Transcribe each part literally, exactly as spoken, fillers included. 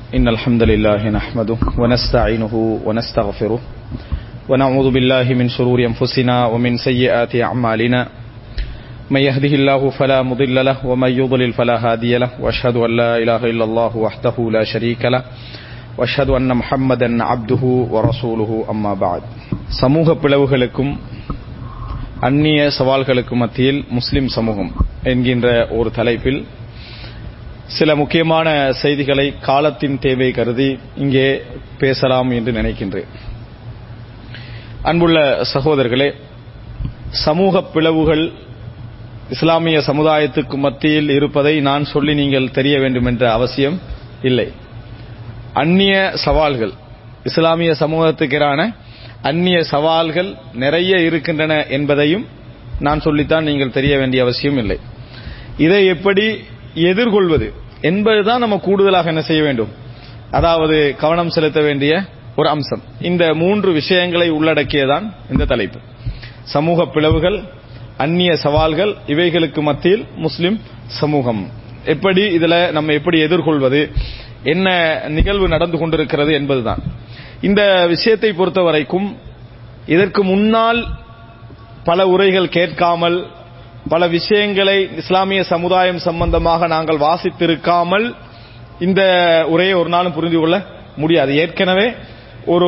إن الحمد لله نحمده ونستعينه ونستغفره ونعوذ بالله من شرور أنفسنا ومن سيئات أعمالنا من يهده الله فلا مضل له ومن يضلل فلا هادي له وأشهد أن لا إله إلا الله وحده لا شريك له وأشهد أن محمدا عبده ورسوله أما بعد. சமூக பிளவுகளுக்கும் அந்நிய சவால்களுக்கும் மத்தியில் முஸ்லிம் சமூகம் என்கின்ற ஒரு தலைப்பில் சில முக்கியமான செய்திகளை காலத்தின் தேவை கருதி இங்கே பேசலாம் என்று நினைக்கின்றேன். அன்புள்ள சகோதரர்களே, சமூக பிளவுகள் இஸ்லாமிய சமுதாயத்துக்கு மத்தியில் இருப்பதை நான் சொல்லி நீங்கள் தெரிய வேண்டும் என்ற அவசியம் இல்லை. அந்நிய சவால்கள், இஸ்லாமிய சமூகத்துக்கான அந்நிய சவால்கள் நிறைய இருக்கின்றன என்பதையும் நான் சொல்லித்தான் நீங்கள் தெரிய வேண்டிய அவசியம் இல்லை. இதை எப்படி எதிர்கொள்வது என்பதுதான் நம்ம கூடுதலாக என்ன செய்ய வேண்டும், அதாவது கவனம் செலுத்த வேண்டிய ஒரு அம்சம். இந்த மூன்று விஷயங்களை உள்ளடக்கியதான் இந்த தலைப்பு. சமூக பிளவுகள், அந்நிய சவால்கள், இவைகளுக்கு மத்தியில் முஸ்லிம் சமூகம் எப்படி, இதுல நம்ம எப்படி எதிர்கொள்வது, என்ன நிகழ்வு நடந்து கொண்டிருக்கிறது என்பதுதான். இந்த விஷயத்தை பொறுத்த வரைக்கும் இதற்கு முன்னால் பல உரைகள் கேட்காமல், பல விஷயங்களை இஸ்லாமிய சமுதாயம் சம்பந்தமாக நாங்கள் வாசித்திருக்காமல் இந்த உரையை ஒரு நாளும் புரிந்து கொள்ள முடியாது. ஏற்கனவே ஒரு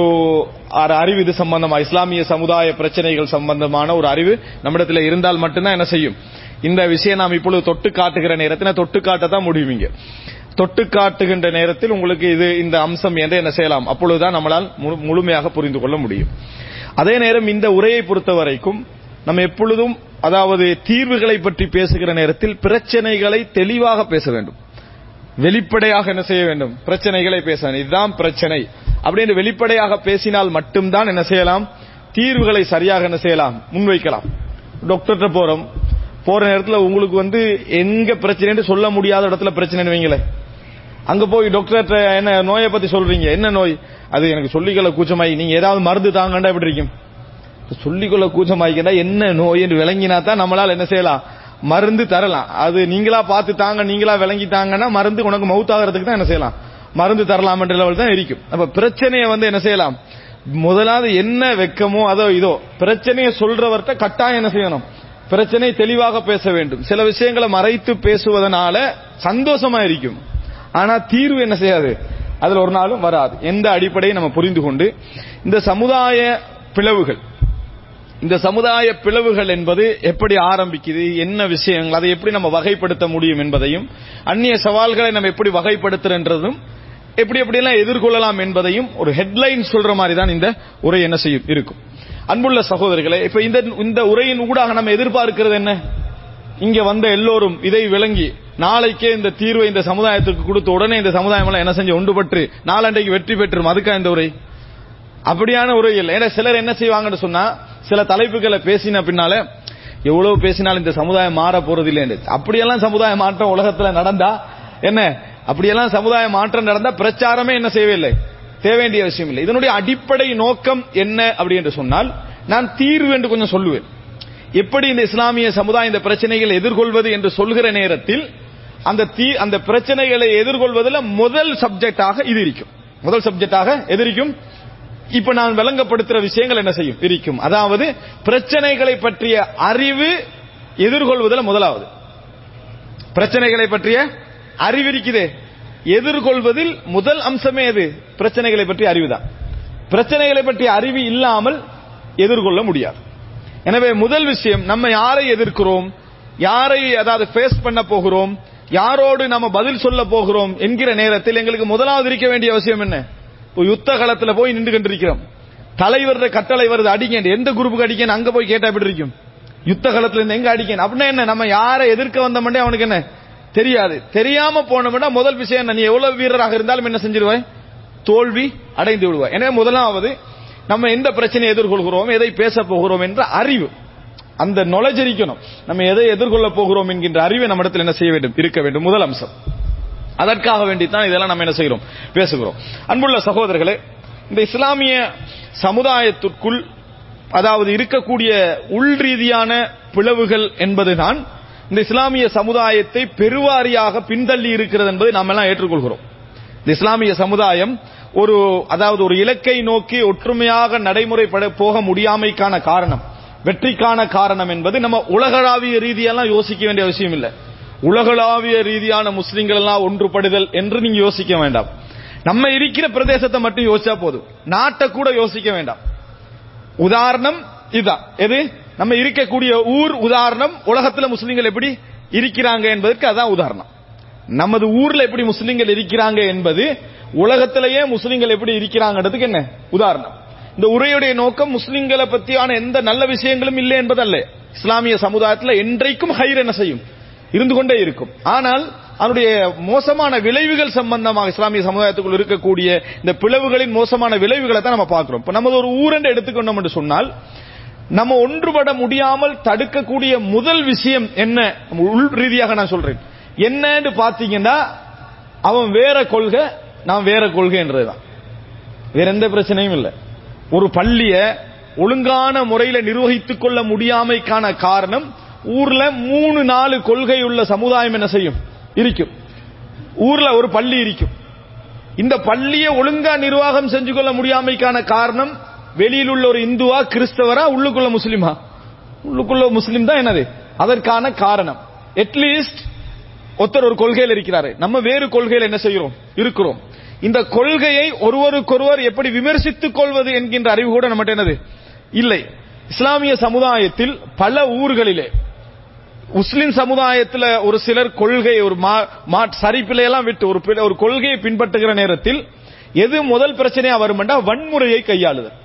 அறிவு இது சம்பந்தமா, இஸ்லாமிய சமுதாய பிரச்சனைகள் சம்பந்தமான ஒரு அறிவு நம்மிடத்தில் இருந்தால் மட்டும்தான் என்ன செய்யும், இந்த விஷயம் நாம் இப்பொழுது தொட்டு காட்டுகிற நேரத்தில் தொட்டு காட்டத்தான் முடியுவீங்க. தொட்டு காட்டுகின்ற நேரத்தில் உங்களுக்கு இது இந்த அம்சம் என்று என்ன செய்யலாம், அப்பொழுதுதான் நம்மளால் முழுமையாக புரிந்து கொள்ள முடியும். அதே நேரம் இந்த உரையை பொறுத்த வரைக்கும் நம்ம எப்பொழுதும், அதாவது தீர்வுகளை பற்றி பேசுகிற நேரத்தில் பிரச்சனைகளை தெளிவாக பேச வேண்டும், வெளிப்படையாக என்ன செய்ய வேண்டும், பிரச்சனைகளை பேச வேண்டும். இதுதான் பிரச்சனை அப்படின்னு வெளிப்படையாக பேசினால் மட்டும்தான் என்ன செய்யலாம், தீர்வுகளை சரியாக என்ன செய்யலாம், முன்வைக்கலாம். டாக்டர்கிட்ட போறோம், போற நேரத்தில் உங்களுக்கு வந்து எங்க பிரச்சனை சொல்ல முடியாத இடத்துல பிரச்சனை வைங்களேன், அங்க போய் டாக்டர் என்ன நோயை பத்தி சொல்றீங்க, என்ன நோய், அது எனக்கு சொல்லிக்கொள்ள கூச்சமாயி, நீங்க ஏதாவது மருந்து தாங்கண்டா எப்படி இருக்கும், சொல்லிக்கொள்ள கூச்சமாயிக்கண்டா என்ன நோய் என்று விளங்கினா தான் நம்மளால் என்ன செய்யலாம், மருந்து தரலாம். அது நீங்களா பார்த்து தாங்க, நீங்களா விளங்கி தாங்கன்னா மருந்து உனக்கு மவுத்தாகிறதுக்கு தான் என்ன செய்யலாம், மருந்து தரலாம் என்ற லெவல் தான் இருக்கும். அப்ப பிரச்சனையை வந்து என்ன செய்யலாம், முதலாவது என்ன வெக்கமோ அதோ இதோ பிரச்சனையை சொல்றவர்கிட்ட கட்டாயம் என்ன செய்யணும், பிரச்சனை தெளிவாக பேச வேண்டும். சில விஷயங்களை மறைத்து பேசுவதனால சந்தோஷமா இருக்கும், ஆனா தீர்வு என்ன செய்யாது, அதுல ஒரு நாளும் வராது. எந்த அடிப்படையை நம்ம புரிந்து கொண்டு இந்த சமுதாய பிளவுகள், இந்த சமுதாய பிளவுகள் என்பது எப்படி ஆரம்பிக்குது, என்ன விஷயங்கள், அதை எப்படி நம்ம வகைப்படுத்த முடியும் என்பதையும், அந்நிய சவால்களை நம்ம எப்படி வகைப்படுத்துறதும், எப்படி எப்படி எல்லாம் எதிர்கொள்ளலாம் என்பதையும் ஒரு ஹெட்லைன் சொல்ற மாதிரி தான் இந்த உரை என்ன செய்யும் இருக்கும். அன்புள்ள சகோதரர்களே, இப்ப இந்த இந்த உரையின் ஊடாக நம்ம எதிர்பார்க்கிறது என்ன, இங்க வந்த எல்லோரும் இதை விளங்கி நாளைக்கே இந்த தீர்வை இந்த சமுதாயத்துக்கு கொடுத்து உடனே இந்த சமுதாயம் எல்லாம் என்ன செஞ்சு ஒன்றுபட்டு நாளண்டைக்கு வெற்றி பெற்றும், அதுக்கா இந்த உரை? அப்படியான உரை இல்லை. ஏன்னா சிலர் என்ன செய்வாங்கன்னு சொன்னா, சில தலைப்புகளை பேசின பின்னால எவ்வளவு பேசினாலும் இந்த சமுதாயம் மாற போறது இல்லை, அப்படியெல்லாம் சமுதாய மாற்றம் உலகத்துல நடந்தா என்ன, அப்படியெல்லாம் சமுதாய மாற்றம் நடந்தா பிரச்சாரமே என்ன செய்யவில்லை, தேவைய விஷயம் இல்லை. இதனுடைய அடிப்படை நோக்கம் என்ன அப்படி என்று சொன்னால், நான் தீர்வு என்று கொஞ்சம் சொல்லுவேன். எப்படி இந்த இஸ்லாமிய சமுதாயம் இந்த பிரச்சனைகளை எதிர்கொள்வது என்று சொல்கிற நேரத்தில் அந்த தீ அந்த பிரச்சனைகளை எதிர்கொள்வதில் முதல் சப்ஜெக்டாக இது இருக்கும். முதல் சப்ஜெக்டாக எது இருக்கும், இப்ப நான் விளங்கப்படுத்துற விஷயங்கள் என்ன செய்யும் இருக்கும். அதாவது பிரச்சனைகளை பற்றிய அறிவு எதிர்கொள்வதில் முதலாவது, பிரச்சனைகளை பற்றிய அறிவு இருக்குதே, எதிர்கொள்வதில் முதல் அம்சமே எது, பிரச்சனைகளை பற்றிய அறிவுதான். பிரச்சனைகளை பற்றிய அறிவு இல்லாமல் எதிர்கொள்ள முடியாது. எனவே முதல் விஷயம், நம்ம யாரை எதிர்க்கிறோம், யாரை அதாவது ஃபேஸ் பண்ண போகிறோம், யாரோடு நம்ம பதில் சொல்ல போகிறோம் என்கிற நேரத்தில் எங்களுக்கு முதலாவது இருக்க வேண்டிய அவசியம் என்ன, யுத்த காலத்துல போய் நின்று கொண்டிருக்கிறோம், தலைவர் கட்டளை வருது அடிக்க, எந்த குரூப்புக்கு அடிக்க, அங்க போய் கேட்டா எப்படி இருக்கும், யுத்த காலத்துல இருந்து எங்க அடிக்க அப்படின்னா என்ன, நம்ம யாரை எதிர்க்க வந்தோம்னே அவனுக்கு என்ன தெரியாது. தெரியாம போனோம்னா முதல் விஷயம் என்ன, நீ எவ்வளவு வீரராக இருந்தாலும் என்ன செஞ்சிருவாய், தோல்வி அடைந்து விடுவாய். எனவே முதலாவது நம்ம எந்த பிரச்சனையை எதிர்கொள்கிறோம், எதை பேச போகிறோம் என்ற அறிவு, அந்த நாலேஜ் இருக்கணும். நம்ம எதை எதிர்கொள்ள போகிறோம் என்கின்ற அறிவை நம்ம இடத்துல என்ன செய்ய வேண்டும், இருக்க வேண்டும். முதல் அம்சம். அதற்காக வேண்டித்தான் இதெல்லாம் நம்ம என்ன செய்கிறோம், பேசுகிறோம். அன்புள்ள சகோதரர்களே, இந்த இஸ்லாமிய சமுதாயத்திற்குள் அதாவது இருக்கக்கூடிய உள் ரீதியான பிளவுகள் என்பதுதான் இந்த இஸ்லாமிய சமுதாயத்தை பெருவாரியாக பின்தள்ளி இருக்கிறது என்பதை நாம் எல்லாம் ஏற்றுக்கொள்கிறோம். இந்த இஸ்லாமிய சமுதாயம் ஒரு அதாவது ஒரு இலக்கை நோக்கி ஒற்றுமையாக நடைமுறைப்பட போக முடியாமைக்கான காரணம், வெற்றிக்கான காரணம் என்பது நம்ம உலகளாவிய ரீதியெல்லாம் யோசிக்க வேண்டிய விஷயம் இல்லை. உலகளாவிய ரீதியான முஸ்லிம்கள் எல்லாம் ஒன்றுபடுதல் என்று நீங்க யோசிக்க வேண்டாம். நம்ம இருக்கிற பிரதேசத்தை மட்டும் யோசிச்சா போதும், நாட்டை கூட யோசிக்க வேண்டாம். உதாரணம் இதுதான். எது? நம்ம இருக்கக்கூடிய ஊர் உதாரணம். உலகத்துல முஸ்லிம்கள் எப்படி இருக்கிறாங்க என்பதற்கு அதான் உதாரணம். நமது ஊர்ல எப்படி முஸ்லிம்கள் இருக்கிறாங்க என்பது உலகத்திலேயே முஸ்லிம்கள் எப்படி இருக்கிறாங்கிறதுக்கு என்ன உதாரணம். இந்த உரையுடைய நோக்கம் முஸ்லிம்களை பற்றியான எந்த நல்ல விஷயங்களும் இல்லை என்பதல்ல. இஸ்லாமிய சமுதாயத்தில் என்றைக்கும் ஹைர் என்ன செய்யும், இருந்து கொண்டே இருக்கும். ஆனால் அதனுடைய மோசமான விளைவுகள் சம்பந்தமாக இஸ்லாமிய சமுதாயத்துக்குள் இருக்கக்கூடிய இந்த பிளவுகளின் மோசமான விளைவுகளை தான் நம்ம பார்க்கிறோம். இப்ப நம்ம ஒரு ஊரென்று எடுத்துக்கொண்டோம் என்று சொன்னால், நம்ம ஒன்றுபட முடியாமல் தடுக்கக்கூடிய முதல் விஷயம் என்ன, உள் ரீதியாக நான் சொல்றேன், என்னன்னு பாத்தீங்கன்னா அவன் வேற கொள்கை, நான் வேற கொள்கை என்றதுதான். வேற எந்த பிரச்சனையும் இல்லை. ஒரு பள்ளிய ஒழுங்கான முறையில் நிர்வகித்துக் கொள்ள முடியாமைக்கான காரணம், ஊர்ல மூணு நாலு கொள்கை உள்ள சமுதாயம் என்ன செய்யும் இருக்கும். ஊர்ல ஒரு பள்ளி இருக்கும், இந்த பள்ளியை ஒழுங்கா நிர்வாகம் செஞ்சு கொள்ள முடியாமைக்கான காரணம், வெளியில் உள்ள ஒரு இந்துவா கிறிஸ்தவரா உள்ளுக்குள்ள முஸ்லிமா, உள்ளுக்குள்ள முஸ்லிம் தான் என்னது அதற்கான காரணம். அட்லீஸ்ட் ஒருத்தர் ஒரு கொள்கையில் இருக்கிறாரு, நம்ம வேறு கொள்கையில் என்ன செய்கிறோம் இருக்கிறோம். இந்த கொள்கையை ஒருவருக்கொருவர் எப்படி விமர்சித்துக் கொள்வது என்கின்ற அறிவு கூட நம்மகிட்ட என்னது இல்லை. இஸ்லாமிய சமுதாயத்தில் பல ஊர்களிலே முஸ்லிம் சமுதாயத்தில் ஒரு சிலர் கொள்கை ஒரு சரிப்பிலையெல்லாம் விட்டு ஒரு ஒரு கொள்கையை பின்பற்றுகிற நேரத்தில் எது முதல் பிரச்சனையா வரும் என்றால் வன்முறையை கையாளுதல்.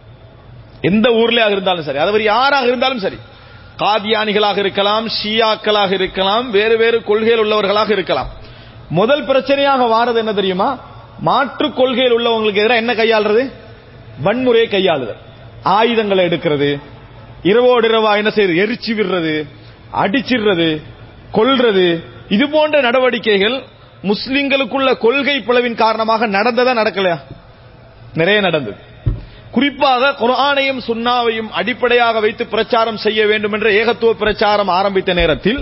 எந்த ஊர்லயாக இருந்தாலும் சரி, அவர் யாராக இருந்தாலும் சரி, காதியானிகளாக இருக்கலாம், ஷியாக்களாக இருக்கலாம், வேறு வேறு கொள்கையில் உள்ளவர்களாக இருக்கலாம். முதல் பிரச்சனையாக வாரது என்ன தெரியுமா, மாற்று கொள்கையில் உள்ளவங்களுக்கு எதிராக என்ன கையாளுறது, வன்முறையை கையாளுதல். ஆயுதங்களை எடுக்கிறது, இரவோடு இரவா என்ன செய்யறது, எரிச்சு விடுறது, அடிச்சிடுறது, கொல்றது, இது போன்ற நடவடிக்கைகள் முஸ்லிம்களுக்குள்ள கொள்கை பிளவின் காரணமாக நடந்ததா நடக்கலையா? நிறைய நடந்தது. குறிப்பாக குர்ஆனையும் சுன்னாவையும் அடிப்படையாக வைத்து பிரச்சாரம் செய்ய வேண்டும் என்ற ஏகத்துவ பிரச்சாரம் ஆரம்பித்த நேரத்தில்,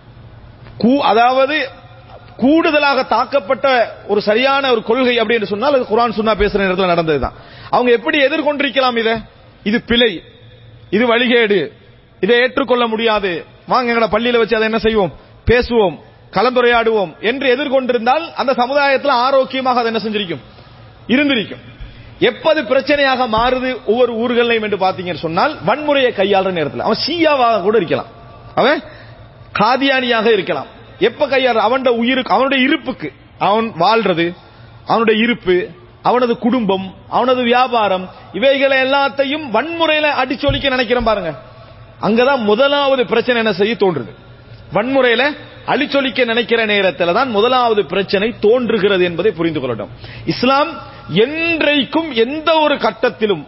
அதாவது கூடுதலாக தாக்கப்பட்ட ஒரு சரியான ஒரு கொள்கை அப்படின்னு சொன்னால் அது குர்ஆன் சுன்னா பேசுற நேரத்தில் நடந்ததுதான். அவங்க எப்படி எதிர்கொண்டிருக்கலாம், இதை இது பிழை, இது வழிகேடு, இதை ஏற்றுக்கொள்ள முடியாது, வாங்க எங்கட பள்ளியில வச்சு அதை என்ன செய்வோம், பேசுவோம், கலந்துரையாடுவோம் என்று எதிர்கொண்டிருந்தால் அந்த சமுதாயத்தில் ஆரோக்கியமாக அதை என்ன செஞ்சிருக்கும், இருந்திருக்கும். எப்பது பிரச்சனையாக மாறுது ஒவ்வொரு ஊர்களையும் என்று பாத்தீங்கன்னு சொன்னால், வன்முறையை கையாளுற நேரத்தில் அவன் ஷியாவாக கூட இருக்கலாம், அவன் காதியானியாக இருக்கலாம். எப்ப கையாள அவனுடைய உயிருக்கு, அவனுடைய இருப்புக்கு, அவன் வாழ்றது, அவனுடைய இருப்பு, அவனது குடும்பம், அவனது வியாபாரம், இவைகளை எல்லாத்தையும் வன்முறையில அடிச்சொலிக்க நினைக்கிறேன் பாருங்க. அங்கதான் முதலாவது பிரச்சனை என்ன செய்ய தோன்றுது. வன்முறையில அழிச்சொலிக்க நினைக்கிற நேரத்தில் தான் முதலாவது பிரச்சனை தோன்றுகிறது என்பதை புரிந்து கொள்ளட்டும். இஸ்லாம் என்றைக்கும் எந்த ஒரு கட்டத்திலும்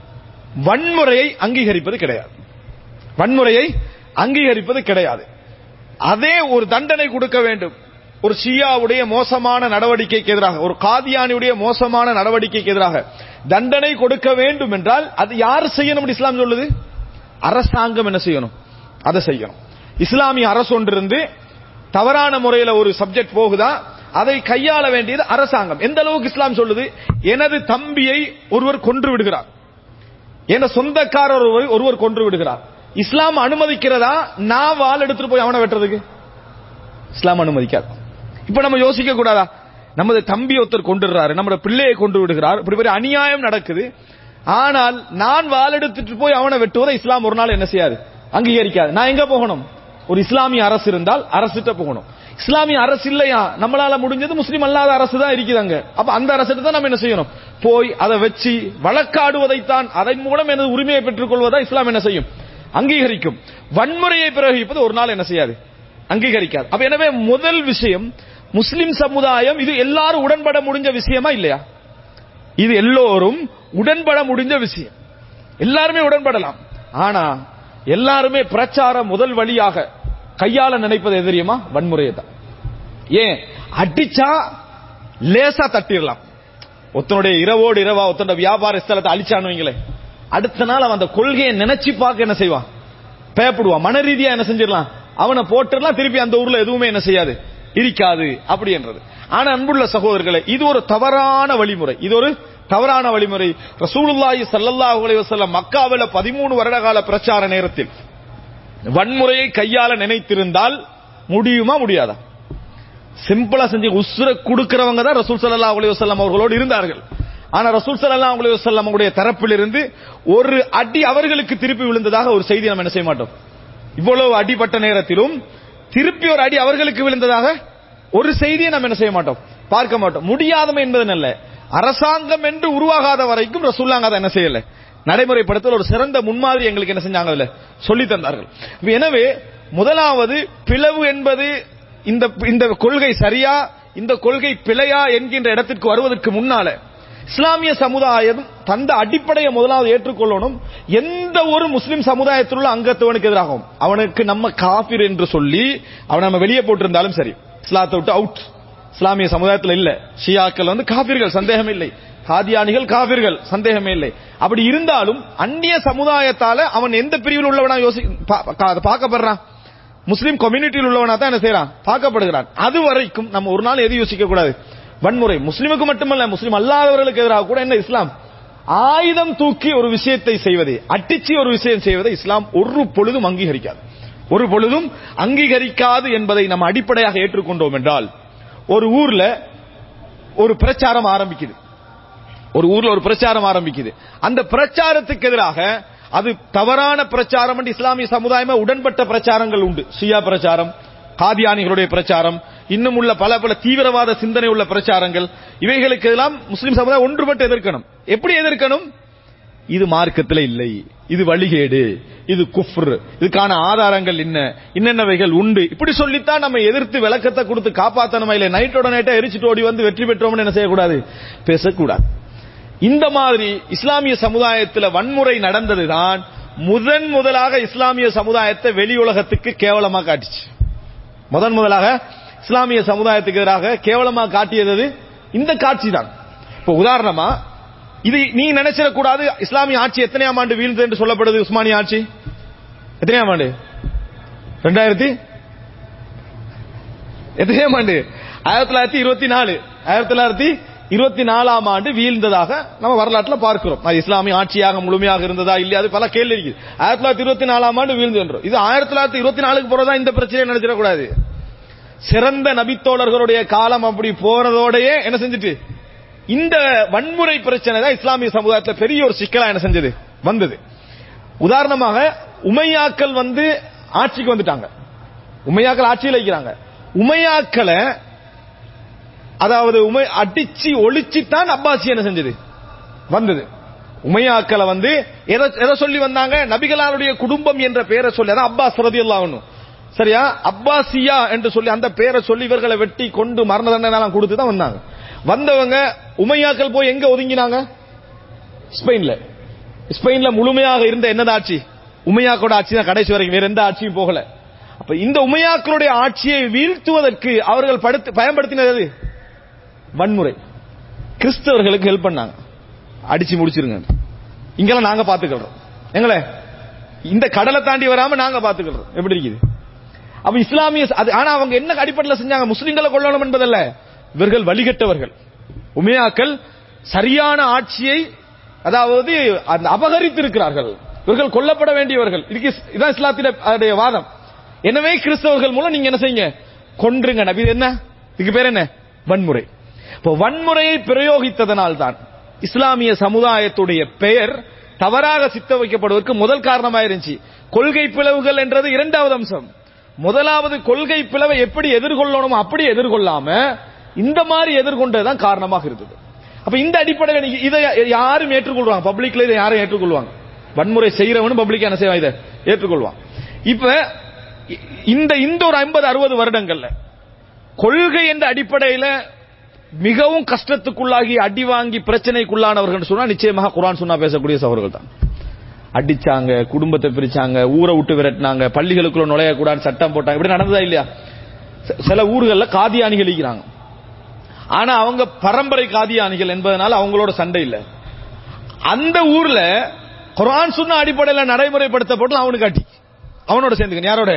வன்முறையை அங்கீகரிப்பது கிடையாது, வன்முறையை அங்கீகரிப்பது கிடையாது. அதே ஒரு தண்டனை கொடுக்க வேண்டும். ஒரு ஷியாவுடைய மோசமான நடவடிக்கைக்கு எதிராக, ஒரு காதியானியுடைய மோசமான நடவடிக்கைக்கு எதிராக தண்டனை கொடுக்க வேண்டும் என்றால் அது யார் செய்யணும்? இஸ்லாம் சொல்லுது, அரசாங்கம் என்ன செய்யணும், அதை செய்யணும். இஸ்லாமிய அரசு ஒன்றிருந்து தவறான முறையில் ஒரு சப்ஜெக்ட் போகுதா, அதை கையாள வேண்டியது அரசாங்கம். எந்த அளவுக்கு இஸ்லாம் சொல்லுது, எனது தம்பியை ஒருவர் கொன்று விடுகிறார், என் சொந்தக்காரர் ஒருவர் கொன்று விடுகிறார், இஸ்லாம் அனுமதிக்கிறதா நான் வாள் எடுத்துட்டு போய் அவனை வெட்டுறதுக்கு? இஸ்லாம் அனுமதிக்காது. இப்ப நம்ம யோசிக்க கூடாதா, நமது தம்பி ஒருத்தர் கொண்டுறாரு, நம்ம பிள்ளையை கொண்டு விடுகிறார், இப்படி பெரிய அநியாயம் நடக்குது, ஆனால் நான் வாள் எடுத்துட்டு போய் அவனை வெட்டுவதை இஸ்லாம் ஒரு நாள் என்ன செய்யாது, அங்கீகரிக்காது. நான் எங்க போகணும்? ஒரு இஸ்லாமிய அரசு இருந்தால் அரசிட்ட போகணும். இஸ்லாமிய அரசு இல்லையா, நம்மளால முடிஞ்சது முஸ்லீம் அல்லாத அரசு தான் இருக்குதாங்க. அப்ப அந்த அரசு தான் நம்ம என்ன செய்யணும், போய் அதை வச்சு வழக்காடுவதைத்தான், அதன் மூலம் எனது உரிமையை பெற்றுக் கொள்வதா இஸ்லாம் என்ன செய்யும், அங்கீகரிக்கும். வன்முறையை பிரயோகிப்பது ஒரு நாள் என்ன செய்யாது, அங்கீகரிக்காது. அப்ப எனவே முதல் விஷயம், முஸ்லிம் சமுதாயம் இது எல்லாரும் உடன்பட முடிஞ்ச விஷயமா இல்லையா? இது எல்லோரும் உடன்பட முடிஞ்ச விஷயம், எல்லாருமே உடன்படலாம். ஆனா எல்லாருமே பிரச்சார முதல் வழியாக கையாள நினைப்பது எது தெரியுமா, வன்முறையை தான். ஏன் அடிச்சா லேசா தட்டிடலாம். ஒருத்தனுடைய இரவோடு இரவா ஒருத்தனுடைய வியாபார ஸ்தலத்தை அழிச்சான்னு வைங்களே, அடுத்த நாள் அவன் அந்த கொள்கையை நினைச்சு பார்க்க என்ன செய்வான், பயப்படுவான். மன ரீதியா என்ன செஞ்சிடலாம், அவனை போட்டுடலாம், திருப்பி அந்த ஊர்ல எதுவுமே என்ன செய்யாது, இருக்காது அப்படி என்றது. ஆனா அன்புள்ள சகோதரர்களே, இது ஒரு தவறான வழிமுறை. இது ஒரு தவறான வழிமுறை. ரசூலுல்லாஹி ஸல்லல்லாஹு அலைஹி வஸல்லம் மக்காவில பதிமூணு வருட கால பிரச்சார நேரத்தில் வன்முறையை கையாள நினைத்திருந்தால் முடியுமா முடியாதா? சிம்பிளா செஞ்சு உஸ்ர கொடுக்கிறவங்க தான் ரசூல் ஸல்லல்லாஹு அலைஹி வஸல்லம் அவர்களோடு இருந்தார்கள். ஆனா ரசூல் ஸல்லல்லாஹு அலைஹி வஸல்லம் அவங்களுடைய தரப்பிலிருந்து ஒரு அடி அவர்களுக்கு திருப்பி விழுந்ததாக ஒரு செய்தி நம்ம என்ன செய்ய மாட்டோம். இவ்வளவு அடிபட்ட நேரத்திலும் திருப்பி ஒரு அடி அவர்களுக்கு விழுந்ததாக ஒரு செய்தியை நம்ம என்ன செய்ய மாட்டோம், பார்க்க மாட்டோம். முடியாதமை என்பது அல்ல, அரசாங்கம் என்று உருவாகாத வரைக்கும் ரசூலுல்லாஹ் அதை என்ன செய்யல, நடைமுறைப்படுத்த ஒரு சிறந்த முன்மாதிரி எங்களுக்கு என்ன செஞ்சாங்க, அதுல சொல்லி தந்தார்கள். எனவே முதலாவது பிளவு என்பது இந்த இந்த கொள்கை சரியா இந்த கொள்கை பிழையா என்கின்ற இடத்திற்கு வருவதற்கு முன்னால இஸ்லாமிய சமுதாயம் தந்த அடிப்படையை முதலாவது ஏற்றுக்கொள்ளணும். எந்த ஒரு முஸ்லிம் சமுதாயத்தில் உள்ள அங்கத்தவனுக்கு எதிராகும் அவனுக்கு நம்ம காபிர் என்று சொல்லி அவனை நம்ம வெளியே போட்டிருந்தாலும் சரி, இஸ்லாத்தை விட்டு அவுட், இஸ்லாமிய சமுதாயத்தில் இல்ல. ஷியாக்கள் வந்து காபிர்கள், சந்தேகம் இல்லை. காதியானிகள் காபிர்கள், சந்தேகமே இல்லை. அப்படி இருந்தாலும் அந்நிய சமுதாயத்தால அவன் எந்த பிரிவில் உள்ளவனா யோசி பார்க்கப்படுறான், முஸ்லிம் கம்யூனிட்டியில் உள்ளவனா தான் என்ன செய்யறான், பார்க்கப்படுகிறான். அது வரைக்கும் நம்ம ஒரு நாள் எது யோசிக்க கூடாது, வன்முறை முஸ்லிமுக்கு மட்டுமல்ல முஸ்லிம் அல்லாதவர்களுக்கு எதிராக கூட என்ன இஸ்லாம் ஆயுதம் தூக்கி ஒரு விஷயத்தை செய்வதை, அட்டிச்சு ஒரு விஷயம் செய்வதை இஸ்லாம் ஒரு பொழுதும் அங்கீகரிக்காது, ஒரு பொழுதும் அங்கீகரிக்காது என்பதை நம்ம அடிப்படையாக ஏற்றுக்கொண்டோம் என்றால், ஒரு ஊர்ல ஒரு பிரச்சாரம் ஆரம்பிக்குது, ஒரு ஊர்ல ஒரு பிரச்சாரம் ஆரம்பிக்குது. அந்த பிரச்சாரத்துக்கு எதிராக அது தவறான பிரச்சாரம் என்று இஸ்லாமிய சமுதாயமே உடன்பட்ட பிரச்சாரங்கள் உண்டு. ஷியா பிரச்சாரம், காதியானிகளுடைய பிரச்சாரம், இன்னும் உள்ள பல பல தீவிரவாத சிந்தனை உள்ள பிரச்சாரங்கள், இவைகளுக்கு எல்லாம் முஸ்லிம் சமுதாயம் ஒன்றுபட்டு எதிர்க்கணும். எப்படி எதிர்க்கணும்? இது மார்க்கத்தில் இல்லை, இது வழிகேடு, இது குஃப்ர், இதுக்கான ஆதாரங்கள் என்ன, என்னென்னவைகள் உண்டு, இப்படி சொல்லித்தான் நம்ம எதிர்த்து விளக்கத்தை கொடுத்து காப்பாற்றணுமா? இல்லை நைட்டோட நைட்டா எரிச்சிட்டு ஓடி வந்து வெற்றி பெற்றோம்னு என்ன செய்யக்கூடாது, பேசக்கூடாது. இந்த மாதிரி இஸ்லாமிய சமுதாயத்தில் வன்முறை நடந்ததுதான் முதன் முதலாக இஸ்லாமிய சமுதாயத்தை வெளி உலகத்துக்கு கேவலமா காட்டுச்சு. முதன் முதலாக இஸ்லாமிய சமுதாயத்துக்கு எதிராக கேவலமா காட்டியது இந்த காட்சி தான். இப்ப உதாரணமா இது நீ நினைச்சிடக்கூடாது, இஸ்லாமிய ஆட்சி எத்தனையாம் ஆண்டு வீழ்ந்தது என்று சொல்லப்படுது? உஸ்மானிய ஆட்சி எத்தனையாம் ஆண்டு? ரெண்டாயிரத்தி எத்தனையாம் ஆண்டு? ஆயிரத்தி தொள்ளாயிரத்தி இருபத்தி நாலு ஆயிரத்தி தொள்ளாயிரத்தி இருபத்தி நாலாம் ஆண்டு வீழ்ந்ததாக நம்ம வரலாற்றில் பார்க்கிறோம். அது இஸ்லாமிய ஆட்சியாக முழுமையாக இருந்ததா இல்லையா, அது பல கேள்வி இருக்குது. ஆயிரத்தி தொள்ளாயிரத்தி இருபத்தி நாலாம் ஆண்டு வீழ்ந்து என்றோம். இது ஆயிரத்தி தொள்ளாயிரத்தி இருபத்தி நாலுக்கு போறதா இந்த பிரச்சனையை நினைச்சிடக்கூடாது. சிறந்த நபித்தோழர்களுடைய காலம் அப்படி போறதோடையே என்ன செஞ்சுட்டு இந்த வன்முறை பிரச்சனை தான் இஸ்லாமிய சமுதாயத்தில் பெரிய ஒரு சிக்கலா என்ன செஞ்சது வந்தது. உதாரணமாக உமையாக்கள் வந்து ஆட்சிக்கு வந்துட்டாங்க, உமையாக்கள் ஆட்சியில் வைக்கிறாங்க. உமையாக்களை அதாவது உமை அடிச்சு ஒழிச்சுத்தான் அப்பாசி என்ன செஞ்சது வந்தது. உமையாக்களை வந்து எதை சொல்லி வந்தாங்க? நபிகளாருடைய குடும்பம் என்ற பெயரை சொல்லி, அதான் அப்பாஸ் ரலியல்லாஹு அன்ஹு, சரியா, அப்பாசியா என்று சொல்லி அந்த பெயரை சொல்லி இவர்களை வெட்டி கொண்டு மரண தண்டனை கொடுத்து தான் வந்தாங்க. வந்தவங்க உமையாக்கள் போய் எங்க ஒதுங்கினாங்க? ஸ்பெயின்ல. ஸ்பெயின்ல முழுமையாக இருந்த என்னது ஆட்சி? உமையாக்களோட ஆட்சி தான் கடைசி வரைக்கும், வேற எந்த ஆட்சியும் போகல. அப்ப இந்த உமையாக்களுடைய ஆட்சியை வீழ்த்துவதற்கு அவர்கள் பயன்படுத்தினது வன்முறை. கிறிஸ்தவர்களுக்கு ஹெல்ப் பண்ணாங்க, அடிச்சு முடிச்சிருங்க, இங்கெல்லாம் நாங்க பாத்துக்கிறோம், எங்களை இந்த கடலை தாண்டி வராம நாங்க பாத்துக்கிறோம். எப்படி இருக்குது? அப்ப இஸ்லாமிய, ஆனா அவங்க என்ன அடிப்படையில் செஞ்சாங்க? முஸ்லிம்களை கொள்ளணும் என்பதல்ல, இவர்கள் வழிகட்டவர்கள். உமையாக்கள் சரியான ஆட்சியை அதாவது அபகரித்திருக்கிறார்கள், இவர்கள் கொல்லப்பட வேண்டியவர்கள். இதுதான் இஸ்லாத்தினுடைய வாதம். எனவே கிறிஸ்தவர்கள் மூலம் நீங்க என்ன செய்யுங்க, கொன்றுங்க. நபி என்ன இதுக்கு பேர் என்ன? வன்முறை. இப்போ வன்முறையை பிரயோகித்ததனால் தான் இஸ்லாமிய சமுதாயத்துடைய பெயர் தவறாக சித்த வைக்கப்படுவதற்கு முதல் காரணமாக இருந்துச்சு. கொள்கை பிளவுகள் என்றது இரண்டாவது அம்சம். முதலாவது கொள்கை பிளவை எப்படி எதிர்கொள்ளணும் அப்படி எதிர்கொள்ளாம இந்த மாதிரி எதிர்கொண்டதுதான் காரணமாக இருந்தது. அப்ப இந்த அடிப்படையில் இதை யாரும் ஏற்றுக்கொள்வாங்க, பப்ளிக்ல இதை யாரும் ஏற்றுக்கொள்வாங்க? வன்முறை செய்யறவனு பப்ளிக் என்ன செய்வான், இதை ஏற்றுக்கொள்வான். இப்ப இந்த இந்த ஒரு ஐம்பது அறுபது வருடங்கள்ல கொள்கை என்ற அடிப்படையில் மிகவும் கஷ்டத்துக்குள்ளாகி அடி வாங்கி பிரச்சனைக்குள்ளானவர்கள் சொன்னா நிச்சயமாக குர்ஆன் சுன்னா பேசக்கூடிய சகோதரர்கள் தான். அடிச்சாங்க, குடும்பத்தை பிரிச்சாங்க, ஊரை விட்டு விரட்டினாங்க, பள்ளிகளுக்குள்ள நுழைய கூடாது சட்டம் போட்டாங்க. இப்படி நடந்ததா இல்லையா? சில ஊர்களில் காதியானிகள் இருக்கிறாங்க, ஆனா அவங்க பரம்பரை காதியானிகள் என்பதனால அவங்களோட சண்டை இல்லை. அந்த ஊர்ல குர்ஆன் சுன்னா அடிப்படையில் நடைமுறைப்படுத்தப்பட்டு அவனுக்கு காட்டி அவனோட சேர்ந்துக்க யாரோட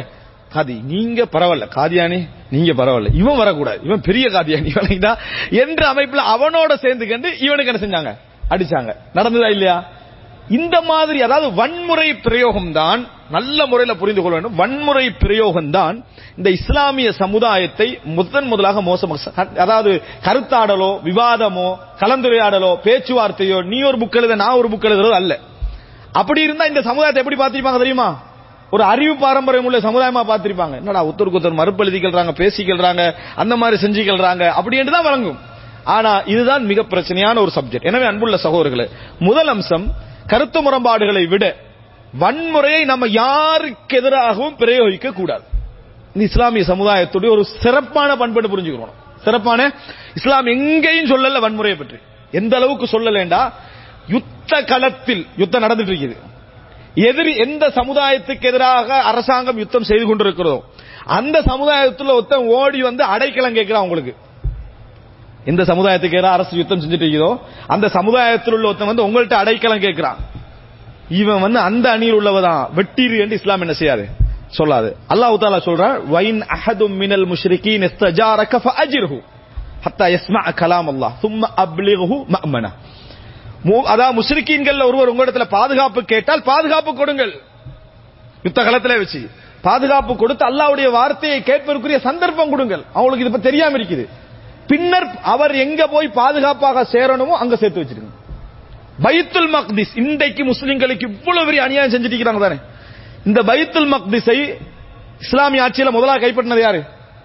காதி நீங்க பரவாயில்ல, காதியானி நீங்க பரவாயில்ல, இவன் வரக்கூடாது, இவன் பெரிய காதியானி என்ற அமைப்புல அவனோட சேர்ந்து கண்டு இவனுக்கு என்ன செஞ்சாங்க, அடிச்சாங்க. நடந்ததா இல்லையா? இந்த மாதிரி அதாவது வன்முறை பிரயோகம் தான், நல்ல முறையில் புரிந்து கொள்ள வேண்டும், வன்முறை பிரயோகம் தான் இந்த இஸ்லாமிய சமுதாயத்தை முதன் முதலாக மோசமாக, அதாவது கருத்தாடலோ விவாதமோ கலந்துரையாடலோ பேச்சுவார்த்தையோ நீ ஒரு புக் எழுத நான் ஒரு புக் எழுதுறது அல்ல. அப்படி இருந்தா இந்த சமுதாயத்தை எப்படி பார்த்திருப்பாங்க தெரியுமா? ஒரு அறிவு பாரம்பரியம் உள்ள சமுதாயமா பார்த்திருப்பாங்க. என்னடா ஒருத்தருக்கு ஒருத்தர் மறுப்பு எழுதிக்கிறாங்க, பேசிக்கிறாங்க, அந்த மாதிரி செஞ்சுக்கிறாங்க அப்படி என்று தான் வழங்கும். ஆனா இதுதான் மிக பிரச்சனையான ஒரு சப்ஜெக்ட். எனவே அன்புள்ள சகோதரர்களே, முதல் அம்சம் கருத்து முரண்பாடுகளை விட வன்முறையை நம்ம யாருக்கு எதிராகவும் பிரயோகிக்க கூடாது. இந்த இஸ்லாமிய சமுதாயத்துடைய ஒரு சிறப்பான பண்பு புரிஞ்சுக்கணும். சிறப்பான இஸ்லாம் எங்கேயும் சொல்லல வன்முறையை பற்றி. எந்த அளவுக்கு சொல்லலண்டா, யுத்த களத்தில் யுத்தம் நடந்துட்டு இருக்குது, எதிரி எந்த சமுதாயத்துக்கு எதிராக அரசாங்கம் யுத்தம் செய்து கொண்டிருக்கிறதோ அந்த சமுதாயத்தில் ஒருத்தன் ஓடி வந்து அடைக்கலம் கேட்கிறான். உங்களுக்கு எந்த சமுதாயத்துக்கு எதிராக அரசு யுத்தம் செஞ்சுட்டு இருக்குதோ அந்த சமுதாயத்தில் உள்ள ஒருத்தன் வந்து உங்கள்கிட்ட அடைக்கலம் கேட்கிறான். இவன் வந்து அந்த அணியில் உள்ளவதான், வெட்டீரு என்று இஸ்லாம் என்ன செய்யாது, சொல்லாது. அல்லாஹ் தஆலா சொல்றான், வைன் அஹதும் மினல் முஷ்ரிகீன் இஸ்தஜாரக ஃபஅஜிர்ஹு ஹத்தா யஸ்மஅ கலாம் அல்லாஹ் ثم அப்லிக்ஹு மஅமனா. அதாவது முஷ்ரிகீன்கள் ஒருவர் உங்களிடத்துல பாதுகாப்பு கேட்டால் பாதுகாப்பு கொடுங்கள். யுத்த களத்திலே வச்சு பாதுகாப்பு கொடுத்து அல்லாஹ்வுடைய வார்த்தையை கேட்பதற்குரிய சந்தர்ப்பம் கொடுங்கள். அவங்களுக்கு இது தெரியாம இருக்குது. பின்னர் அவர் எங்க போய் பாதுகாப்பாக சேரணுமோ அங்க சேர்த்து வச்சிருங்க. பைத்துல் மக்திஸ் இன்றைக்கு முஸ்லிம்களுக்கு இவ்வளவு பெரிய அநியாயம் செஞ்சுட்டு இருக்காங்க தானே. இந்த பைத்துல் மக்திஸை இஸ்லாமிய ஆட்சியில முதலாக கைப்பற்றினது யாரு?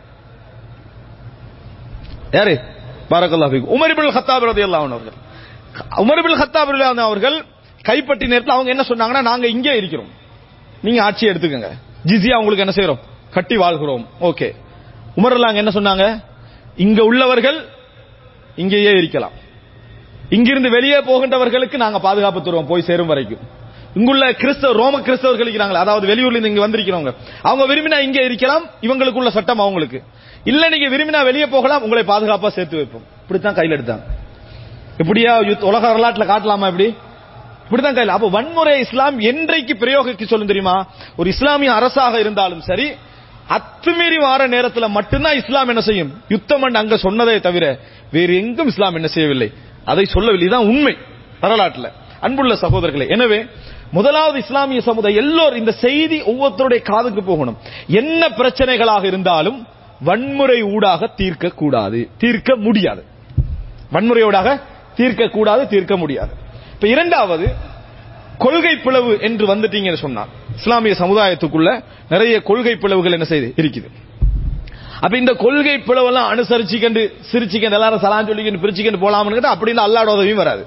யாரு? பாரக்கல்லாஹு ஃபீக். உமர் இப்னு கத்தாப் ரலியல்லாஹு அன்ஹு அவர்கள். உமர் இப்னு கத்தாப் ரலியல்லாஹு அன்ஹு அவர்கள் கைப்பற்றின நேரத்தில் அவங்க என்ன சொன்னாங்கன்னா, நாங்க இங்கே இருக்கிறோம், நீங்க ஆட்சி எடுத்துக்கங்க, ஜிஸியா உங்களுக்கு என்ன செய்யறோம், கட்டி வாழ்கிறோம். ஓகே. உமர் அல்லாஹ் என்ன சொன்னாங்க, இங்க உள்ளவர்கள் இங்கேயே இருக்கலாம், இங்கிருந்து வெளியே போகின்றவர்களுக்கு நாங்க பாதுகாப்பு தருவோம் போய் சேரும் வரைக்கும். இங்குள்ள கிறிஸ்தவ ரோம கிறிஸ்தவர்கள் இருக்கிறாங்களா, அதாவது வெளியூர்ல இருந்து இங்க வந்திருக்கிறவங்க, அவங்க விரும்பினா இங்கே இருக்கலாம், இவங்களுக்குள்ள சட்டம் அவங்களுக்கு இல்ல, நீங்க விரும்பினா வெளியே போகலாம், உங்களை பாதுகாப்பா சேர்த்து வைப்போம். இப்படித்தான் கையில் எடுத்தாங்க. இப்படியா உலக வரலாற்றுல காட்டலாமா? இப்படி இப்படித்தான் கையில். அப்போ வன்முறை இஸ்லாம் என்றைக்கு பிரயோகிக்க சொல்லும் தெரியுமா? ஒரு இஸ்லாமிய அரசாக இருந்தாலும் சரி, அத்துமீறி வார நேரத்தில் மட்டும்தான் இஸ்லாம் என்ன செய்யும், யுத்தம் அங்க சொன்னதை தவிர வேறு எங்கும் இஸ்லாம் என்ன செய்யவில்லை, அதை சொல்லவில்லை. தான் உண்மை வரலாற்றுல. அன்புள்ள சகோதரர்களே, எனவே முதலாவது இஸ்லாமிய சமுதாயம் எல்லோரும் இந்த செய்தி ஒவ்வொருத்தருடைய காதுக்கு போகணும். என்ன பிரச்சனைகளாக இருந்தாலும் வன்முறை ஊடாக தீர்க்க கூடாது, தீர்க்க முடியாது. வன்முறையோடாக தீர்க்க கூடாது, தீர்க்க முடியாது. இப்ப இரண்டாவது கொள்கை பிளவு என்று வந்துட்டீங்கன்னு சொன்னா, இஸ்லாமிய சமுதாயத்துக்குள்ள நிறைய கொள்கை பிளவுகள் என்ன செய்து இருக்குது. அப்ப இந்த கொள்கை பிளவெல்லாம் அனுசரிச்சுக்கண்டு சிரிச்சுக்கண்டு எல்லாரும் சலாம் சொல்லிக்கண்டு பிரிச்சுக்கண்டு போலாம்னு அப்படின்னு அல்லாஹ்வோட உதவியும் வராது.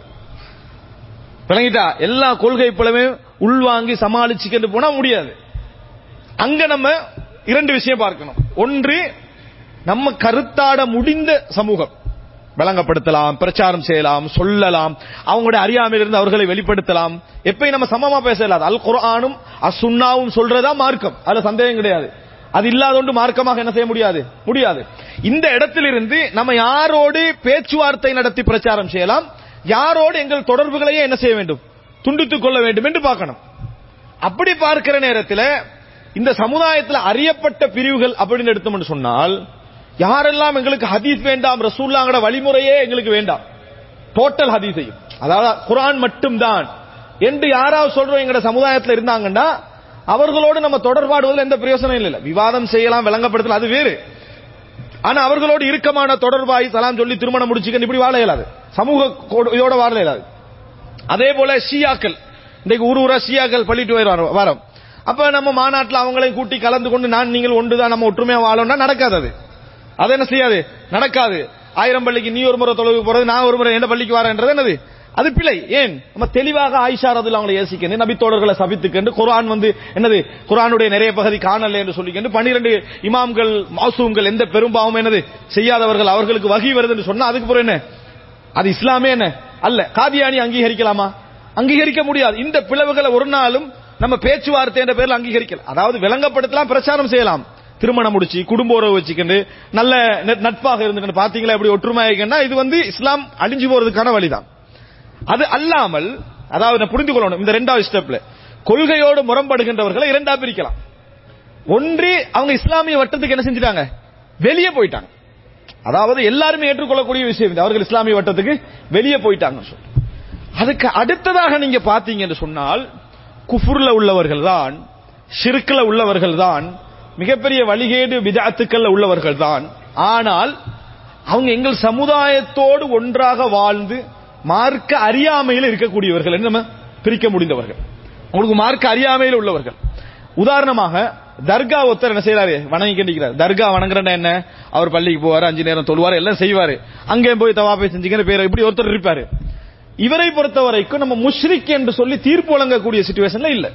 விளங்கிட்டா? எல்லா கொள்கை பிளவையும் உள்வாங்கி சமாளிச்சுக்கண்டு போனா முடியாது. அங்க நம்ம இரண்டு விஷயம் பார்க்கணும். ஒன்று, நம்ம கருத்தாட முடிந்த சமூகம் விளங்கப்படுத்தலாம், பிரச்சாரம் செய்யலாம், சொல்லலாம், அவங்களுடைய அறியாமையிலிருந்து அவர்களை வெளிப்படுத்தலாம். எப்பயும் நம்ம சமமா பேசலாது. அல் குர்ஆனும் அசுன்னாவும் சொல்றதா மார்க்கம், அதுல சந்தேகம் கிடையாது. அது இல்லாதொண்டு மார்க்கமாக என்ன செய்ய முடியாது முடியாது. இந்த இடத்திலிருந்து நம்ம யாரோடு பேச்சுவார்த்தை நடத்தி பிரச்சாரம் செய்யலாம், யாரோடு எங்கள் தொடர்புகளையே என்ன செய்ய வேண்டும், துண்டித்துக் கொள்ள வேண்டும் என்று பார்க்கணும். அப்படி பார்க்கிற நேரத்தில் இந்த சமுதாயத்தில் அறியப்பட்ட பிரிவுகள் அப்படின்னு எடுத்தோம்னு சொன்னால், யாரெல்லாம் எங்களுக்கு ஹதீஸ் வேண்டாம், ரசூலுல்லாஹ்வோட வழிமுறையே எங்களுக்கு வேண்டாம், டோட்டல் ஹதீஸையும், அதாவது குர்ஆன் மட்டும்தான் என்று யாராவது சொல்றோம் எங்க சமுதாயத்தில் இருந்தாங்கன்னா, அவர்களோடு நம்ம தொடர்பாடுவதில் எந்த பிரயோசனம் இல்லை. விவாதம் செய்யலாம், விளங்கப்படுத்தலாம், அது வேறு. ஆனா அவர்களோடு இறுக்கமான தொடர்பாய் சலாம் சொல்லி திருமணம் முடிச்சுக்க இப்படி வாழ இயலாது, சமூக இதோட வாழ இயலாது. அதே போல ஷியாக்கள், இன்றைக்கு ஊர் ஊரா ஷியாக்கள் பள்ளிட்டு வரோம். அப்ப நம்ம மாநாட்டில் அவங்களையும் கூட்டி கலந்து கொண்டு நான் நீங்கள் ஒன்றுதான் நம்ம ஒற்றுமையா வாழணும்னா நடக்காது. அது அது என்ன செய்யாது, நடக்காது. ஆயிரம் பள்ளிக்கு நீ ஒரு முறை தொழுவு போறது, நான் ஒரு முறை என்ன பள்ளிக்கு வரேன்றது என்னது, அது பிழை. ஏன் நம்ம தெளிவாக ஆயிஷா ரலியல்லாஹு அவங்களை ஏசிக்கணும், நபி தோழர்களை சபித்துக்கண்டு குர்ஆன் வந்து என்னது, குர்ஆனுடைய நிறைய பகுதி காணல என்று சொல்லிக்கண்டு பன்னிரண்டு இமாம்கள் மாசூம்கள் எந்த பெரும்பாவம் என்னது செய்யாதவர்கள் அவர்களுக்கு வகி வருது என்று சொன்னா அதுக்கு பிறகு என்ன, அது இஸ்லாமே என்ன அல்ல. காதியானி அங்கீகரிக்கலாமா? அங்கீகரிக்க முடியாது. இந்த பிளவுகளை ஒரு நாளும் நம்ம பேச்சுவார்த்தை என்ற பேரில் அங்கீகரிக்கல. அதாவது விளங்கப்படுத்தலாம், பிரச்சாரம் செய்யலாம், திருமணம் முடிச்சு குடும்ப உறவு வச்சுக்கிண்டு நல்ல நட்பாக இருந்து பாத்தீங்களா எப்படி ஒற்றுமையா, இது வந்து இஸ்லாம் அழிஞ்சு போறதுக்கான வழிதான். அது அல்லாமல், அதாவது புரிந்து கொள்ளணும், இந்த இரண்டாவது ஸ்டெப்ல கொள்கையோடு முரண்படுகின்றவர்களை இரண்டா பிரிக்கலாம். ஒன்றி அவங்க இஸ்லாமிய வட்டத்துக்கு என்ன செஞ்சிட்டாங்க, வெளியே போயிட்டாங்க. அதாவது எல்லாருமே ஏற்றுக்கொள்ளக்கூடிய விஷயம், அவர்கள் இஸ்லாமிய வட்டத்துக்கு வெளியே போயிட்டாங்க. அதுக்கு அடுத்ததாக நீங்க பாத்தீங்க என்று சொன்னால், குஃப்ர்ல உள்ளவர்கள் தான், ஷிர்க்ல உள்ளவர்கள் தான், மிகப்பெரிய வழிகேடு பிதஅத்துக்கள்ல உள்ளவர்கள் தான். ஆனால் அவங்க எங்கள் சமுதாயத்தோடு ஒன்றாக வாழ்ந்து மார்க்க அறியாமையில் இருக்கக்கூடியவர்கள் என்று நம்ம பிரிக்க முடிந்தவர்கள். உங்களுக்கு மார்க்க அறியாமையில் உள்ளவர்கள். உதாரணமாக தர்கா ஒருத்தர் என்ன செய்யறாரு, வணங்கி கண்டிக்கிறார். தர்கா வணங்குறா என்ன, அவர் பள்ளிக்கு போவாரு, அஞ்சு நேரம் தொழுவாரு, எல்லாம் செய்வாரு, அங்கே போய் தவாஃபை செஞ்சுக்கிற பேர் இப்படி ஒருத்தர் இருப்பாரு. இவரை பொறுத்த வரைக்கும் நம்ம முஷ்ரிக் என்று சொல்லி தீர்ப்பு வழங்கக்கூடிய சிச்சுவேஷன்ல இல்ல.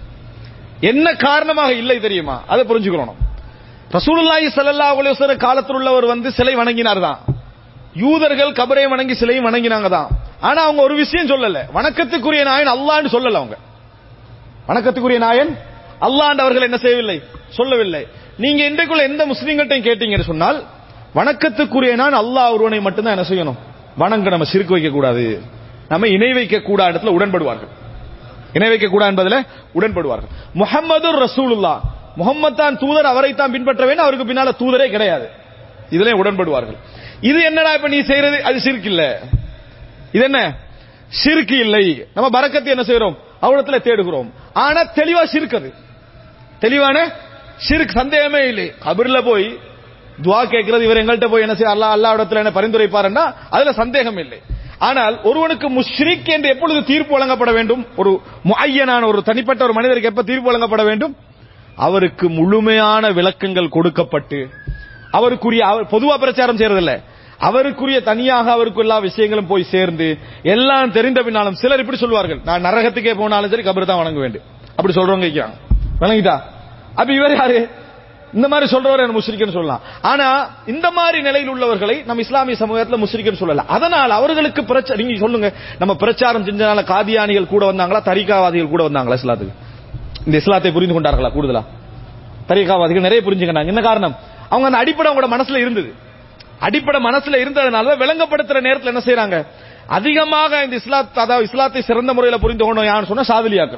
என்ன காரணமாக இல்லை தெரியுமா, அதை புரிஞ்சுக்கணும். ரசூலுல்லாஹி ஸல்லல்லாஹு அலைஹி வஸல்லம் காலத்தில் உள்ளவர் வந்து சிலை வணங்கினார் தான், யூதர்கள் கபரை வணங்கி சிலையும் வணங்கினாங்க தான். ஆனா அவங்க ஒரு விஷயம் சொல்லல, வணக்கத்துக்குரிய நாயன் அல்லாஹ்னு சொல்லல. அவங்க வணக்கத்துக்குரிய நாயன் அல்லாஹ் அவர்கள் என்ன செய்யவில்லை, சொல்லவில்லை. நீங்க இன்றைக்குள்ள எந்த முஸ்லீம்கள்ட்டையும் கேட்டீங்கன்னு சொன்னால், வணக்கத்துக்குரிய நான் அல்லாஹ் ஒருவனை மட்டும்தான் என்ன செய்யணும், வணங்க, நம்ம சிறுக்கு வைக்க கூடாது, நம்ம இணை வைக்க கூடாத இடத்துல உடன்படுவார்கள். இணை வைக்க கூடாது என்பதில் உடன்படுவார்கள். முஹம்மது ரசூலுல்லாஹ், முஹம்மது தான் தூதர், அவரை தான் பின்பற்ற வேண்டும், அவருக்கு பின்னால தூதரே கிடையாது, இதுல உடன்படுவார்கள். இது என்னடா இப்ப நீ செய்யறது, அது ஷிர்க் இல்ல, இது என்ன ஷிர்க் இல்லை. நம்ம பரக்கத்தை என்ன செய்யறோம், அவரிடத்துல தேடுகிறோம். ஆனா தெளிவா ஷிர்க், அது தெளிவான ஷிர்க், சந்தேகமே இல்லை. கபர்ல போய் துஆ கேட்கிறது, இவர் எங்கள்கிட்ட போய் என்ன செய்ய, அல்லாஹ் அல்லாஹ் இடத்துல என்ன பரிந்துரைப்பாருன்னா அதுல சந்தேகம் இல்லை. ஆனால் ஒருவனுக்கு முஷ்ரிக் என்று எப்பொழுது தீர்ப்பு வழங்கப்பட வேண்டும், ஒரு முஅய்யனான ஒரு தனிப்பட்ட ஒரு மனிதருக்கு எப்ப தீர்ப்பு வழங்கப்பட வேண்டும், அவருக்கு முழுமையான விளக்கங்கள் கொடுக்கப்பட்டு, அவருக்குரிய பொதுவா பிரச்சாரம் செய்யறதில்ல, அவருக்குரிய தனியாக அவருக்கு எல்லா விஷயங்களும் போய் சேர்ந்து எல்லாம் தெரிந்த பின்னாலும் சிலர் இப்படி சொல்வார்கள், நான் நரகத்துக்கே போனாலும் சரி கபர் தான் வணங்க வேண்டும், அப்படி சொல்றவங்க இருக்காங்க. வணங்கிட்டா அப்ப இவர் யாரு, இந்த மாதிரி சொல்றவர் முஸ்ரிக்னு சொல்லலாம். ஆனா இந்த மாதிரி நிலையில் உள்ளவர்களை நம்ம இஸ்லாமிய சமூகத்தில் முஸ்ரிக்னு சொல்லல. அதனால் அவர்களுக்கு பிரச்சாரம், நீங்க சொல்லுங்க, நம்ம பிரச்சாரம் செஞ்சனால காதியானிகள் கூட வந்தாங்களா, தரிகாவாதிகள் கூட வந்தாங்களா இஸ்லாத்துக்கு? இந்த இஸ்லாத்தை புரிந்து கொண்டார்களா கூடுதலா? தரிகாவாதிகள் நிறைய புரிஞ்சுக்கிட்டாங்க. என்ன காரணம், அவங்க அந்த அடிப்படை அவங்களோட மனசுல இருந்தது, அடிப்படை மனசுல இருந்ததுனால விளங்கப்படுத்துற நேரத்தில் என்ன செய்யறாங்க, அதிகமாக இந்த இஸ்லாத், அதாவது இஸ்லாத்தை சிறந்த முறையில் புரிந்து கொண்டோம் யாருன்னு சொன்னா சாதிலியாக்கள்.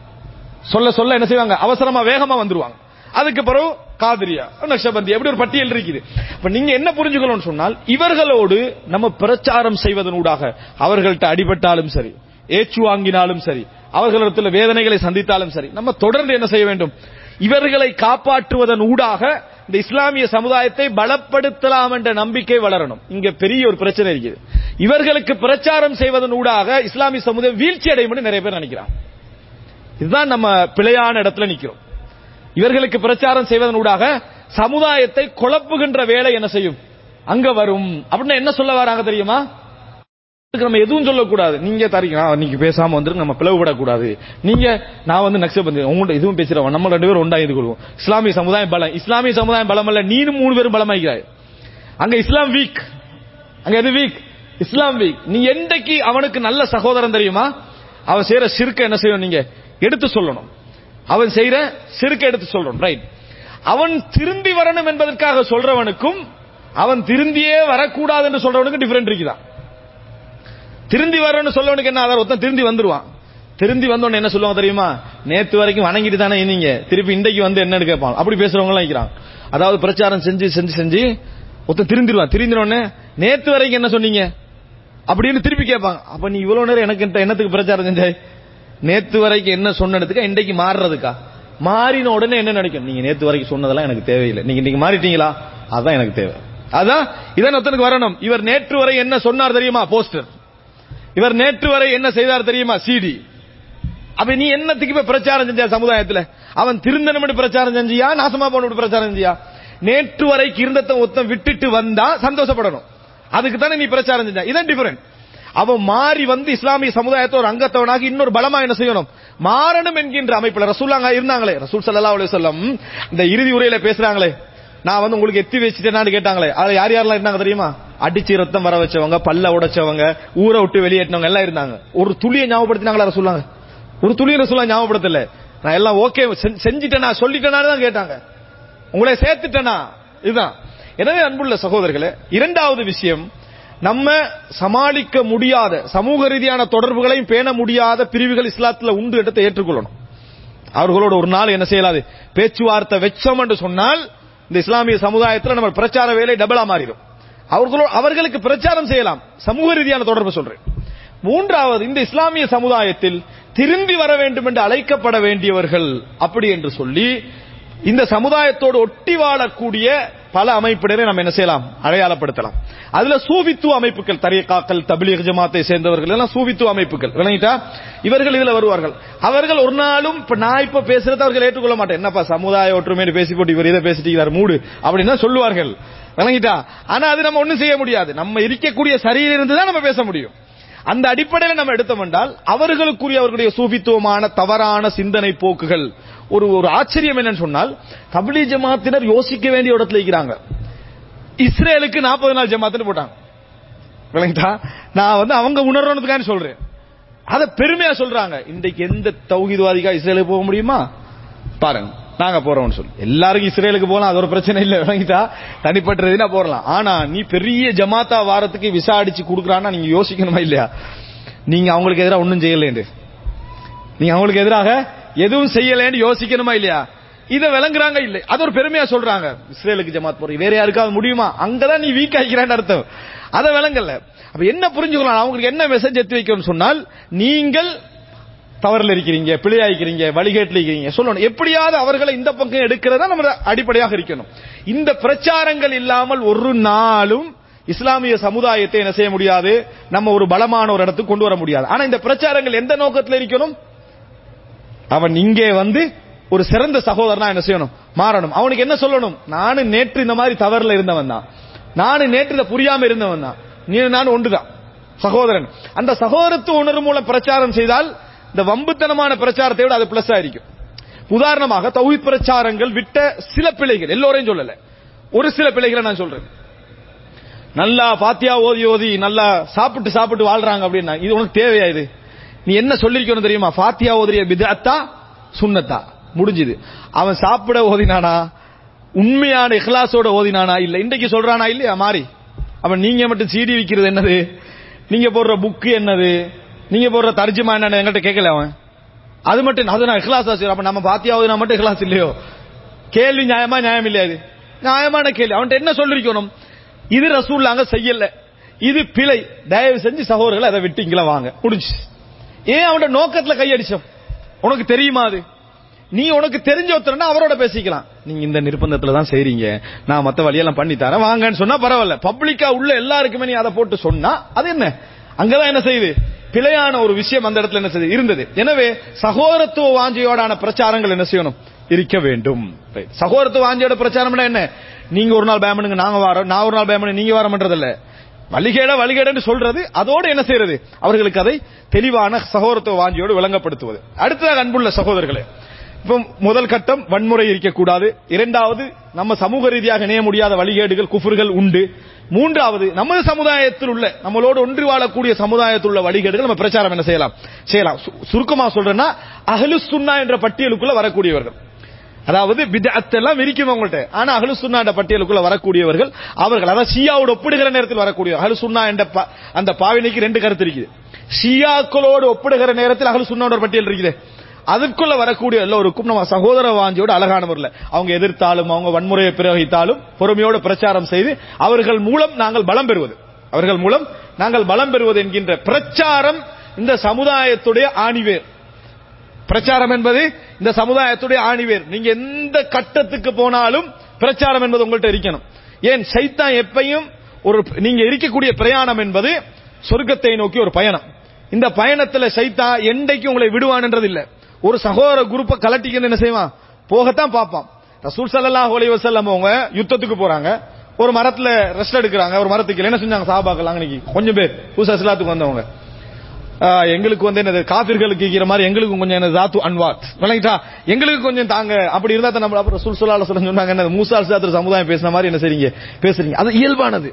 சொல்ல சொல்ல என்ன செய்வாங்க, அவசரமா வேகமா வந்துருவாங்க. அதுக்கு பிறகு காதிரியா, நக்ஷபந்தி, எப்படி ஒரு பட்டியல் இருக்குது. இப்ப நீங்க என்ன புரிஞ்சுக்கணும்னு சொன்னால், இவர்களோடு நம்ம பிரச்சாரம் செய்வதனூடாக அவர்கள்ட்ட அடிபட்டாலும் சரி, ஏச்சு வாங்கினாலும் சரி, அவர்களிடத்தில் வேதனைகளை சந்தித்தாலும் சரி, நம்ம தொடர்ந்து என்ன செய்ய வேண்டும், இவர்களை காப்பாற்றுவதன் ஊடாக இந்த இஸ்லாமிய சமுதாயத்தை பலப்படுத்தலாம் என்ற நம்பிக்கை வளரணும். இங்க பெரிய ஒரு பிரச்சனை இருக்குது. இவர்களுக்கு பிரச்சாரம் செய்வதன் ஊடாக இஸ்லாமிய சமுதாயம் வீழ்ச்சி அடையும் நிறைய பேர் நினைக்கிறாங்க. இதுதான் நம்ம பிழையான இடத்துல நிக்கிறோம். இவர்களுக்கு பிரச்சாரம் செய்வதன் ஊடாக சமுதாயத்தை குழப்புகின்ற வேலை என்ன செய்யும், அங்க வரும். அப்படின்னா என்ன சொல்ல வராங்க தெரியுமா, நம்ம எதுவும் சொல்லக்கூடாது, நீங்க தரீங்க நீங்க பேசாம வந்துருக்கு, நம்ம பிளவுபடக்கூடாது, நீங்க நான் வந்து நக்ஷபந்தி உங்கள்ட்ட இதுவும் பேசுறோம், நம்ம ரெண்டு பேரும் ஒன்றா இது கொள்வோம், இஸ்லாமிய சமுதாயம் பலம், இஸ்லாமிய சமுதாயம் பலம் அல்ல, நீனும் மூணு பேரும் பலமாகிறாய். அங்க இஸ்லாம் வீக், அங்க எது வீக், இஸ்லாம் வீக். நீ என்றைக்கு அவனுக்கு நல்ல சகோதரன் தெரியுமா, அவன் செய்யற ஷிர்க்க என்ன செய்யணும், நீங்க எடுத்து சொல்லணும். அவன் செய்யற ஷிர்க்க எடுத்து சொல்றோம், ரைட். அவன் திருந்தி வரணும் என்பதற்காக சொல்றவனுக்கும் அவன் திருந்தியே வரக்கூடாது என்று சொல்றவனுக்கு டிஃபரெண்ட் இருக்குதான். திருந்தி வரணும்னு சொல்லவனுக்கு என்ன ஆதாரம், ஒருத்தன் திருந்தி வந்துருவான், திருந்தி வந்தோன்னு என்ன சொல்லுவாங்க தெரியுமா, நேத்து வரைக்கும் வணங்கிட்டு தானே இருந்தீங்க, திருப்பி இன்றைக்கு வந்து என்னன்னு கேட்பான். அப்படி பேசுறவங்க எல்லாம் இருக்கிறாங்க. அதாவது பிரச்சாரம் செஞ்சு செஞ்சு செஞ்சு ஒருத்தன் திருந்திடுவான், திருந்தினோடனே நேத்து வரைக்கும் என்ன சொன்னீங்க அப்படின்னு திருப்பி கேட்பாங்க. அப்ப நீ இவ்வளவு நேரம் எனக்கு என்னத்துக்கு பிரச்சாரம் செஞ்சாய், நேத்து வரைக்கும் என்ன சொன்னதுக்கா, இன்றைக்கு மாறுறதுக்கா? மாறின உடனே என்ன நினைக்கும், நீங்க நேத்து வரைக்கும் சொன்னதெல்லாம் எனக்கு தேவையில்லை, நீங்க இன்னைக்கு மாறிட்டீங்களா, அதான் எனக்கு தேவை. அதான் இதான் ஒருத்தனுக்கு வரணும். இவர் நேற்று வரை என்ன சொன்னார் தெரியுமா, போஸ்டர். இவர் நேற்று வரை என்ன செய்தார் தெரியுமா, சிடி. அப்ப நீ என்னத்துக்கு இப்ப பிரச்சாரம் செஞ்சா சமுதாயத்தில், அவன் திருந்தனம் பிரச்சாரம் செஞ்சியா, நாசமா போன பிரச்சாரம் செஞ்சியா? நேற்று வரைக்கும் இருந்ததை ஒருத்தன் விட்டுட்டு வந்தா சந்தோஷப்படணும், அதுக்கு தானே நீ பிரச்சாரம் செஞ்சா. இதான் டிஃபரெண்ட். அவன் மாறி வந்து இஸ்லாமிய சமுதாயத்தை ஒரு அங்கத்தவனாக இன்னொரு பலமா என்ன செய்யணும், மாறணும் என்கின்ற அமைப்புல ரசூலுல்லாஹ் இருந்தாங்களே. ரசூல் ஸல்லல்லாஹு அலைஹி வஸல்லம் இந்த இறுதி உரையில பேசுறாங்களே, நான் வந்து உங்களுக்கு எத்தி வச்சுட்டேன்னு கேட்டாங்களே, அதுல யார் யாரெல்லாம் இருந்தாங்க தெரியுமா, அடிச்சு ரத்தம் வர வச்சவங்க, பல்ல உடைச்சவங்க, ஊரை விட்டு வெளியேற்றினவங்க எல்லாம் இருந்தாங்க. ஒரு துளியை ஞாபகப்படுத்தினாங்களா ரசூலுல்லாஹ்? ஒரு துளியை ரசூலுல்லாஹ் ஞாபகப்படுத்தல. நான் எல்லாம் ஓகே செஞ்சிட்டேனா, சொல்லிட்டேனா தான் கேட்டாங்க, உங்களை சேர்த்துட்டேனா, இதுதான். எனவே அன்புள்ள சகோதரர்களே, இரண்டாவது விஷயம், நம்ம சமாளிக்க முடியாத சமூக ரீதியான தொடர்புகளையும் பேண முடியாத பிரிவுகள் இஸ்லாத்துல உண்டு என்று ஏற்றுக்கொள்ளணும். அவர்களோடு ஒரு நாள் என்ன செய்யலாது, பேச்சுவார்த்தை வெச்சம் என்று சொன்னால் இந்த இஸ்லாமிய சமுதாயத்தில் நம்ம பிரச்சார வேலை டபுளா மாறிடும். அவர்களோடு அவர்களுக்கு பிரச்சாரம் செய்யலாம், சமூக ரீதியான தொடர்பு சொல்றேன். மூன்றாவது, இந்த இஸ்லாமிய சமுதாயத்தில் திரும்பி வர வேண்டும் என்று அழைக்கப்பட வேண்டியவர்கள் அப்படி என்று சொல்லி இந்த சமுதாயத்தோடு ஒட்டி வாழக்கூடிய பல அமைப்பினரை நம்ம என்ன செய்யலாம், அடையாளப்படுத்தலாம். அதுல சூஃபித்துவ அமைப்புகள், தரீகாக்கள், தப்லீக் ஜமாத்தை சேர்ந்தவர்கள் எல்லாம் சூஃபித்துவ அமைப்புகள் விளங்கிட்டா, இவர்கள் இதுல வருவார்கள். அவர்கள் ஒரு நாளும் இப்ப நான் இப்ப பேசுறது அவர்கள் ஏற்றுக்கொள்ள மாட்டேன், என்னப்பா சமுதாய ஒற்றுமையை பேசி போட்டு இவர் இதை பேசிட்டு மூடு அப்படின்னு சொல்லுவார்கள் விளங்கிட்டா. ஆனா அது நம்ம ஒண்ணும் செய்ய முடியாது, நம்ம இருக்கக்கூடிய சரியில் இருந்துதான் நம்ம பேச முடியும். அந்த அடிப்படையில் நம்ம எடுத்தோம் என்றால் அவர்களுக்குரிய அவர்களுடைய சூஃபித்துவமான தவறான சிந்தனை போக்குகள். ஒரு ஒரு ஆச்சரியம் என்னன்னு சொன்னால், தப்லீக் ஜமாத்தினர் யோசிக்க வேண்டிய இடத்துல இருக்கிறாங்க. இஸ்ரேலுக்கு நாற்பது நாள் ஜமாத்துன்னு போட்டாங்க விளங்கிட்டா. நான் வந்து அவங்க உணர்றதுக்காக சொல்றேன், அதை பெருமையா சொல்றாங்க. இன்றைக்கு எந்த தௌஹீத்வாதிகா இஸ்ரேலுக்கு போக முடியுமா பாருங்க, நாங்க போறோம்னு சொல்லி எல்லாருக்கும் இஸ்ரேலுக்கு போலாம், அது ஒரு பிரச்சனை இல்லை விளங்கிட்டா. தனிப்பட்டதுன்னா போறலாம். ஆனா நீ பெரிய ஜமாத்தா வாரத்துக்கு விசா அடிச்சு கொடுக்குறான்னா நீங்க யோசிக்கணுமா இல்லையா, நீங்க அவங்களுக்கு எதிராக ஒன்னும் செய்யலேண்டு, நீங்க அவங்களுக்கு எதிராக எதுவும் செய்யலேன்னு யோசிக்கணுமா இல்லையா. இதை விளங்குறாங்க இல்லை, அது ஒரு பெருமையா சொல்றாங்க. இஸ்ரேலுக்கு ஜமாத் போறீங்க, வேற யாருக்காவது முடியுமா, அங்கதான் நீ வீக் ஆகிக்கிறான்னு அர்த்தம். அதை விளங்கல. அப்ப என்ன புரிஞ்சுக்கலாம், அவங்களுக்கு என்ன மெசேஜ் எடுத்து வைக்கணும்னு சொன்னால், நீங்கள் தவறில் இருக்கிறீங்க, பிழையாக்கிறீங்க, வழிகேட்டில் இருக்கிறீங்க சொல்லணும். எப்படியாவது அவர்களை இந்த பக்கம் எடுக்கிறதா நம்ம அடிப்படையாக இருக்கணும். இந்த பிரச்சாரங்கள் இல்லாமல் ஒரு நாளும் இஸ்லாமிய சமுதாயத்தை என்ன செய்ய முடியாது, நம்ம ஒரு பலமான ஒரு இடத்துக்கு கொண்டு வர முடியாது. ஆனா இந்த பிரச்சாரங்கள் எந்த நோக்கத்தில் இருக்கணும், அவன் இங்கே வந்து ஒரு சிறந்த சகோதரனா என்ன செய்யணும், மாறணும். அவனுக்கு என்ன சொல்லணும், நானு நேற்று இந்த மாதிரி தவறுல இருந்தவன் தான், நானு நேற்று இதை புரியாம இருந்தவன் தான், நீ நான் ஒன்றுதான் சகோதரன். அந்த சகோதரத்துவ உணர்வு மூலம் பிரச்சாரம் செய்தால் இந்த வம்புத்தனமான பிரச்சாரத்தை விட அது பிளஸ் ஆയിരിக்கும். உதாரணமாக தௌஹீத் பிரச்சாரங்கள் விட்ட சில பிழைகள், எல்லோரையும் சொல்லல, ஒரு சில பிழைகளை நான் சொல்றேன். நல்லா பாத்தியா ஓதி ஓதி நல்லா சாப்பிட்டு சாப்பிட்டு வாழ்றாங்க அப்படின்னா இது உனக்கு தேவையா? இது நீ என்ன சொல்லிருக்கணும் தெரியுமா, ஃபாத்தியா ஓதிய பித்அத்தா சுன்னத்தா, முடிஞ்சுது. அவன் சாப்பிட ஓதினானா, உண்மையான இஹ்லாஸோட ஓதினானா இல்ல, இன்றைக்கு சொல்றானா இல்லையா மாறி. அவன் நீங்க மட்டும் சீடி விக்கிறது என்னது, நீங்க போடுற புக்கு என்னது, நீங்க போடுற தர்ஜுமா என்ன எங்கள்கிட்ட கேட்கல அவன். அது மட்டும் அது நான் இஹ்லாஸ் ஆச்சு, அப்ப நம்ம பாத்தியா ஓதினா மட்டும் இஹ்லாஸ் இல்லையோ? கேள்வி நியாயமா நியாயம் இல்லையா? இது நியாயமான கேள்வி. அவன்கிட்ட என்ன சொல்லிருக்கணும், இது ரசூலுல்லாஹ் செய்யல, இது பிழை, தயவு செஞ்சு சகோதரர்கள் அதை விட்டீங்களா வாங்க, முடிஞ்சு. ஏன் அவனோட நோக்கத்துல கையடிச்சோம், உனக்கு தெரியுமா? அது நீ உனக்கு தெரிஞ்ச ஒருத்தரனா அவரோட பேசிக்கலாம். நீங்க இந்த நிர்பந்தத்துல தான் செய்றீங்க, நான் மத்த வழியெல்லாம் பண்ணி தரேன் வாங்கன்னு சொன்னா பரவாயில்ல. பப்ளிக்கா உள்ள எல்லாருக்குமே நீ அதை போட்டு சொன்னா அது என்ன, அங்கதான் என்ன செய்யுது, பிழையான ஒரு விஷயம் அந்த இடத்துல என்ன செய்யுது இருந்தது. எனவே சகோதரத்துவ வாஞ்சையோடான பிரச்சாரங்கள் என்ன செய்யணும், இருக்க வேண்டும். சகோதரத்துவ வாஞ்சையோட பிரச்சாரம் என்ன, நீங்க ஒரு நாள் பயமனுங்க நாங்க வாரோம், நான் ஒரு நாள் பயமனு நீங்க வாரம்ன்றதில்ல, வழிகேட வழிகேடு சொல்றது, அதோடு என்ன செய்யறது, அவர்களுக்கு அதை தெளிவான சகோதரத்துவ வாஞ்சியோடு விளங்கப்படுத்துவது. அடுத்ததாக அன்புள்ள சகோதரர்களே, இப்ப முதல் கட்டம் வன்முறை இருக்கக்கூடாது. இரண்டாவது, நம்ம சமூக ரீதியாக இணைய முடியாத வழிகேடுகள் குஃப்ர்கள் உண்டு. மூன்றாவது, நமது சமுதாயத்தில் உள்ள நம்மளோடு ஒன்றி வாழக்கூடிய சமுதாயத்தில் உள்ள வழிகேடுகள் நம்ம பிரச்சாரம் என்ன செய்யலாம் செய்யலாம் சுருக்கமா சொல்றேன்னா அஹ்லுஸ் சுன்னா என்ற பட்டியலுக்குள்ள வரக்கூடியவர்கள், அதாவது பித்அத் எல்லாம் இருக்கும் அவங்கள்ட்ட, ஆனா அஹ்லுஸ் சுன்னா என்ற பட்டியலுக்குள்ள வரக்கூடியவர்கள் அவர்கள், அதாவது ஷியாவோடு ஒப்பிடுகிற நேரத்தில் வரக்கூடிய அஹ்லுஸ் சுன்னா என்ற அந்த பாவினைக்கு ரெண்டு கருத்து இருக்குது. ஷியாக்களோடு ஒப்பிடுகிற நேரத்தில் அஹ்லுஸ் சுன்னா என்ற பட்டியல் இருக்குது, அதுக்குள்ள வரக்கூடிய எல்லோருக்கும் நம்ம சகோதர வாஞ்சியோடு அழகானவர்கள், அவங்க எதிர்த்தாலும் அவங்க வன்முறையை பிரயோகித்தாலும் பொறுமையோடு பிரச்சாரம் செய்து அவர்கள் மூலம் நாங்கள் பலம் பெறுவது அவர்கள் மூலம் நாங்கள் பலம் பெறுவது என்கின்ற பிரச்சாரம் இந்த சமுதாயத்துடைய ஆணிவேர். பிரச்சாரம் என்பது இந்த சமுதாயத்துடைய ஆணிவேர். நீங்க எந்த கட்டத்துக்கு போனாலும் பிரச்சாரம் என்பது உங்கள்கிட்ட இருக்கணும். ஏன் சைத்தான் எப்பையும் ஒரு, நீங்க இருக்கக்கூடிய பிரயாணம் என்பது சொர்க்கத்தை நோக்கி ஒரு பயணம். இந்த பயணத்துல சைத்தான் என்றைக்கு உங்களை விடுவான்ன்றது இல்ல. ஒரு சகோதர குரூப்பை கலட்டிக்கன்னு என்ன செய்வான், போகத்தான் பார்ப்பான். ரசூல் ஸல்லல்லாஹு அலைஹி வஸல்லம் அவங்க யுத்தத்துக்கு போறாங்க, ஒரு மரத்துல ரெஸ்ட் எடுக்கிறாங்க, ஒரு மரத்துக்கு என்ன செஞ்சாங்க சஹாபாக்கள், அன்னைக்கு கொஞ்சம் பேர் புதுசா இஸ்லாத்துக்கு வந்தவங்க, எங்களுக்கு வந்து என்ன காபிர்களுக்கு இருக்கிற மாதிரி எங்களுக்கு கொஞ்சம் என்ன ஜாத்து அன்வாத் விளங்கிட்டா, எங்களுக்கு கொஞ்சம் தாங்க, அப்படி இருந்தா தான் நம்ம அப்புறம் ரசூல் ஸல்லல்லாஹு அலைஹி வஸல்லம் சொன்னாங்க, என்ன மூசா அலைஹிஸ்ஸலாத்து சமுதாயம் பேசின மாதிரி என்ன செய்றீங்க பேசுறீங்க, அது இயல்பானது.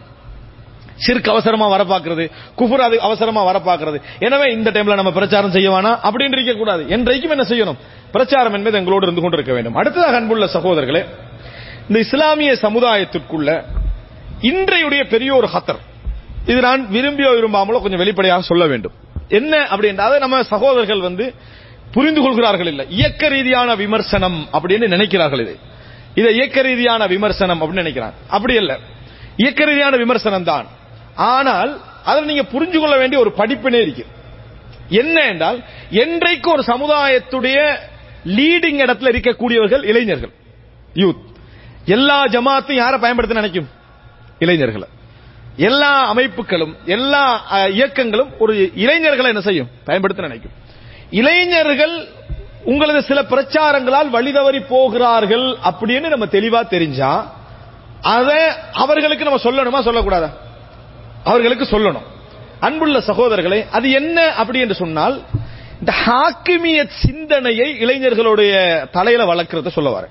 ஷிர்க் அவசரமா வர பாக்குறது, குஃபர் அது அவசரமா வர பாக்குறது. எனவே இந்த டைம்ல நம்ம பிரச்சாரம் செய்ய வேணாம் அப்படின்னு இருக்க கூடாது. என்றைக்கும் என்ன செய்யணும், பிரச்சாரம் என்பது எங்களோடு இருந்து கொண்டிருக்க வேண்டும். அடுத்ததாக அன்புள்ள சகோதரர்களே, இந்த இஸ்லாமிய சமுதாயத்திற்குள்ள இன்றையுடைய பெரிய ஒரு ஹத்தர், இது நான் விரும்பியோ விரும்பாமலோ கொஞ்சம் வெளிப்படையாக சொல்ல வேண்டும். என்ன அப்படின்றாவது, நம்ம சகோதரர்கள் வந்து புரிந்து கொள்கிறார்கள் இல்லை. இயக்க ரீதியான விமர்சனம் அப்படின்னு நினைக்கிறார்கள். இது இதை இயக்க ரீதியான விமர்சனம் அப்படின்னு நினைக்கிறாங்க. அப்படி இல்லை, இயக்க ரீதியான விமர்சனம் தான். ஆனால் அதில் நீங்க புரிஞ்சு கொள்ள வேண்டிய ஒரு படிப்பினே இருக்கு. என்ன என்றால், என்றைக்கு ஒரு சமுதாயத்துடைய லீடிங் இடத்துல இருக்கக்கூடியவர்கள் இளைஞர்கள், யூத், எல்லா ஜமாத்தையும் யாரை பயன்படுத்த நினைக்கும்? இளைஞர்கள். எல்லா அமைப்புகளும் எல்லா இயக்கங்களும் ஒரு இளைஞர்களை என்ன செய்யும்? பயன்படுத்த நினைக்கும். இளைஞர்கள் உங்களது சில பிரச்சாரங்களால் வழிதவறி போகிறார்கள் அப்படின்னு நம்ம தெளிவா தெரிஞ்சா அதை அவர்களுக்கு நம்ம சொல்லணுமா சொல்லக்கூடாதா? அவர்களுக்கு சொல்லணும். அன்புள்ள சகோதரர்களே, அது என்ன அப்படி என்று சொன்னால், இந்த ஹாக்கிமியத் சிந்தனையை இளைஞர்களுடைய தலையில வளர்க்கிறத சொல்ல வர.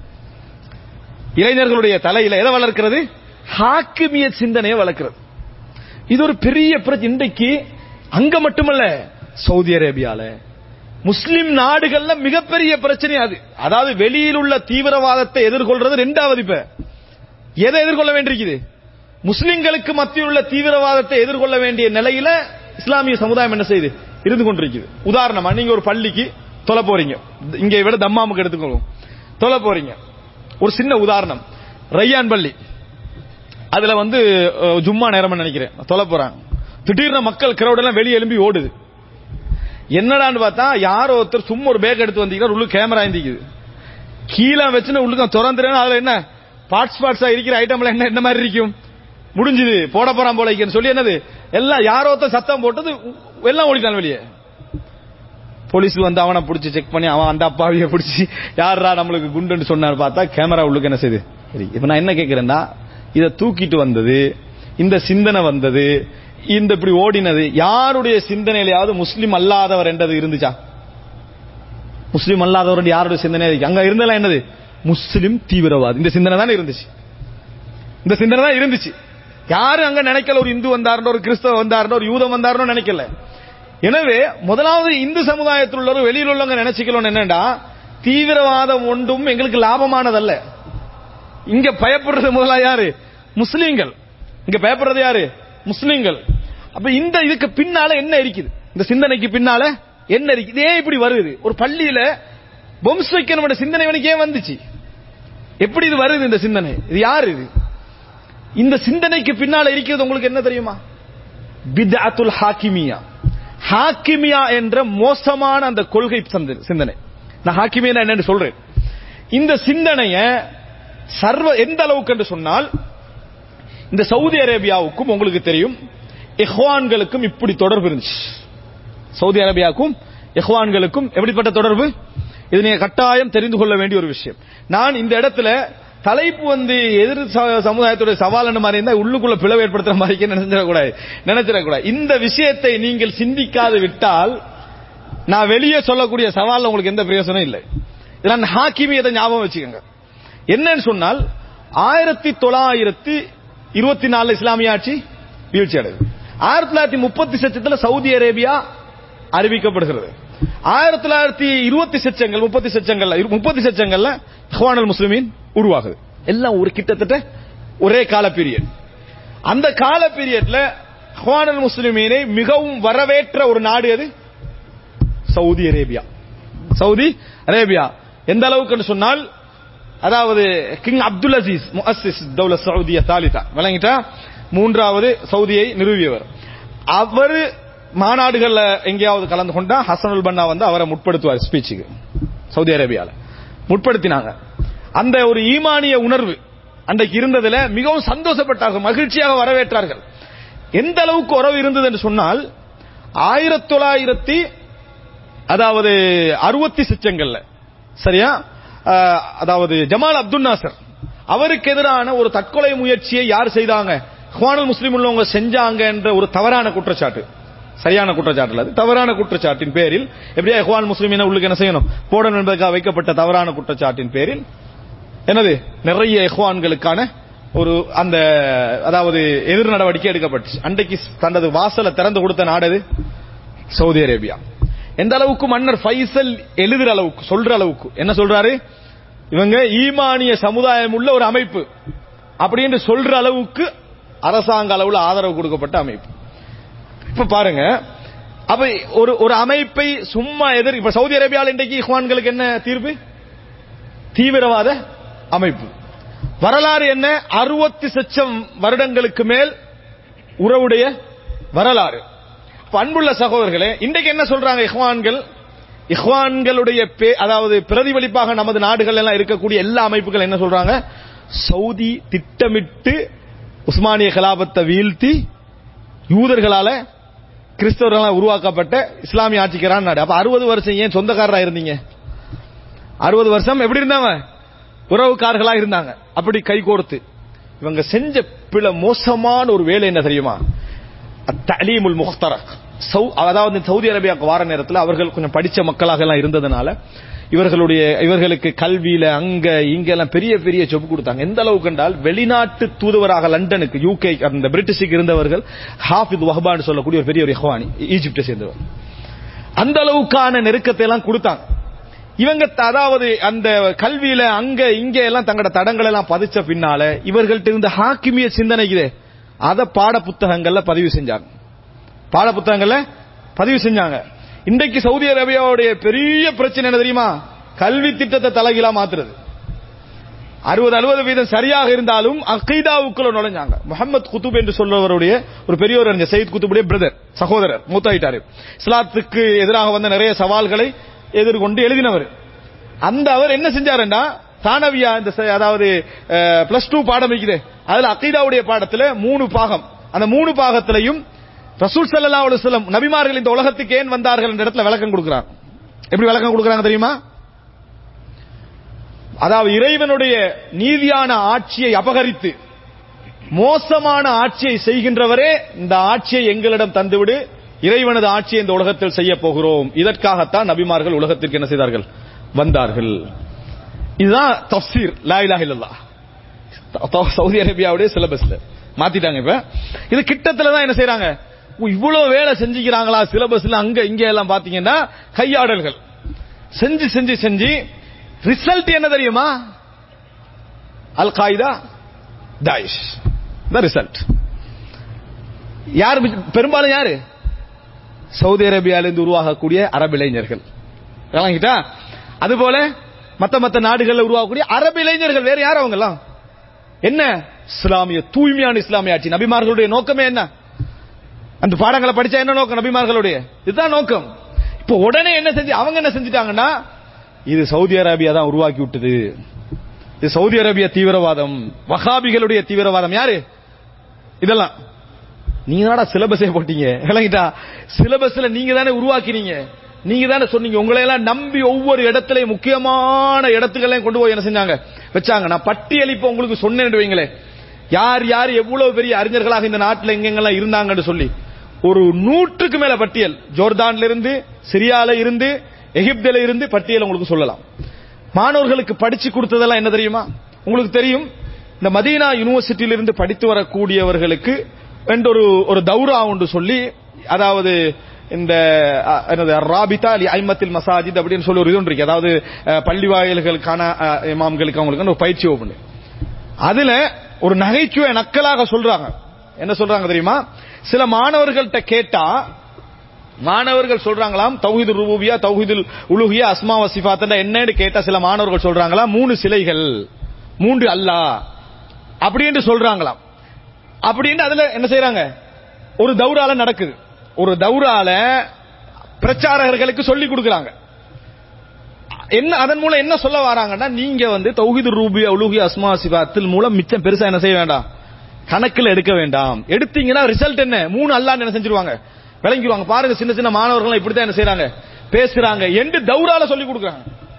இளைஞர்களுடைய தலையில எதை வளர்க்கிறது? ஹாக்கிமியத் சிந்தனையை வளர்க்கிறது. இது ஒரு பெரிய பிரச்சனை. இன்றைக்கு அங்க மட்டுமல்ல, சவுதி அரேபியால, முஸ்லிம் நாடுகள்ல மிகப்பெரிய பிரச்சனை அது. அதாவது வெளியில் உள்ள தீவிரவாதத்தை எதிர்கொள்றது ரெண்டாவது. இப்ப எதை எதிர்கொள்ள வேண்டியிருக்குது? முஸ்லிம்களுக்கு மத்தியில் உள்ள தீவிரவாதத்தை எதிர்கொள்ள வேண்டிய நிலையில இஸ்லாமிய சமுதாயம் என்ன செய்யுது? இருந்து கொண்டிருக்குது. உதாரணமா, நீங்க ஒரு பள்ளிக்கு தொலை போறீங்க, இங்கே விட தம்மாமுக்கு எடுத்துக்கொள்வோம், தொலை போறீங்க. ஒரு சின்ன உதாரணம், ரையான் பள்ளி, அதுல வந்து ஜும்மா நேரம் நினைக்கிறேன், தொலை போறாங்க. திடீர்னு மக்கள் கிரௌட் எல்லாம் வெளியே எழும்பி ஓடுது. என்னடான்னு பார்த்தா, யாரோ ஒருத்தர் சும்மா ஒரு பேக் எடுத்து வந்தீங்கன்னா உள்ள கேமரா இருந்திக்குது, கீழே வச்சுன்னு உள்ளுக்கு திறந்துறேன். அதுல என்ன பார்ட்ஸ் பார்ட்ஸா இருக்கிற ஐட்டம்ல என்ன என்ன மாதிரி இருக்கும்? முடிஞ்சது, போட போறான் போல சொல்லி என்னது எல்லாம் யாரோ ஒருத்தர் சத்தம் போட்டது, எல்லாம் ஓடிட்டான் வெளியே. போலீஸ் வந்து அவனை பிடிச்சி செக் பண்ணி, அவன் அந்த அப்பாவியை பிடிச்சி யாரா நம்மளுக்கு குண்டுன்னு சொன்னான்னு பார்த்தா கேமரா உள்ளுக்கு என்ன செய்யுது? இப்ப நான் என்ன கேட்கிறேன்னா, இதை தூக்கிட்டு வந்தது, இந்த சிந்தனை வந்தது, இந்த இப்படி ஓடினது யாருடைய சிந்தனையிலாவது முஸ்லிம் அல்லாதவர் என்றது இருந்துச்சா? முஸ்லிம் அல்லாதவர் யாருடைய சிந்தனை இருக்கு? அங்க இருந்தெல்லாம் என்னது? முஸ்லிம் தீவிரவாதி. இந்த சிந்தனை தான் இருந்துச்சு. இந்த சிந்தனை தான் இருந்துச்சு. யாரும் அங்க நினைக்கல ஒரு இந்து வந்தாருன்னு, ஒரு கிறிஸ்தவ வந்தாருன்னு, ஒரு யூதம் வந்தாருன்னு நினைக்கல. எனவே முதலாவது இந்து சமுதாயத்தில் உள்ள வெளியில் உள்ளவங்க நினைச்சுக்கணும் என்னண்டா, தீவிரவாதம் ஒன்றும் எங்களுக்கு லாபமானதல்ல. இங்க பயப்படுறது முதலா யாரு? முஸ்லீம்கள். இங்க பயப்படுறது யாரு? முஸ்லீம்கள். அப்ப இந்த இதுக்கு பின்னால என்ன இருக்குது? இந்த சிந்தனைக்கு பின்னால என்ன இருக்குது? ஏன் இப்படி வருது? ஒரு பள்ளியில பொம்ஸ் வைக்கணும் சிந்தனை எனக்கு ஏன் வந்துச்சு? எப்படி இது வருது? இந்த சிந்தனை இது யாரு? இது இந்த சிந்தனைக்கு பின்னால இருக்கிறது உங்களுக்கு என்ன தெரியுமா? பித்அத்துல் ஹாக்கிமியா. ஹாக்கிமியா என்ற மோசமான அந்த கொள்கை சிந்தனை. நான் ஹாக்கிமியா என்னன்னு சொல்றேன். இந்த சிந்தனைய சர்வ எந்த அளவுக்கு என்று சொன்னால், இந்த சவுதி அரேபியாவுக்கும் உங்களுக்கு தெரியும், இஹ்வான்களுக்கும் இப்படி தொடர்பு இருந்துச்சு. சவுதி அரேபியாவுக்கும் இஹ்வான்களுக்கும் எப்படிப்பட்ட தொடர்பு? இது நீங்க கட்டாயம் தெரிந்து கொள்ள வேண்டிய ஒரு விஷயம். நான் இந்த இடத்துல தலைப்பு வந்து எதிர் சமுதாயத்துடைய சவால் என்ன மாதிரி இருந்தா உள்ளுக்குள்ள பிளவு ஏற்படுத்துற மாதிரி நினைச்சிடக்கூடாது நினைச்சிடக்கூடாது இந்த விஷயத்தை நீங்கள் சிந்திக்காது விட்டால் நான் வெளியே சொல்லக்கூடிய சவால் உங்களுக்கு எந்த பிரயோசனம் இல்லை. இதெல்லாம் ஹாக்கிமியத்தை ஞாபகம் வச்சுக்கோங்க. என்னன்னு சொன்னால், ஆயிரத்தி தொள்ளாயிரத்தி இருபத்தி நாலு இஸ்லாமிய ஆட்சி வீழ்ச்சி அடைது. ஆயிரத்தி தொள்ளாயிரத்தி முப்பத்தி சச்சத்துல சவுதி அரேபியா அறிவிக்கப்படுகிறது. ஆயிரத்தி தொள்ளாயிரத்தி இருபத்தி சச்சங்கள் முப்பத்தி சச்சங்கள்ல முப்பத்தி சச்சங்கள்ல இஹ்வானுல் முஸ்லிமீன் உருவாகுது. எல்லாம் ஒரு கிட்டத்தட்ட ஒரே கால பீரியட். அந்த கால பீரியட்ல இஹ்வானுல் முஸ்லிமீனை மிகவும் வரவேற்ற ஒரு நாடு எது? Saudi Arabia. சவுதி அரேபியா எந்த அளவுக்கு சொன்னால், அதாவது கிங் அப்துல் அசீஸ் முஅஸ்ஸிஸ் தௌலா சவுதியா தாலிதா வழங்கிட்டா, மூன்றாவது சவுதியை நிறுவியவர். அவர் மாநாடுகள்ல எங்கேயாவது கலந்து கொண்டா ஹசனுல் பன்னா வந்து அவரை முற்படுத்துவார் ஸ்பீச்சுக்கு. சவுதி அரேபியால முற்படுத்தினாங்க. அந்த ஒரு ஈமானிய உணர்வு அன்றைக்கு இருந்ததுல மிகவும் சந்தோஷப்பட்டார்கள், மகிழ்ச்சியாக வரவேற்றார்கள். எந்த அளவுக்கு உறவு இருந்தது என்று சொன்னால், ஆயிரத்தி தொள்ளாயிரத்தி அதாவது அறுபத்தி சிச்சங்கள்ல சரியா, அதாவது ஜமால் அப்துல் நாசர் அவருக்கு எதிரான ஒரு தற்கொலை முயற்சியை யார் செய்தாங்க? இஹ்வானுல் முஸ்லிம் உள்ளவங்க செஞ்சாங்க என்ற ஒரு தவறான குற்றச்சாட்டு, சரியான குற்றச்சாட்டு அது தவறான குற்றச்சாட்டின் பேரில் எப்படியா இஹ்வான் முஸ்லிமீன உள்ளுக்கு என்ன செய்யணும் போடணும் என்பதற்காக வைக்கப்பட்ட தவறான குற்றச்சாட்டின் பேரில் என்னது நிறைய இஹ்வான்களுக்கான ஒரு அந்த அதாவது எதிர் நடவடிக்கை எடுக்கப்பட்டுச்சு. அன்றைக்கு தனது வாசலை திறந்து கொடுத்த நாடு சவுதி அரேபியா. எந்த அளவுக்கு மன்னர் ஃபைசல் எழுதுற அளவுக்கு சொல்ற அளவுக்கு என்ன சொல்றாரு, இவங்க ஈமானிய சமுதாயம் உள்ள ஒரு அமைப்பு அப்படின்னு சொல்ற அளவுக்கு அரசாங்க அளவுல ஆதரவு கொடுக்கப்பட்ட அமைப்பு. இப்ப பாருங்க, அப்ப ஒரு ஒரு அமைப்பை சும்மா எதிர் இப்ப சவுதி அரேபியாவில் இன்றைக்கு இஹ்வான்களுக்கு என்ன தீர்ப்பு? தீவிரவாத அமைப்பு. வரலாறு என்ன? அறுபத்தி லட்சம் வருடங்களுக்கு மேல் உறவுடைய வரலாறு. அன்புள்ள சகோதரர்களே, இன்றைக்கு என்ன சொல்றாங்க இஹ்வான்கள்? இஹ்வான்களுடைய அதாவது பிரதிபலிப்பாக நமது நாடுகள் எல்லாம் இருக்கக்கூடிய எல்லா அமைப்புகள் என்ன சொல்றாங்க? சவுதி திட்டமிட்டு உஸ்மானிய கலாபத்தை வீழ்த்தி யூதர்களால கிறிஸ்தவர்களால் உருவாக்கப்பட்ட இஸ்லாமிய ஆட்சிக்கிறான் நாடு. அப்ப அறுபது வருஷம் ஏன் சொந்தக்காரரா இருந்தீங்க? அறுபது வருஷம் எப்படி இருந்தாங்க? உறவுக்காரர்களா இருந்தாங்க. அப்படி கை கோர்த்து இவங்க செஞ்ச பிற மோசமான ஒரு வேலை என்ன தெரியுமா? தலீமுல் முஹ்தரக். அதாவது சவுதி அரேபியாவுக்கு வார நேரத்தில் அவர்கள் கொஞ்சம் படிச்ச மக்களாக எல்லாம் இருந்ததுனால இவர்களுடைய இவர்களுக்கு கல்வியில அங்க இங்க எல்லாம் பெரிய பெரிய சொப்பு கொடுத்தாங்க. எந்த அளவுக்கு என்றால் வெளிநாட்டு தூதுவராக லண்டனுக்கு யூகே அந்த பிரிட்டிஷுக்கு இருந்தவர்கள் ஹாஃபித் வஹ்பான்னு சொல்லக்கூடிய ஒரு பெரிய ஒரு இஹ்வானி ஈஜிப்டை சேர்ந்தவர். அந்த அளவுக்கான நெருக்கத்தை எல்லாம் கொடுத்தாங்க. இவங்க அதாவது அந்த கல்வியில அங்க இங்க எல்லாம் தங்களோட தடங்கள் எல்லாம் பதிச்ச பின்னால இவர்கள்ட்ட இருந்த ஹாக்கிமிய சிந்தனைக்குதே அதை பாட புத்தகங்கள்ல பதிவு செஞ்சாங்க. பாட புத்தகங்கள்ல பதிவு செஞ்சாங்க. இன்றைக்கு சவுதி அரேபியாவுடைய பெரிய பிரச்சனை என்ன தெரியுமா? கல்வி திட்டத்தை தலைகீழா மாத்துறது. அறுபது அறுபது வீதம் சரியாக இருந்தாலும் அகீதாவுக்குள்ள நுழைஞ்சாங்க. முகமது குத்துப் என்று சொல்றவருடைய ஒரு பெரியவர் அறிஞர் சயீத் குத்துபுடைய பிரதர் சகோதரர் மூத்தாயிட்டாரு. இஸ்லாத்துக்கு எதிராக வந்த நிறைய சவால்களை எதிர்கொண்டு எழுதினவர். அந்த அவர் என்ன செஞ்சாருன்னா தானவியா இந்த அதாவது பிளஸ் டூ பாடம் இருக்குது அதுல அகீதாவுடைய பாடத்துல மூணு பாகம். அந்த மூணு பாகத்திலையும் ரசூல் ஸல்லல்லாஹு அலைஹி வஸல்லம் நபிமார்கள் இந்த உலகத்துக்கு ஏன் வந்தார்கள் என்ற இடத்துல விளக்கம் கொடுக்கிறார். எப்படி விளக்கம் கொடுக்கிறாங்க தெரியுமா? அதாவது இறைவனுடைய நீதியான ஆட்சியை அபகரித்து மோசமான ஆட்சியை செய்கின்றவரே இந்த ஆட்சியை எங்களிடம் தந்துவிடு, இறைவனது ஆட்சியை இந்த உலகத்தில் செய்ய போகிறோம். இதற்காகத்தான் நபிமார்கள் உலகத்திற்கு என்ன செய்தார்கள்? வந்தார்கள். இதுதான் தஃப்சீர் லா இலாஹ இல்லல்லாஹ். சவுதி அரேபியாவுடைய சிலபஸ்ல மாத்திட்டாங்க. இப்ப இது கிட்டத்துல தான் என்ன செய்யறாங்க? இவ்வளவு வேலை செஞ்சுக்கிறாங்களா சிலபஸ்ல அங்க இங்க எல்லாம் பாத்தீங்கன்னா கையாடல்கள் செஞ்சு செஞ்சு செஞ்சு ரிசல்ட் என்ன தெரியுமா? Al Qaeda Daesh result. யார் பெரும்பாலும் யாரு? சவுதி அரேபியாவிலிருந்து உருவாகக்கூடிய அரபு இளைஞர்கள். அதுபோல மத்த மத்த நாடுகளில் உருவாகக்கூடிய அரபு இளைஞர்கள். வேற யார் அவங்க எல்லாம்? என்ன? இஸ்லாமிய தூய்மையான இஸ்லாமிய ஆட்சி. நபிமார்களுடைய நோக்கமே என்ன? அந்த பாடங்களை படிச்சா என்ன நோக்கம்? நபிமார்களுடைய இதுதான் நோக்கம். இப்ப உடனே என்ன செஞ்சு அவங்க என்ன செஞ்சுட்டாங்கன்னா இது சவுதி அரேபியா தான் உருவாக்கி விட்டது. இது சவுதி அரேபியா தீவிரவாதம், வஹாபிகளுடைய தீவிரவாதம். யாரு இதெல்லாம்? நீங்க தானே சிலபஸே போட்டீங்க. சிலபஸ்ல நீங்க தானே உருவாக்கினீங்க, நீங்க தானே சொன்னீங்க. உங்களை எல்லாம் நம்பி ஒவ்வொரு இடத்திலையும் முக்கியமான இடத்துக்களையும் கொண்டு போய் என்ன செஞ்சாங்க? வச்சாங்க. நான் பட்டியலிப்ப உங்களுக்கு சொன்னேன் வைங்களே, யார் யார் எவ்வளவு பெரிய அறிஞர்களாக இந்த நாட்டில் எங்கெங்கெல்லாம் இருந்தாங்கன்னு சொல்லி ஒரு நூற்றுக்கு மேல பட்டியல். ஜோர்டான்ல இருந்து, சிரியால இருந்து, எகிப்தில இருந்து பட்டியல் உங்களுக்கு சொல்லலாம். மாணவர்களுக்கு படிச்சு கொடுத்ததெல்லாம் என்ன தெரியுமா? உங்களுக்கு தெரியும், இந்த மதீனா யூனிவர்சிட்டியிலிருந்து படித்து வரக்கூடியவர்களுக்கு ஒரு ஒரு தௌரா ஒன்று சொல்லி, அதாவது இந்த ராபிதா அலி ஐமத்தில் மசாஜித் அப்படின்னு சொல்லி ஒரு இது ஒன்று இருக்கு. அதாவது பள்ளி வாயில்களுக்கான இமாம்களுக்கு அவங்களுக்கு ஒரு பயிற்சி ஒன்று. அதுல ஒரு நகைச்சுவை நக்கலாக சொல்றாங்க. என்ன சொல்றாங்க தெரியுமா? சில மாணவர்கள்ட்ட கேட்டா மாணவர்கள் சொல்றாங்களாம் தௌஹீதுர் ருபூபியா, தௌஹீதுல் உலூஹியா, அஸ்மா வ சிஃபாத் என்னன்னு கேட்டா சில மாணவர்கள் சொல்றாங்களாம் மூணு சிலைகள், மூன்று அல்லாஹ் அப்படின்னு சொல்றாங்களாம். அப்படின்னு அதுல என்ன செய்யறாங்க? ஒரு தௌரால நடக்குது. ஒரு தௌரால பிரச்சாரகர்களுக்கு சொல்லி கொடுக்கறாங்க. என்ன அதன் மூலம் என்ன சொல்ல வராங்கன்னா, நீங்க வந்து தௌஹீதுர் ருபூபியா, உலூஹியா, அஸ்மா வ சிஃபாத்தில் மூலம் மிச்சம் பெருசா என்ன செய்ய வேண்டாம், கணக்கில் எடுக்க வேண்டாம். எடுத்தீங்கன்னா ரிசல்ட் என்ன? மூணு அல்லாஹ் என்ன செஞ்சிருவாங்க? விளங்கிடுவாங்க. பாருங்க, சின்ன சின்ன மாணவர்கள் இப்படித்தான் என்ன செய்யறாங்க, பேசுறாங்க என்று தௌரால சொல்லி கொடுக்கறாங்க.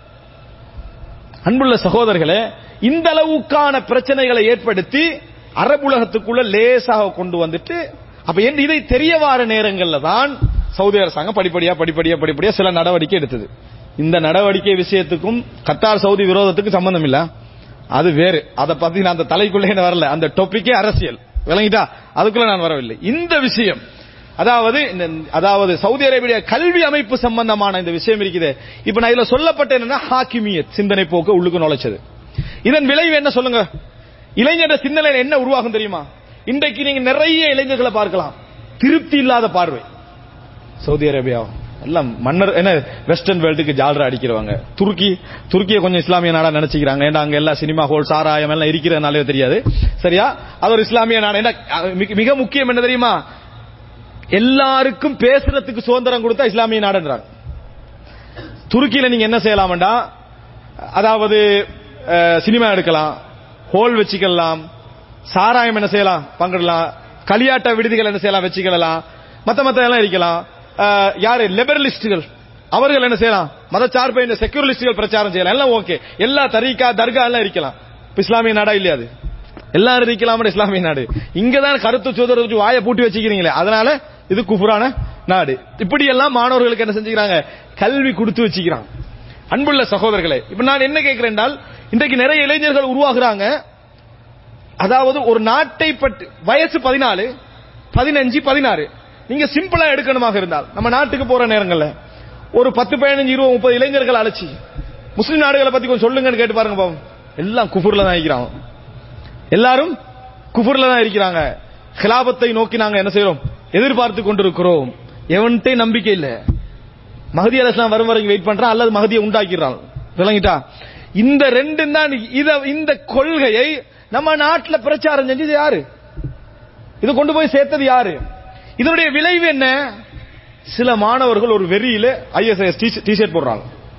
அன்புள்ள சகோதரர்களே, இந்த அளவுக்கான பிரச்சனைகளை ஏற்படுத்தி அரபுலகத்துக்குள்ள லேசாக கொண்டு வந்துட்டு, அப்ப இதை தெரிய வார நேரங்கள்ல தான் சவுதி அரசாங்கம் படிப்படியா படிப்படியா படிப்படியா சில நடவடிக்கை எடுத்தது. இந்த நடவடிக்கை விஷயத்துக்கும் கத்தார் சவுதி விரோதத்துக்கு சம்பந்தம் இல்ல, அது வேறு. அதை பத்தி நான் அந்த தலைக்குள்ளே வரல. அந்த டாபிக்கே அரசியல், விளங்கிட்டா? அதுக்குள்ள நான் வரவில்லை. இந்த விஷயம் அதாவது அதாவது சவுதி அரேபியா கல்வி அமைப்பு சம்பந்தமான இந்த விஷயம் இருக்குது. இப்ப நான் இதுல சொல்லப்பட்ட என்னன்னா ஹாக்கிமியத் சிந்தனை போக்கு உள்ளுக்கு நுழைச்சது. இதன் விளைவு என்ன சொல்லுங்க? இளைஞர் சிந்தனையில் என்ன உருவாகும் தெரியுமா? இன்றைக்கு நீங்க நிறைய இளைஞர்களை பார்க்கலாம், திருப்தி இல்லாத பார்வை. சவுதி அரேபியா எல்லாம் மன்னர் என்ன வெஸ்டர்ன் வேர்ல்டுக்கு ஜால்ரா அடிக்கிறவங்க. துருக்கி துருக்கியை கொஞ்சம் இஸ்லாமிய நாடா நினைச்சுக்கிறாங்க. ஏன்னா அங்க எல்லா சினிமா ஹோல் சாராயம் எல்லாம் இருக்கிறதுனாலே தெரியாது. சரியா, அது ஒரு இஸ்லாமிய நாடு. மிக முக்கியம் என்ன தெரியுமா, எல்லாருக்கும் பேசுறதுக்கு சுதந்திரம் கொடுத்தா இஸ்லாமிய நாடுன்றாங்க. துருக்கியில நீங்க என்ன செய்யலாம்டா, அதாவது சினிமா எடுக்கலாம், ஹோல் வச்சுக்கலாம், சாராயம் என்ன செய்யலாம் பங்கிடலாம், களியாட்ட விடுதிகள் என்ன செய்யலாம் வச்சுக்கலாம், மத்த மத்த எல்லாம் இருக்கலாம். யாரு லிபரலிஸ்டுகள் அவர்கள் என்ன செய்யலாம், மதச்சார்பை இந்த செக்யூரிஸ்டுகள் பிரச்சாரம் செய்யலாம், எல்லாம் ஓகே. எல்லா தரீகா தர்கா எல்லாம் இருக்கலாம். இஸ்லாமிய நாடா இல்லையா அது? எல்லாரும் இருக்கலாம் இஸ்லாமிய நாடு. இங்கதான் கருத்து சுதந்திரம் வாயை பூட்டி வச்சுக்கிறீங்களே, அதனால இது குஃபுரான நாடு. இப்படி எல்லாம் மாணவர்களுக்கு என்ன செஞ்சுக்கிறாங்க, கல்வி கொடுத்து வச்சுக்கிறாங்க. அன்புள்ள சகோதரர்களே, இப்ப நான் என்ன கேட்கிறேன் என்றால், இன்றைக்கு நிறைய இளைஞர்கள் உருவாகிறாங்க. அதாவது ஒரு நாட்டை பற்றி வயசு பதினாலு பதினஞ்சு பதினாறு நீங்க சிம்பிளா எடுக்கணுமாக இருந்தால், நம்ம நாட்டுக்கு போற நேரங்கள்ல ஒரு பத்து பதினஞ்சு இருபது முப்பது இளைஞர்கள் அழைச்சி முஸ்லிம் நாடுகளை பத்தி கொஞ்சம் சொல்லுங்கன்னு கேட்டு பாருங்க பாவம், எல்லாம் குஃபுர்ல தான் இருக்கிறாங்க. எல்லாரும் குஃபுர்ல தான் இருக்கிறாங்க. கிலாபத்தை நோக்கி நாங்க என்ன செய்யறோம், எதிர்பார்த்து கொண்டிருக்கிறோம். எவன்ட்டே நம்பிக்கை இல்ல. மஹதி அலைஹிஸ்ஸலாம் வரும் வரைக்கும் வெயிட் பண்றான், அல்லது மஹதியை உண்டாக்கிறான். விளங்கிட்டா? இந்த ரெண்டு தான். இந்த கொள்கையை நம்ம நாட்டில் பிரச்சாரம் செஞ்சது யாரு, இது கொண்டு போய் சேர்த்தது யாரு? இதனுடைய விளைவு என்ன? சில மாணவர்கள் ஒரு வெறியில ஐஎஸ்ஐஎஸ் டி-ஷர்ட் போடுறாங்க.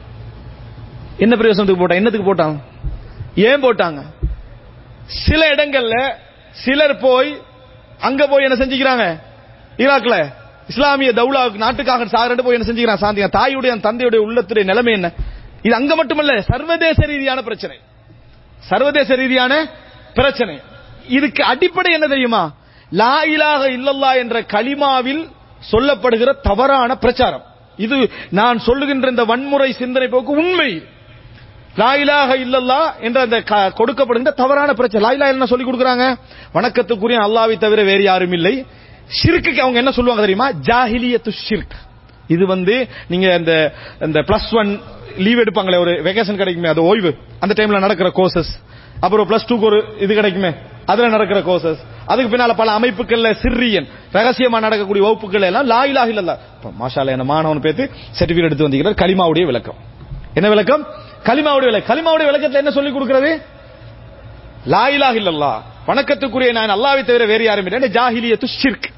என்ன பிரயோசனத்துக்கு போட்டாங்க, என்னத்துக்கு போட்டாங்க, ஏன் போட்டாங்க? சில இடங்கள்ல சிலர் போய் அங்க போய் என்ன செஞ்சுக்கிறாங்க, ஈராக்ல இஸ்லாமிய தௌலா நாட்டுக்காக சாகரண்டு போய் என்ன செஞ்சுக்கிறாங்க, சாந்திங்க. தாயுடைய தந்தையுடைய உள்ளத்துடைய நிலைமை என்ன? இது அங்க மட்டுமல்ல, சர்வதேச ரீதியான பிரச்சனை, சர்வதேச ரீதியான பிரச்சனை. இதுக்கு அடிப்படை என்ன தெரியுமா, லா இலாஹ இல்லல்லாஹ் என்ற கலிமாவில் சொல்லப்படுகிற தவறான பிரச்சாரம். இது நான் சொல்லுகின்ற இந்த வன்முறை சிந்தனை போக்கு உண்மை. லா இலாஹ இல்லல்லாஹ் என்ற அந்த கொடுக்கப்படுகின்ற தவறான பிரச்சனை. லா இலாஹ என்ன சொல்லி கொடுக்கறாங்க, வணக்கத்துக்குரிய அல்லாஹ்வை தவிர வேறு யாரும் இல்லை. ஷிர்க்குக்கு அவங்க என்ன சொல்லுவாங்க தெரியுமா, ஜாஹிலியத்து ஷிர்க். இது வந்து நீங்க இந்த இந்த பிளஸ் ஒன் லீவ் எடுப்பாங்களே, ஒரு வெகேஷன் கிடைக்குமே, அது ஓய்வு, அந்த டைம்ல நடக்கிற கோர்சஸ். அப்புறம் பிளஸ் டூக்கு ஒரு இது கிடைக்குமே, அதுல நடக்கிற கோர்சஸ். அதுக்கு பின்னால பல அமைப்புகள்ல சிர்ரியன் ரகசியமா நடக்கக்கூடிய வகுப்புகள் எல்லாம் லா இலாஹ இல்லல்லாஹ். மாஷாஅல்லாஹ், என்ன மாணவன் பேத்து சர்டிபிகேட் எடுத்து வந்திருக்கிறார். கலிமாவுடைய விளக்கம் என்ன விளக்கம், கலிமாவுடைய விளக்கம். கலிமாவுடைய விளக்கத்துல என்ன சொல்லி கொடுக்கிறது, லா இலாஹ இல்லல்லாஹ் வணக்கத்துக்குரிய நான் அல்லாஹ்வை தவிர வேறு யாரும் இல்லை. ஜாஹிலியத்து ஷிர்க்.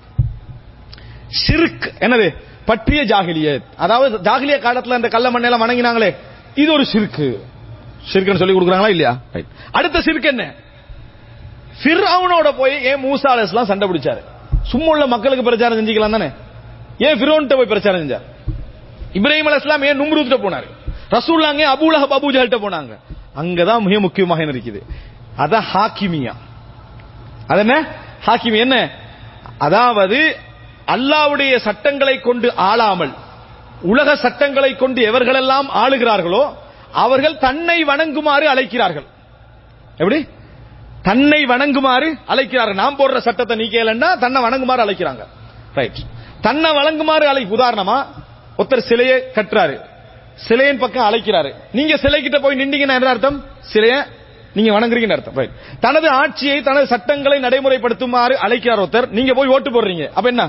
ஷிர்க் என்னது, பற்றிய ஜாஹிலியத். அதாவது ஜாஹிலிய காலத்துல அந்த கல்ல மண்ணெல்லாம் வணங்கினாங்களே, இது ஒரு ஷிர்க். ஷிர்க்னு சொல்லி கொடுக்குறாங்களா இல்லையா? அடுத்த ஷிர்க் என்ன, ஃபிர்அவுனோட போய் ஏன் மூசா அலைஹிஸ்ஸலாம் சண்டை பிடிச்சாரு? சும்மா உள்ள மக்களுக்கு பிரச்சாரம் செஞ்சுக்கலாம் தானே, ஏன் ஃபிர்அவுன்ட்ட போய் பிரச்சாரம் செஞ்சார்? இப்ராஹிம் அலைஹிஸ்ஸலாம் ஏன் நும்ரூத்ட்ட போனாரு? ரசூலுல்லாஹ் ஏன் அபூ லஹப் அபூ ஜஹல்ட்ட போனாங்க? அங்கதான் மிக முக்கியமாக இருக்குது. அத ஹாக்கிமியா, அது என்ன ஹாக்கிமி என்ன, அதாவது அல்லாஹ்வுடைய சட்டங்களை கொண்டு ஆளாமல் உலக சட்டங்களை கொண்டு எவர்களெல்லாம் ஆளுகிறார்களோ அவர்கள் தன்னை வணங்குமாறு அழைக்கிறார்கள். எப்படி தன்னை வணங்குமாறு அழைக்கிறார்கள்? நாம் போடுற சட்டத்தை நீ கேளன்னா தன்னை வணங்குமாறு அழைக்கிறாங்க. ரைட், தன்னை வணங்குமாறு அழை. உதாரணமா ஒருத்தர் சிலையை கட்டுறாரு, சிலையின் பக்கம் அழைக்கிறாரு. நீங்க சிலை கிட்ட போய் நின்றீங்கன்னா என்ன அர்த்தம், சிலைய நீங்க வணங்குறீங்கன்னு அர்த்தம். ரைட், தனது ஆட்சியை தனது சட்டங்களை நடைமுறைப்படுத்துமாறு அழைக்கிறார் ஒருத்தர், நீங்க போய் ஓட்டு போடுறீங்க, அப்ப என்ன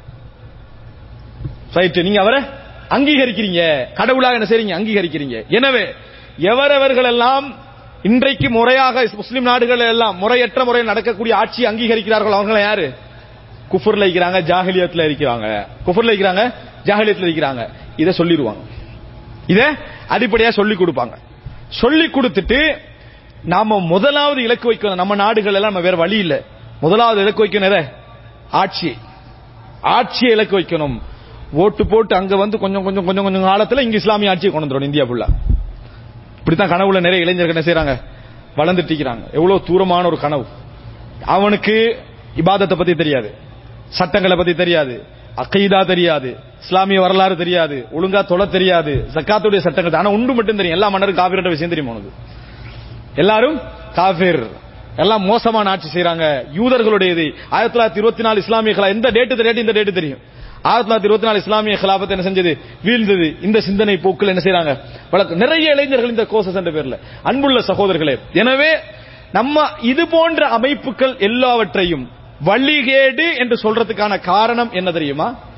ரைட், நீங்க அவரை அங்கீகரிக்கிறீங்க, கடவுளாக என்ன செய்றீங்க, அங்கீகரிக்கிறீங்க. எனவே எவரவர்கள் எல்லாம் இன்றைக்கு முறையாக முஸ்லிம் நாடுகள் எல்லாம் முறையற்ற முறையில் நடக்கக்கூடிய ஆட்சி அங்கீகரிக்கிறார்கள், அவங்க யாரு, குஃபர்ல இருக்கிறாங்க, ஜாஹிலியத்துல இருக்கிறாங்க. குஃபர்ல இருக்கிறாங்க, ஜாஹிலியத்துல இருக்கிறாங்க. இதை சொல்லிடுவாங்க, இத அடிப்படையா சொல்லி கொடுப்பாங்க. சொல்லி கொடுத்துட்டு நாம முதலாவது இலக்கு வைக்கணும். நம்ம நாடுகள் எல்லாம் நம்ம வேற வழி இல்ல, முதலாவது இலக்கு வைக்கணும் ஆட்சி, ஆட்சியை இலக்கு வைக்கணும். ஓட்டு போட்டு அங்க வந்து கொஞ்சம் கொஞ்சம் கொஞ்சம் கொஞ்சம் காலத்துல இங்க இஸ்லாமிய ஆட்சியை கொண்டு வந்துடும் இந்தியா ஃபுல்லா. இப்படித்தான் கனவுல நிறைய இளைஞர்கள் என்ன செய்யறாங்க, வளர்ந்துட்டு இருக்கிறாங்க. எவ்வளவு தூரமான ஒரு கனவு. அவனுக்கு இபாதத்தை பத்தி தெரியாது, சட்டங்களை பத்தி தெரியாது, அகீதா தெரியாது, இஸ்லாமிய வரலாறு தெரியாது, ஒழுங்கா தொலை தெரியாது, ஜக்காத்துடைய சட்டங்கள். ஆனா ஒன்று மட்டும் தெரியும், எல்லா மன்னரும் காஃபிர் விஷயம் தெரியும் உனக்கு. எல்லாரும் காஃபிர், எல்லாம் மோசமான ஆட்சி செய்யறாங்க. யூதர்களுடையது ஆயிரத்தி தொள்ளாயிரத்தி இருபத்தி நாலு இஸ்லாமிய எந்த டேட்டு டேட்டு இந்த டேட்டு தெரியும். ஆயிரத்தி தொள்ளாயிரத்தி இருபத்தி நாலு இஸ்லாமிய கிலாபத் என்ன செஞ்சது, வீழ்ந்தது. இந்த சிந்தனை போக்கில் என்ன செய்யறாங்க, நிறைய இளைஞர்கள் இந்த கோர்சஸ் என்ற பேர்ல. அன்புள்ள சகோதரர்களே, எனவே நம்ம இது போன்ற அமைப்புகள் எல்லாவற்றையும் வழிகேடு என்று சொல்றதுக்கான காரணம் என்ன தெரியுமா,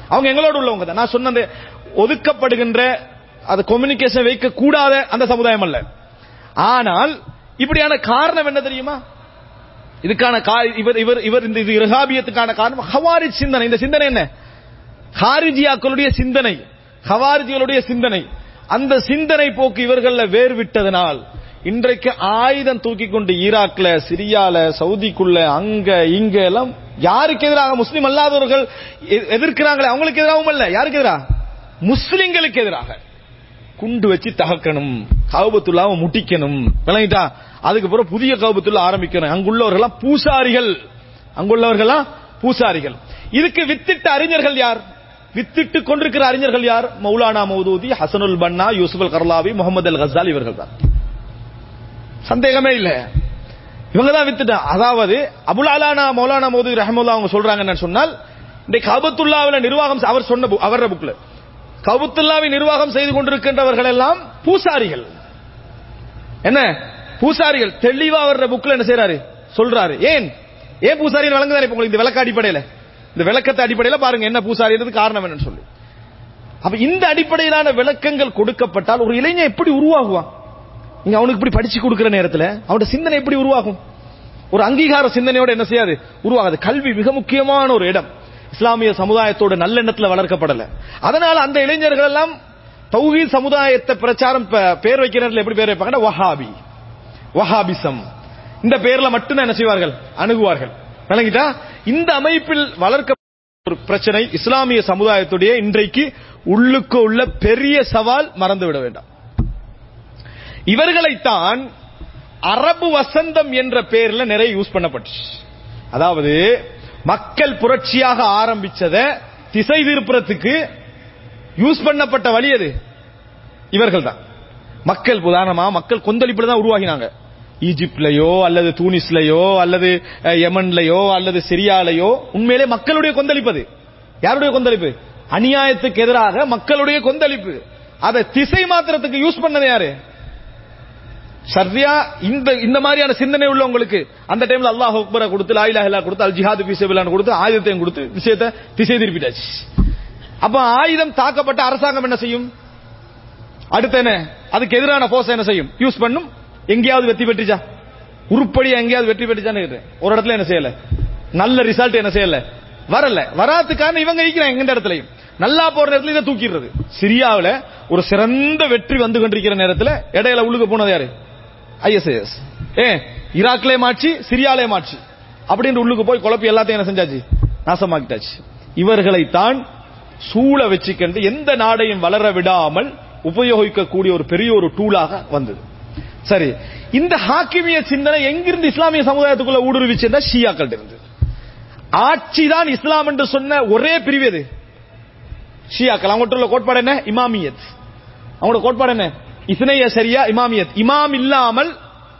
அவங்க எங்களோட உள்ளவங்க தான். நான் சொன்ன ஒதுக்கப்படுகின்ற அது கம்யூனிகேஷன் வைக்க கூடாத அந்த சமுதாயம் அல்ல. ஆனால் இப்படியான காரணம் என்ன தெரியுமா? இதுக்கான இவர் இவர் இவர் இந்த இரஹாபியத்துக்கான காரணம் ஹவாரிஜ் சிந்தனை. இந்த சிந்தனை என்ன? ஹாரிஜியாக்களுடைய சிந்தனை, ஹவாரிஜிகளுடைய சிந்தனை. அந்த சிந்தனை போக்கு இவர்கள வேர்விட்டதனால் இன்றைக்கு ஆயுதம் தூக்கி கொண்டு ஈராக்ல, சிரியால, சவுதிக்குள்ள, அங்க இங்க எல்லாம் யாருக்கு எதிராக முஸ்லிம் அல்லாதவர்கள் எதிர்க்கிறாங்களே அவங்களுக்கு எதிராகவும் அல்ல, யாருக்கு எதிராக? முஸ்லிம்களுக்கு எதிராக குண்டு வச்சு தகக்கணும், கௌபத்துல்லாவை முட்டிக்கணும், விளங்கிட்டா? அதுக்கப்புறம் புதிய கௌபத்துல்லா ஆரம்பிக்கணும். அங்குள்ளவர்கள் பூசாரிகள், அங்குள்ளவர்கள் பூசாரிகள். இதுக்கு வித்திட்ட அறிஞர்கள் யார்? வித்திட்டு கொண்டிருக்கிற அறிஞர்கள் யார்? மௌலானா மௌதூதி, ஹசனுல் பன்னா, யூசுப் அல் கர்லாவி, முகமது அல் கசாலி, இவர்கள் தான். சந்தேகமே இல்ல, இவங்க தான் வித்துட்டா. அதாவது அபுல் அலானா மௌலானா மௌதூதி ரஹ்மத்துல்லாஹி அவங்க சொல்றாங்க என்ன சொன்னால், இந்த கஅபத்துல்லாஹ்வில நிர்வாகம் அவர் சொன்ன அவர புக்ல கஅபத்துல்லாஹ்வை நிர்வாகம் செய்து கொண்டிருக்கின்றவர்கள் எல்லாம் பூசாரிகள். என்ன பூசாரிகள்? தெளிவா அவர புக்ல என்ன செய்றாரு சொல்றாரு. ஏன் ஏன் பூசாரிகள் வழங்குதானே இப்ப உங்களுக்கு இந்த விளக்க அடிப்படையில, இந்த விளக்கத்தை அடிப்படையில பாருங்க என்ன பூசாரின்றது காரணம் என்னன்னு சொல்லி. அப்ப இந்த அடிப்படையிலான விளக்கங்கள் கொடுக்கப்பட்டால் ஒரு இளைஞன் எப்படி உருவாகுவான்? நீங்க அவனுக்கு இப்படி படிச்சு கொடுக்கிற நேரத்தில் அவனோட சிந்தனை எப்படி உருவாகும்? ஒரு அங்கீகார சிந்தனையோட என்ன செய்யாது, உருவாகாது. கல்வி மிக முக்கியமான ஒரு இடம். இஸ்லாமிய சமுதாயத்தோட நல்லெண்ணத்தில் வளர்க்கப்படல. அதனால அந்த இளைஞர்கள் எல்லாம் தௌஹீத் சமுதாயத்தை பிரச்சாரம் பேர் வைக்கிற நேரத்தில் எப்படி பேர் வைப்பாங்க? வஹாபி, வஹாபிசம், இந்த பேர்ல மட்டும் என்ன செய்வார்கள், அணுகுவார்கள். விளங்கிட்டா? இந்த அமைப்பில் வளர்க்க ஒரு பிரச்சனை இஸ்லாமிய சமுதாயத்துடைய இன்றைக்கு உள்ளுக்கு உள்ள பெரிய சவால், மறந்துவிட வேண்டாம். இவர்களைத்தான் அரபு வசந்தம் என்ற பெயர்ல நிறைய யூஸ் பண்ணப்பட்டுச்சு. அதாவது மக்கள் புரட்சியாக ஆரம்பிச்சத திசை திருப்புறத்துக்கு யூஸ் பண்ணப்பட்ட வழி எது? இவர்கள் தான். மக்கள் உதாரணமா மக்கள் கொந்தளிப்புல தான் உருவாகினாங்க. ஈஜிப்ட்லயோ அல்லது தூனிஸ்லயோ அல்லது யமன்லயோ அல்லது சிரியாலயோ உண்மையிலே மக்களுடைய கொந்தளிப்பது. யாருடைய கொந்தளிப்பு? அநியாயத்துக்கு எதிராக மக்களுடைய கொந்தளிப்பு. அதை திசை மாத்திரத்துக்கு யூஸ் பண்ணது யாரு? சரியா இந்த இந்த மாதிரியான சிந்தனை உள்ளவங்களுக்கு அந்த டைம்ல அல்லாஹ் அக்பரை கொடுத்து, லா இலாஹ இல்லல்லாஹ் கொடுத்து, அல் ஜிஹாது ஃபீ ஸபீலில்லாஹ் கொடுத்து, ஆயுதத்தையும் கொடுத்து விஷயத்தை திசை திருப்பிட்டாச்சு. அப்ப ஆயுதம் தாக்கப்பட்ட அரசாங்கம் என்ன செய்யும்? அடுத்து என்ன? அதுக்கு எதிரான போர்ஸ் என்ன செய்யும்? யூஸ் பண்ணும். எங்கேயாவது வெற்றி பெற்றுச்சா? உருப்படி எங்கேயாவது வெற்றி பெற்றுச்சான்னு ஒரு இடத்துல என்ன செய்யல, நல்ல ரிசல்ட் என்ன செய்யல, வரல. வராதுக்கான இவங்க இருக்கிறாங்க. எந்த இடத்துலையும் நல்லா போற நேரத்தில் இதை தூக்கிடுறது. சிரியாவில் ஒரு சிறந்த வெற்றி வந்து கொண்டிருக்கிற நேரத்தில் இடையில உள்ளுக்கு போனது யாரு? ஐஎஸ்ஐஎஸ். ஏ ஈராக்லே மாற்றி, சிரியாலே மாற்றி அப்படின்னு உள்ளுக்கு போய் குழப்பி எல்லாத்தையும் என்ன செஞ்சாச்சு, நாசமாக்கிட்டாச்சு. இவர்களைத்தான் சூழ வச்சுக்கிட்டு எந்த நாடையும் வளர விடாமல் உபயோகிக்கக்கூடிய ஒரு பெரிய ஒரு டூலாக வந்தது. சரி, இந்த ஹாக்கிமிய சிந்தனை எங்கிருந்து இஸ்லாமிய சமுதாயத்துக்குள்ள ஊடுருவிச்சுன்னா ஷியாக்கள் இருந்து. ஆட்சிதான் இஸ்லாம் என்று சொன்ன ஒரே பிரிவு எது? ஷியாக்கள். அவங்கள்ட்ட உள்ள கோட்பாடு என்ன? இமாமியத். அவங்களோட கோட்பாடு என்ன? இஸ்னைய சரியா இமாமியத். இமாம் இல்லாமல்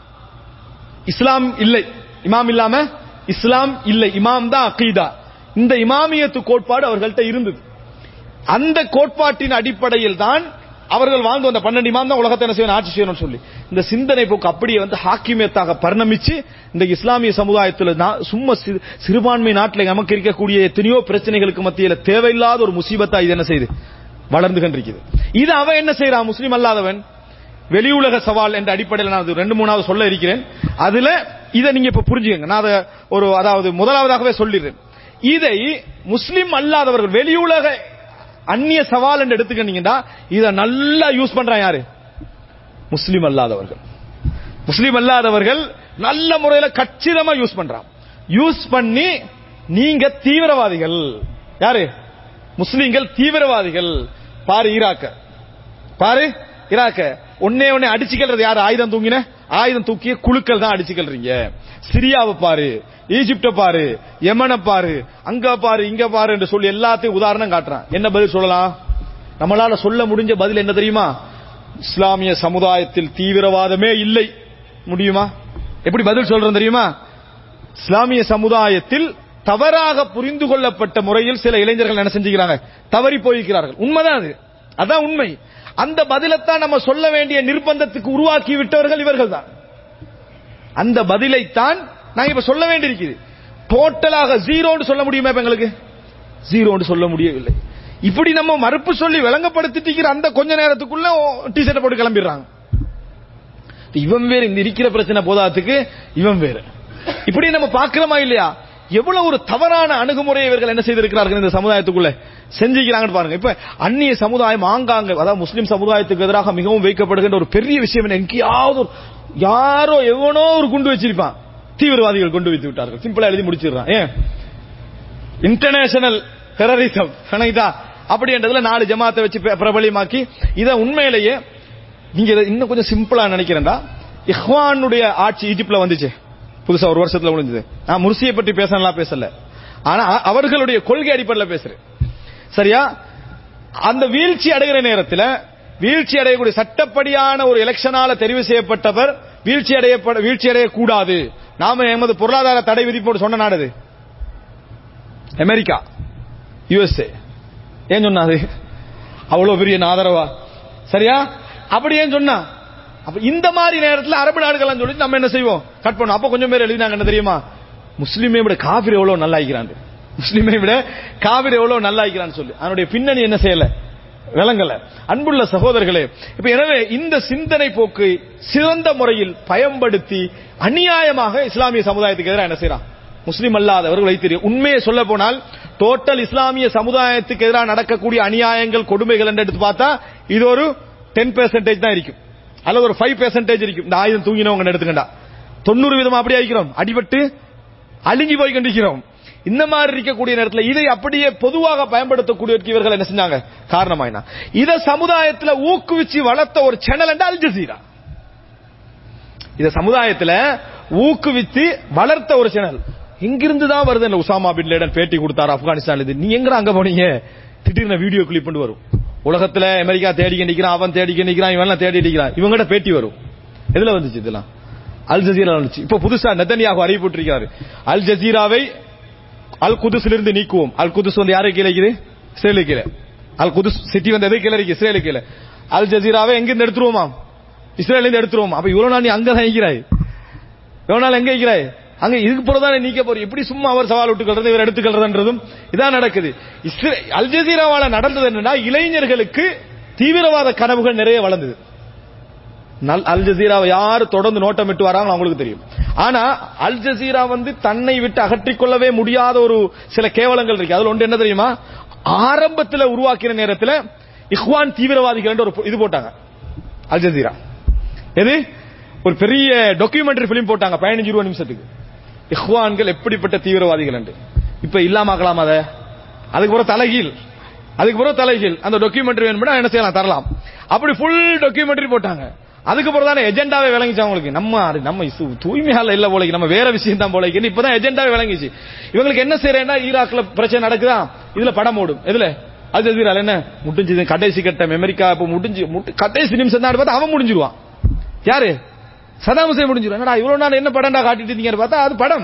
இஸ்லாம் இல்லை, இமாம் இல்லாம இஸ்லாம் இல்லை, இமாம் தான் அகீதா. இந்த இமாமியத்து கோட்பாடு அவர்கள்ட்ட இருந்தது. அந்த கோட்பாட்டின் அடிப்படையில் தான் அவர்கள் வாழ்ந்து வந்த பன்னெண்டு இமாம் தான் உலகத்தை என்ன செய்யணும், ஆட்சி செய்யணும்னு சொல்லி இந்த சிந்தனை போக்கு அப்படியே வந்து ஹாக்கிமியத்தாக பரிணமிச்சு இந்த இஸ்லாமிய சமுதாயத்தில் சும்மா சிறுபான்மை நாட்டில் நமக்கு இருக்கக்கூடிய எத்தனையோ பிரச்சனைகளுக்கு மத்தியில் தேவையில்லாத ஒரு முசீபத்தா இது என்ன செய்யுது, வளர்ந்து கொண்டிருக்கிறது. இது அவன் என்ன செய்யறான்? முஸ்லீம் அல்லாதவன் வெளியுலக சவால் என்ற அடிப்படையில் நான் ரெண்டு மூணாவது சொல்ல இருக்கிறேன். அதுல இதை நீங்க இப்ப புரிஞ்சுக்கங்க. நான் அதை ஒரு அதாவது முதலாவதாகவே சொல்லிடுறேன். இதை முஸ்லீம் அல்லாதவர்கள் வெளியுலக அந்நிய சவால் என்று எடுத்துக்கிட்டீங்கன்னா இதை நல்லா யூஸ் பண்றான் யாரு? முஸ்லீம் அல்லாதவர்கள். முஸ்லீம் அல்லாதவர்கள் நல்ல முறையில் கச்சிதமா யூஸ் பண்றான். யூஸ் பண்ணி நீங்க தீவிரவாதிகள், யாரு? முஸ்லீம்கள் தீவிரவாதிகள். பாரு ஈராக்க, பாரு ஈராக்க ஒன்னே ஒன்னே அடிச்சுக்கிறது யாரு? ஆயுதம் தூங்கின ஆயுதம் தூக்கிய குழுக்கள் தான் அடிச்சுக்கிறீங்க. சிரியாவை பாரு, ஈஜிப்ட பாரு, யமனை பாரு, அங்க பாரு, இங்க பாரு என்று சொல்லி எல்லாத்தையும் உதாரணம் காட்டுறான். என்ன பதில் சொல்லலாம்? நம்மளால சொல்ல முடிஞ்ச பதில் என்ன தெரியுமா? இஸ்லாமிய சமுதாயத்தில் தீவிரவாதமே இல்லை. முடியுமா? எப்படி பதில் சொல்றோம் தெரியுமா? இஸ்லாமிய சமுதாயத்தில் தவறாக புரிந்து கொள்ளப்பட்ட முறையில் சில இளைஞர்கள் என்ன செஞ்சுக்கிறாங்க, தவறி போயிருக்கிறார்கள். உண்மைதான், அது அதான் உண்மை. அந்த பதிலைத்தான் நம்ம சொல்ல வேண்டிய நிர்பந்தத்துக்கு உருவாக்கி விட்டவர்கள் இவர்கள் தான். அந்த பதிலைத்தான் நாங்க இப்ப சொல்ல வேண்டியிருக்குது. டோட்டலாக ஜீரோன்னு சொல்ல முடியுமா? இப்ப எங்களுக்கு ஜீரோன்னு சொல்ல முடியவில்லை. இப்படி நம்ம மறுப்பு சொல்லி விளங்கப்படுத்திட்டு அந்த கொஞ்ச நேரத்துக்குள்ள டி ஷர்ட் போட்டு கிளம்பிடுறாங்க. இவன் வேற, இந்த இருக்கிற பிரச்சனை போதாத்துக்கு இவன் வேற. இப்படி நம்ம பார்க்கிறோமா இல்லையா? எவ்வளவு ஒரு தவறான அணுகுமுறையை இவர்கள் என்ன செய்திருக்கிறார்கள் இந்த சமுதாயத்துக்குள்ள செஞ்சுக்கிறாங்கன்னு பாருங்க. இப்ப அந்நிய சமுதாயம் ஆங்காங்க, அதாவது முஸ்லிம் சமுதாயத்துக்கு எதிராக மிகவும் வைக்கப்படுகின்ற ஒரு பெரிய விஷயம் என்ன, எங்கேயாவது யாரோ எவனோ ஒரு குண்டு வச்சிருப்பான், தீவிரவாதிகள் கொண்டு வைத்து விட்டார்கள், சிம்பிளா எழுதி முடிச்சிடறான். ஏன் இன்டர்நேஷனல் டெரரிசம் அப்படி என்றதுல நாலு ஜமாத்தை வச்சு பிரபலியமாக்கி இதை உண்மையிலேயே நீங்க இன்னும் கொஞ்சம் சிம்பிளா நினைக்கிறேன்டா. இஹ்வானுடைய ஆட்சி ஈஜிப்ட்ல வந்துச்சு புதுசா ஒரு வருஷத்துல முடிஞ்சது. நான் முர்சியை பற்றி பேசலாம் பேசல, ஆனா அவர்களுடைய கொள்கை அடிப்படையில் பேசுறேன். சரியா? அந்த வீழ்ச்சி அடைகிற நேரத்தில் வீழ்ச்சி அடையக்கூடிய சட்டப்படியான ஒரு எலெக்ஷனால தெரிவு செய்யப்பட்டவர் வீழ்ச்சி அடைய வீழ்ச்சி அடையக்கூடாது, நாம எமது பொருளாதார தடை விதிப்போடு சொன்ன நாடு அமெரிக்கா, யுஎஸ்ஏ. ஏன் சொன்னாது? அவ்வளவு பெரிய ஆதரவா? சரியா? அப்படி ஏன் சொன்னா? இந்த மாதிரி நேரத்தில் அரபு நாடுகள் சொல்லி நம்ம என்ன செய்வோம், கட் பண்ணுவோம். அப்ப கொஞ்சம் பேர் எழுதினாங்க என்ன தெரியுமா, முஸ்லிமை விட காபிர் எவ்வளவு நல்லா இருக்கிறான், முஸ்லிமை விட காபிர் எவ்வளவு நல்லா இருக்கிறான்னு சொல்லி. அதனுடைய பின்னணி என்ன செய்யல, விளங்கல. அன்புள்ள சகோதரர்களே, இப்ப எனவே இந்த சிந்தனை போக்கு சிறந்த முறையில் பயன்படுத்தி அநியாயமாக இஸ்லாமிய சமுதாயத்துக்கு எதிராக என்ன செய்யறான், முஸ்லிம் அல்லாதவர்கள் வைத்திரு. உண்மையை சொல்ல போனால் டோட்டல் இஸ்லாமிய சமுதாயத்துக்கு எதிராக நடக்கக்கூடிய அநியாயங்கள் கொடுமைகள் என்று எடுத்து பார்த்தா இது ஒரு டென் பெர்சென்டேஜ் தான் இருக்கும், அல்லது ஒரு ஃபைவ் பெர்சென்டேஜ் இருக்கும். இந்த ஆயுதம் தூங்கினவங்க எடுத்துக்கண்டா தொண்ணூறு விதமா அப்படி ஆகிக்கிறோம், அடிபட்டு அழிஞ்சு போய் கொண்டிருக்கிறோம். இந்த மாதிரி இருக்கக்கூடிய நேரத்தில் இதை அப்படியே பொதுவாக பயன்படுத்தக்கூடிய இவர்கள் என்ன செஞ்சாங்க, காரணமாயினா இதை சமுதாயத்தில் ஊக்குவிச்சு வளர்த்த ஒரு சேனல் என்ற அல் ஜசீரா. இதை சமுதாயத்தில் ஊக்குவித்து வளர்த்த ஒரு சேனல் எங்கிருந்து தான் வருது. உசாமா பின் லேடன் பேட்டி கொடுத்தாரு ஆப்கானிஸ்தான், நீ எங்க அங்க போனீங்க, திடீர்னு வீடியோ கிளிப் பண்ணி வரும். உலகத்துல அமெரிக்கா தேடி நிக்கிறான், அவன் தேடி நிக்கிறான், இவன் தேடி நிக்கிறான், இவங்ககிட்ட பேட்டி வரும். எதுல வந்துச்சு இதெல்லாம்? அல் ஜசீரா வந்துச்சு. இப்ப புதுசா நெதன்யாஹு அறிவிப்பிட்டிருக்கிறார், அல் ஜசீராவை அல் குதுஸிலிருந்து நீக்குவோம். அல் குதுஸ் வந்து யாருக்கு கீழே இருக்குது? இஸ்ரேலுக்கு கீழே. அல் குதுஸ் சிட்டி வந்து எது கீழே இருக்கு? இஸ்ரேலுக்கு கீழே. அல் ஜசீராவை எங்கிருந்து எடுத்துருவோமா? இஸ்ரேல இருந்து எடுத்துருவோம். அப்ப இவ்வளவு நாள் நீ அங்கதான் இருக்கிறாய், எவ்வளவு நாள் எங்க இருக்கிறாய், அங்க இதுக்கு பிறகுதானே நீக்க போறீங்க. இப்படி சும்மா அவர் சவால் விட்டுக்கிறது, இவர் எடுத்துக்கிறதுன்றதும் இதான் நடக்குது. அல் ஜசீராவால நடந்தது என்னன்னா, இளைஞர்களுக்கு தீவிரவாத கனவுகள் நிறைய வளர்ந்தது. அல் ஜசீராவை யாரு தொடர்ந்து நோட்டமிட்டு வராங்க அவங்களுக்கு தெரியும். ஆனா அல் ஜசீரா வந்து தன்னை விட்டு அகற்றிக் கொள்ளவே முடியாத ஒரு சில கேவலங்கள் இருக்கு. அதுல ஒன்று என்ன தெரியுமா, ஆரம்பத்தில் உருவாக்கிற நேரத்தில் இஹ்வான் தீவிரவாதிகள் என்று ஒரு இது போட்டாங்க அல் ஜசீரா. எது? ஒரு பெரிய டாக்குமெண்ட்ரி பிலிம் போட்டாங்க பதினஞ்சு இருபது நிமிஷத்துக்கு, இஹ்வான்கள் எப்படிப்பட்ட தீவிரவாதிகள் என்று. இப்ப இல்லாமக்கலாம் அத, அதுக்கு பிறகு தலைகீழ், அதுக்கு பிறகு தலைகீழ் அந்த டாக்குமெண்ட்ரி வேணும்னா என்ன செய்யலாம், தரலாம். அப்படி ஃபுல் டாக்குமெண்ட்ரி போட்டாங்க. அதுக்கு பிறகு தானே எஜெண்டாவே விளங்கிச்சு அவங்களுக்கு. நம்ம நம்ம தூய்மையால இல்ல போல, நம்ம வேற விஷயம் தான் போல. இப்பதான் எஜெண்டாவே விளங்கிச்சு. இவங்களுக்கு என்ன செய்யறேன்னா, ஈராக்ல பிரச்சனை நடக்குதா, இதுல படம் ஓடும். எதுல? அல் ஜசீரால என்ன முடிஞ்சது, கடைசி கட்டம் அமெரிக்கா இப்ப முடிஞ்சு கடைசி நிமிஷம் தான் பார்த்தா அவன் முடிஞ்சிருவான். யாரு? சதாம் ஹுசைன் முடிஞ்சிருவான். என்னடா இவ்வளவு நாள் என்ன படம்டா காட்டிட்டு இருந்தீங்கன்னு பார்த்தா அது படம்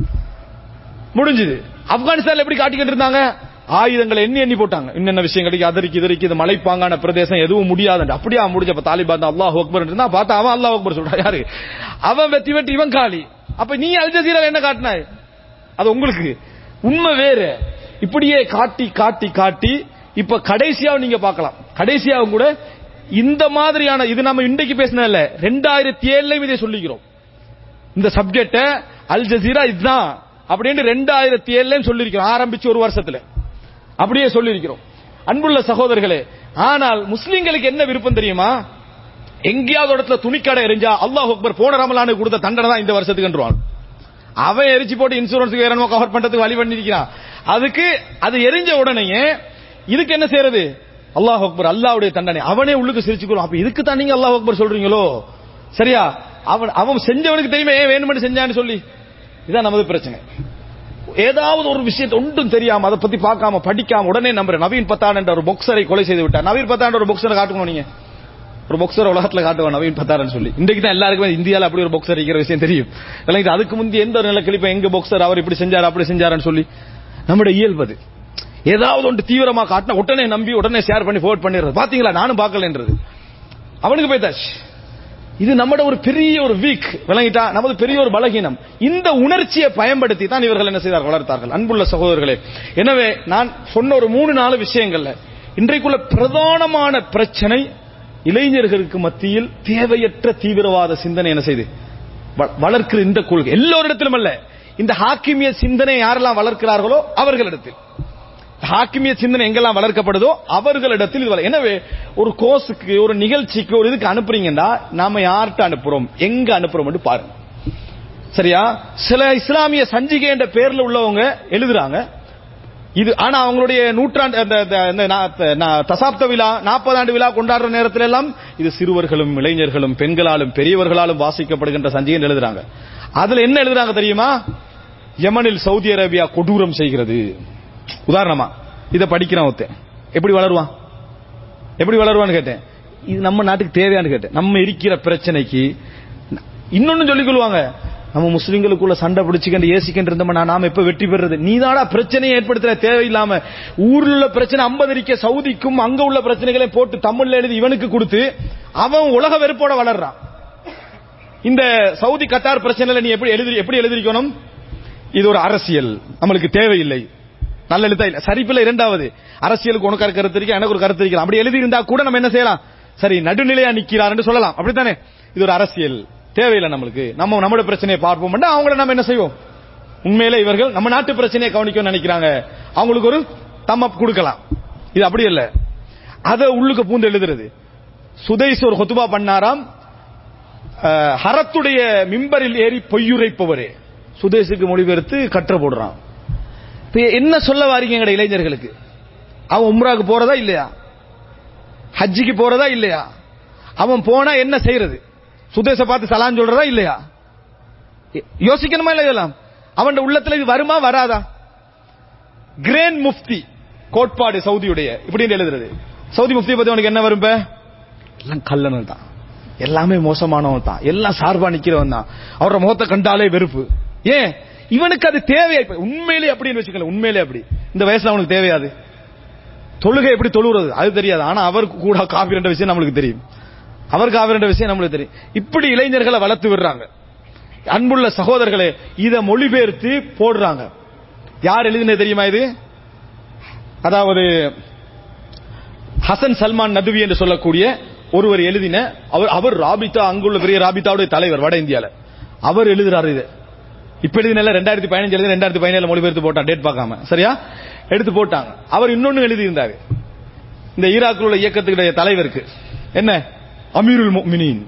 முடிஞ்சது. ஆப்கானிஸ்தான்ல எப்படி காட்டிக்கிட்டு இருந்தாங்க, ஆயுதங்களை எண்ணி எண்ணி போட்டாங்க, என்னென்ன விஷயங்களுக்கு அதற்கு இதற்கு இது மலைப்பாங்கான பிரதேசம் எதுவும் முடியாது. அப்படியே முடிஞ்ச தாலிபான் அல்லாஹ் அக்பர் இருந்தா பார்த்தா அவன் அல்லாஹ் அக்பர் சொல்றான். யாரு அவன்? வெட்டி வெட்டி இவன் காலி. அப்ப நீ அல் ஜசீரால என்ன காட்டினாய், அது உங்களுக்கு உண்மை வேறு. இப்படியே காட்டி காட்டி காட்டி இப்ப கடைசியாவும் நீங்க பார்க்கலாம், கடைசியாவும் கூட இந்த மாதிரியான இது நம்ம இன்றைக்கு பேசினதில்ல, ரெண்டாயிரத்தி ஏழுலயும் இதை சொல்லிக்கிறோம். இந்த சப்ஜெக்ட அல் ஜசீரா இதுதான் அப்படின்னு ரெண்டாயிரத்தி ஏழுலயும் சொல்லிருக்கிறோம், ஆரம்பிச்சு ஒரு வருஷத்துல அப்படியே சொல்லியிருக்கிறோம். அன்புள்ள சகோதரர்களே, ஆனால் முஸ்லிம்களுக்கு என்ன விருப்பம் தெரியுமா, எங்கேயாவது இடத்துல துணிக்கடை எரிஞ்சா அல்லாஹ் அக்பர் போன ரமலானுக்கு கொடுத்த தண்டனை தான் இந்த வருஷத்துக்கு. அவன் எரிச்சு போட்டு இன்சூரன்ஸுக்கு வேற கவர் பண்றதுக்கு வழி பண்ணிருக்கிறான். அதுக்கு அது எரிஞ்ச உடனே இதுக்கு என்ன செய்யறது, அல்லாஹ் அக்பர் அல்லாஹ்வுடைய தண்டனை. அவனே உள்ளுக்கு சிரிச்சுக்கிறோம். அப்ப இதுக்கு தான் நீங்க அல்லாஹ் அக்பர் சொல்றீங்களோ, சரியா? அவன் அவன் செஞ்சவனுக்கு தெரியுமே ஏன் வேணும்னு செஞ்சான்னு சொல்லி. இதான் நமது பிரச்சனை. ஏதாவது ஒரு விஷயத்தை ஒன்றும் தெரியாம அதை பத்தி பார்க்காம படிக்காம உடனே நம்புற நவீன் பத்தான் என்ற ஒரு பாக்ஸரை கொலை செய்து விட்டார். நவீன் பத்தான் ஒரு பாக்ஸரை காட்டுவோம், நீங்க ஒரு பாக்ஸர் உலகத்துல காட்டுவோம் நவீன் பத்தாரன் சொல்லி. இன்றைக்கு தான் எல்லாருக்குமே இந்தியாவில் அப்படி ஒரு பாக்ஸர் இருக்கிற விஷயம் தெரியும். அதுக்கு முந்தைய எந்த ஒரு நிலை கிளிப்ப எங்க பாக்ஸர் அவர் இப்படி செஞ்சார் அப்படி செஞ்சாருன்னு சொல்லி நம்முடைய இயல்பது. ஏதாவது ஒன்று தீவிரமா காட்டினா உடனே நம்பி உடனே ஷேர் பண்ணி ஃபோர்வர்ட் பண்ணிடுறது. பாத்தீங்களா நானும் பார்க்கலன்றது அவனுக்கு போய்தாச்சு. இது நம்மட ஒரு பெரிய ஒரு வீக் விளங்கிட்டா, நமது பெரிய ஒரு பலகீனம். இந்த உணர்ச்சியை பயன்படுத்தி தான் இவர்கள் என்ன செய்தார்கள், வளர்த்தார்கள். அன்புள்ள சகோதரர்களே, எனவே நான் சொன்ன ஒரு மூணு நாலு விஷயங்கள்ல இன்றைக்குள்ள பிரதானமான பிரச்சனை இளைஞர்களுக்கு மத்தியில் தேவையற்ற தீவிரவாத சிந்தனை என்ன செய்து வளர்க்கிற இந்த கொள்கை. எல்லோரிடத்திலும் அல்ல, இந்த ஹாக்கிமிய சிந்தனை யாரெல்லாம் வளர்க்கிறார்களோ அவர்களிடத்தில், ஹாக்கிமிய சிந்தனை எங்கெல்லாம் வளர்க்கப்படுதோ அவர்களிடத்தில் இது. எனவே ஒரு கோர்ஸுக்கு, ஒரு நிகழ்ச்சிக்கு, ஒரு இதுக்கு அனுப்புறீங்கன்னா நாம யார்கிட்ட அனுப்புறோம், எங்க அனுப்புறோம் பாருங்க. சரியா? சில இஸ்லாமிய சஞ்சிகை என்ற பேர்ல உள்ளவங்க எழுதுறாங்க இது. ஆனா அவங்களுடைய நூற்றாண்டு தசாப்த விழா, நாற்பது ஆண்டு விழா கொண்டாடுற நேரத்தில் எல்லாம் இது சிறுவர்களும் இளைஞர்களும் பெண்களாலும் பெரியவர்களாலும் வாசிக்கப்படுகின்ற சஞ்சிகை எழுதுறாங்க. அதுல என்ன எழுதுறாங்க தெரியுமா? யமனில் சவுதி அரேபியா கொடூரம் செய்கிறது. உதாரணமா இத படிக்கிறான் ஒருத்தன், எப்படி வளருவான், எப்படி வளருவான்னு கேட்டேன். இது நம்ம நாட்டுக்கு தேவையானு கேட்டேன். நம்ம இருக்கிற பிரச்சனைக்கு இன்னொன்னு சொல்லிக் கொள்வாங்க, நம்ம முஸ்லிம்களுக்குள்ள சண்டை பிடிச்சுக்கிட்டு ஏசிக்கிட்டு இருந்தோம்னா நாம எப்ப வெற்றி பெறுறது, நீதானா பிரச்சனையை ஏற்படுத்துற, தேவையில்லாம ஊர்ல உள்ள பிரச்சனை ஐம்பது இருக்க சவுதிக்கும் அங்க உள்ள பிரச்சனைகளை போட்டு தமிழ்ல எழுதி இவனுக்கு கொடுத்து அவன் உலக வெறுப்போட வளர்றான். இந்த சவுதி கத்தார் பிரச்சனையில நீ எப்படி எழுதி எப்படி எழுதிக்கணும், இது ஒரு அரசியல், நம்மளுக்கு தேவையில்லை, நல்ல எழுத்தா இல்ல, சரிப்பில்லை. இரண்டாவது, அரசியலுக்கு உனக்கு கருத்து இருக்கு, எனக்கு ஒரு கருத்து இருக்கலாம், அப்படி எழுதி இருந்தா கூட நம்ம என்ன செய்யலாம், சரி நடுநிலையா நிக்கிறார் என்று சொல்லலாம், அப்படித்தானே? இது ஒரு அரசியல், தேவையில்லை நம்மளுக்கு, நம்ம நம்மளோட பிரச்சனையை பார்ப்போம். அவங்கள நம்ம என்ன செய்வோம், உண்மையில இவர்கள் நம்ம நாட்டு பிரச்சனையை கவனிக்கணும்னு நினைக்கிறாங்க, அவங்களுக்கு ஒரு தம் அப் கொடுக்கலாம். இது அப்படி இல்ல, அதை உள்ளுக்கு பூந்து எழுதுறது. சுதைஸ் ஒரு ஹுத்பா பண்ணாராம், ஹரத்துடைய மிம்பரில் ஏறி பொய்யுரைப்பவரே, சுதேசுக்கு மொழிபெயர்த்து கற்ற போடுறான். என்ன சொல்ல வாரீங்க எங்கட இளைஞர்களுக்கு? அவன் உம்ராக்கு போறதா இல்லையா, ஹஜ்ஜிக்கு போறதா இல்லையா, அவன் போனா என்ன செய்யறது, சுதேச பார்த்து சலான் சொல்றதா இல்லையா, யோசிக்கணுமா இல்ல? இதெல்லாம் அவன் உள்ளத்துல இது வருமா வராதா? கிரேன் முஃப்தி கோட்பாடு சவுதியுடைய இப்படி எழுதுறது. சவுதி முஃப்தியை பத்தி உனக்கு என்ன வரும்? எல்லாம் கல்லணம் தான், எல்லாமே மோசமானவன் தான், எல்லாம் சார்பா நிக்கிறவன் தான், அவரோட முகத்தை கண்டாலே வெறுப்பு. ஏன் இவனுக்கு அது தேவையா? உண்மையிலே அப்படின்னு வச்சுக்கல, உண்மையிலே அப்படி இந்த வயசுல அவனுக்கு தேவையாது. தொழுகை எப்படி தொழுகிறது அது தெரியாது, ஆனா அவருக்கு கூட காபி என்ற விஷயம் நம்மளுக்கு தெரியும், அவர் காபி என்ற விஷயம் நம்மளுக்கு தெரியும். இப்படி இளைஞர்களை வளர்த்து விடுறாங்க. அன்புள்ள சகோதரர்களே, இத மொழிபெயர்த்து போடுறாங்க. யார் எழுதினது தெரியுமா இது? அதாவது ஹசன் சல்மான் நதுவி என்று சொல்லக்கூடிய ஒருவர் எழுதின, அவர் அவர் ராபிதா, அங்குள்ள பெரிய ராபிதாவுடைய தலைவர் வட இந்தியால, அவர் எழுதுறாரு. இது இப்ப எழுதின ரெண்டாயிரத்தி பதினஞ்சு எழுதி ரெண்டாயிரத்தி பதினேழு மொழிபெயர்த்து போட்டான், டேட் பார்க்காம, சரியா எடுத்து போட்டாங்க. அவர் இன்னொன்னு எழுதி இருந்தாரு, இந்த ஈராக்கில் உள்ள இயக்கத்துடைய தலைவருக்கு என்ன, அமீருல் முஃமினீன்,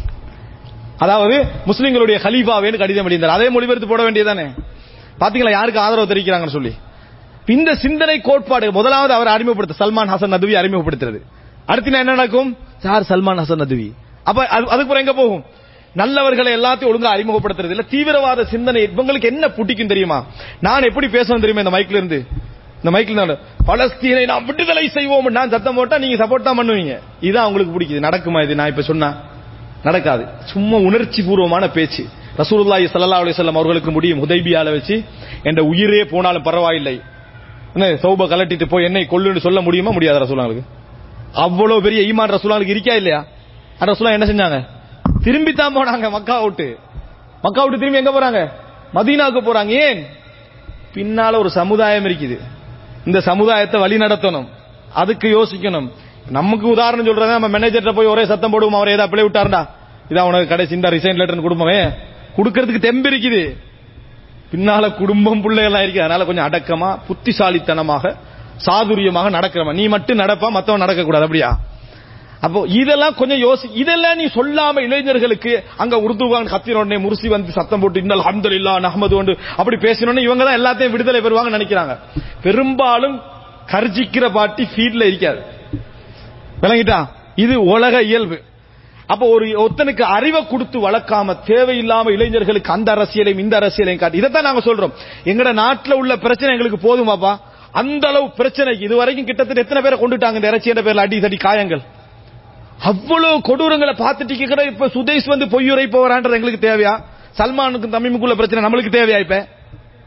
அதாவது முஸ்லிம்களுடைய கலீஃபாவேன்னு கடிதம் எழுதினார். அதே மொழிபெயர்த்து போட வேண்டியதானே? பாத்தீங்களா யாருக்கு ஆதரவு தெரிவிக்கிறாங்கன்னு சொல்லி. இந்த சிந்தனை கோட்பாடு முதலாவது அவர் அறிமுகப்படுத்த, சல்மான் ஹசன் நதுவி அறிமுகப்படுத்துறது. அடுத்து என்ன நடக்கும், யார் சல்மான் ஹசன் நதுவி, அப்ப அதுக்கு எங்க போகும், நல்லவர்களை எல்லாத்தையும் ஒழுங்கா அறிமுகப்படுத்துறது இல்ல, தீவிரவாத சிந்தனை. இவங்களுக்கு என்ன புட்டிக்கும் தெரியுமா? நான் எப்படி பேசணும் தெரியுமா, இந்த மைக்ல இருந்து, இந்த மைக்ல பலஸ்தீனை நாம் விடுதலை செய்வோம் நான் சத்தம் போட்டா நீங்க சப்போர்ட் தான் பண்ணுவீங்க. இதான் அவங்களுக்கு பிடிக்குது. நடக்குமா இது? நான் இப்ப சொன்னா நடக்காது. சும்மா உணர்ச்சி பூர்வமான பேச்சு. ரசூலுல்லாஹி ஸல்லல்லாஹு அலைஹி வஸல்லம் அவர்களுக்கு முடியும், ஹுதைபியால வச்சு என்ற உயிரே போனாலும் பரவாயில்லை, சௌப கலட்டிட்டு போய் என்னை கொல்லுன்னு சொல்ல முடியுமா? முடியாது ரசூலுல்லாஹ்வுக்கு. அவ்வளவு பெரிய ஈமான் ரசூலுல்லாஹ்வுக்கு இருக்கா இல்லையா? ரசூலுல்லாஹ் என்ன செஞ்சாங்க? திரும்பி தான் போனாங்க, மக்கா விட்டு. மக்கா விட்டு திரும்பி எங்க போறாங்க? மதீனாவுக்கு போறாங்க. ஏன்? பின்னால ஒரு சமுதாயம் இருக்குது, இந்த சமுதாயத்தை வழி நடத்தணும், அதுக்கு யோசிக்கணும். நமக்கு உதாரணம் சொல்றேன், நம்ம மேனேஜர்ட்ட போய் ஒரே சத்தம் போடுவோம், அவரை ஏதாவது பிள்ளை விட்டாருண்டா, இதான் உனக்கு கடைசி இந்த ரிசைன் லெட்டர் கொடுப்போமே, கொடுக்கறதுக்கு தெம்பு இருக்குது. பின்னால குடும்பம் பிள்ளைகள்லாம் இருக்கு. அதனால கொஞ்சம் அடக்கமா புத்திசாலித்தனமாக சாதுரியமாக நடக்கிறவன் நீ மட்டும் நடப்பா, மத்தவன் நடக்க கூடாது. அப்படியா? அப்போ இதெல்லாம் கொஞ்சம் யோசி. இதெல்லாம் நீ சொல்லாம இளைஞர்களுக்கு அங்க உருதுவான் கத்தினோடனே முர்சி வந்து சத்தம் போட்டு இன்னல் அல்ஹம்துலில்லாஹ் நஹ்மது வந்து அப்படி பேசினோடனே இவங்க தான் எல்லாத்தையும் விடுதலை பெறுவாங்க நினைக்கிறாங்க. பெரும்பாலும் கர்ஜிக்கிற பாட்டி ஃபீல்ட்ல இருக்காது. விளங்கிட்டா? இது உலக இயல்பு. அப்ப ஒரு ஒருத்தனுக்கு அறிவை கொடுத்து வளர்க்காம தேவையில்லாம இளைஞர்களுக்கு அந்த அரசியலையும் இந்த அரசியலையும் காட்டி, இதைத்தான் நாங்க சொல்றோம். எங்கட நாட்டுல உள்ள பிரச்சனை எங்களுக்கு போதுமாப்பா, அந்த அளவு பிரச்சனை. இதுவரைக்கும் கிட்டத்தட்ட எத்தனை பேரை கொண்டுட்டாங்க இந்த இறைச்சி என்ற பேர்ல, அடி தடி காயங்கள், அவ்வளவு கொடூரங்களை பார்த்துட்டு கூட இப்ப சுதேஷ் வந்து பொய்யுரை போறான்றது எங்களுக்கு தேவையா? சல்மானுக்கும் தமீமுக்குள்ள பிரச்சனை நம்மளுக்கு தேவையா? இப்ப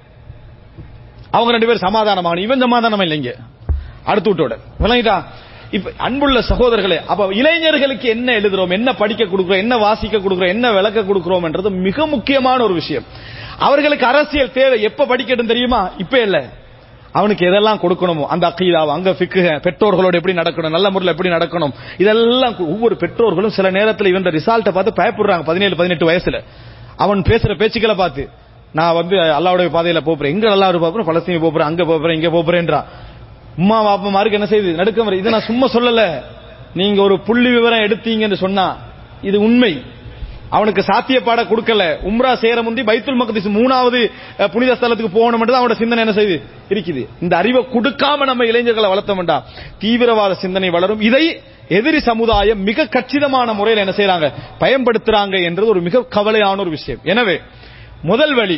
அவங்க ரெண்டு பேரும் சமாதானமான, இவன் சமாதானமா இல்லைங்க அடுத்து விட்டோட. விளங்கிட்டா? இப்ப அன்புள்ள சகோதரர்களே, அப்ப இளைஞர்களுக்கு என்ன எழுதுறோம், என்ன படிக்க கொடுக்கிறோம், என்ன வாசிக்க கொடுக்கிறோம், என்ன விளக்க கொடுக்கிறோம் என்றது மிக முக்கியமான ஒரு விஷயம். அவர்களுக்கு அரசியல் தேவை எப்ப படிக்கட்டும் தெரியுமா? இப்ப இல்ல, அவனுக்கு எதெல்லாம் கொடுக்கணுமோ அந்த அக்கீதாவை, அங்க ஃபிக்ஹ், பெற்றோர்களோட எப்படி நடக்கணும், நல்ல முறையில் எப்படி நடக்கணும், இதெல்லாம் ஒவ்வொரு பெற்றோர்களும் சில நேரத்தில் இவன் ரிசல்ட்டை பார்த்து பயப்படுறாங்க. பதினேழு பதினெட்டு வயசுல அவன் பேசுற பேச்சுக்களை பார்த்து, நான் வந்து அல்லாஹ்வுடைய பாதையில போறேன், எங்க அல்லாஹ் போறேன், பலஸ்தீன் போறேன், அங்க போறேன், இங்க போறேன்றா. உம்மா பாப்பமாருக்கு என்ன செய்யுது நடுக்கம். இதை நான் சும்மா சொல்லல, நீங்க ஒரு புள்ளி விவரம் எடுத்தீங்கன்னு சொன்னா இது உண்மை. அவனுக்கு சாத்தியப்பாட கொடுக்கல. உம்ரா சேர முந்தி பைத்துல் மக்திஸ் மூணாவது புனித ஸ்தலத்துக்கு போகணும் தான் அவனோட சிந்தனை என்ன செய்யுது இருக்குது. இந்த அறிவை கொடுக்காம நம்ம இளைஞர்களை வளர்த்தோம்டா தீவிரவாத சிந்தனை வளரும். இதை எதிரி சமுதாயம் மிக கச்சிதமான முறையில் என்ன செய்யறாங்க, பயன்படுத்துறாங்க என்றது ஒரு மிக கவலையான ஒரு விஷயம். எனவே முதல் வழி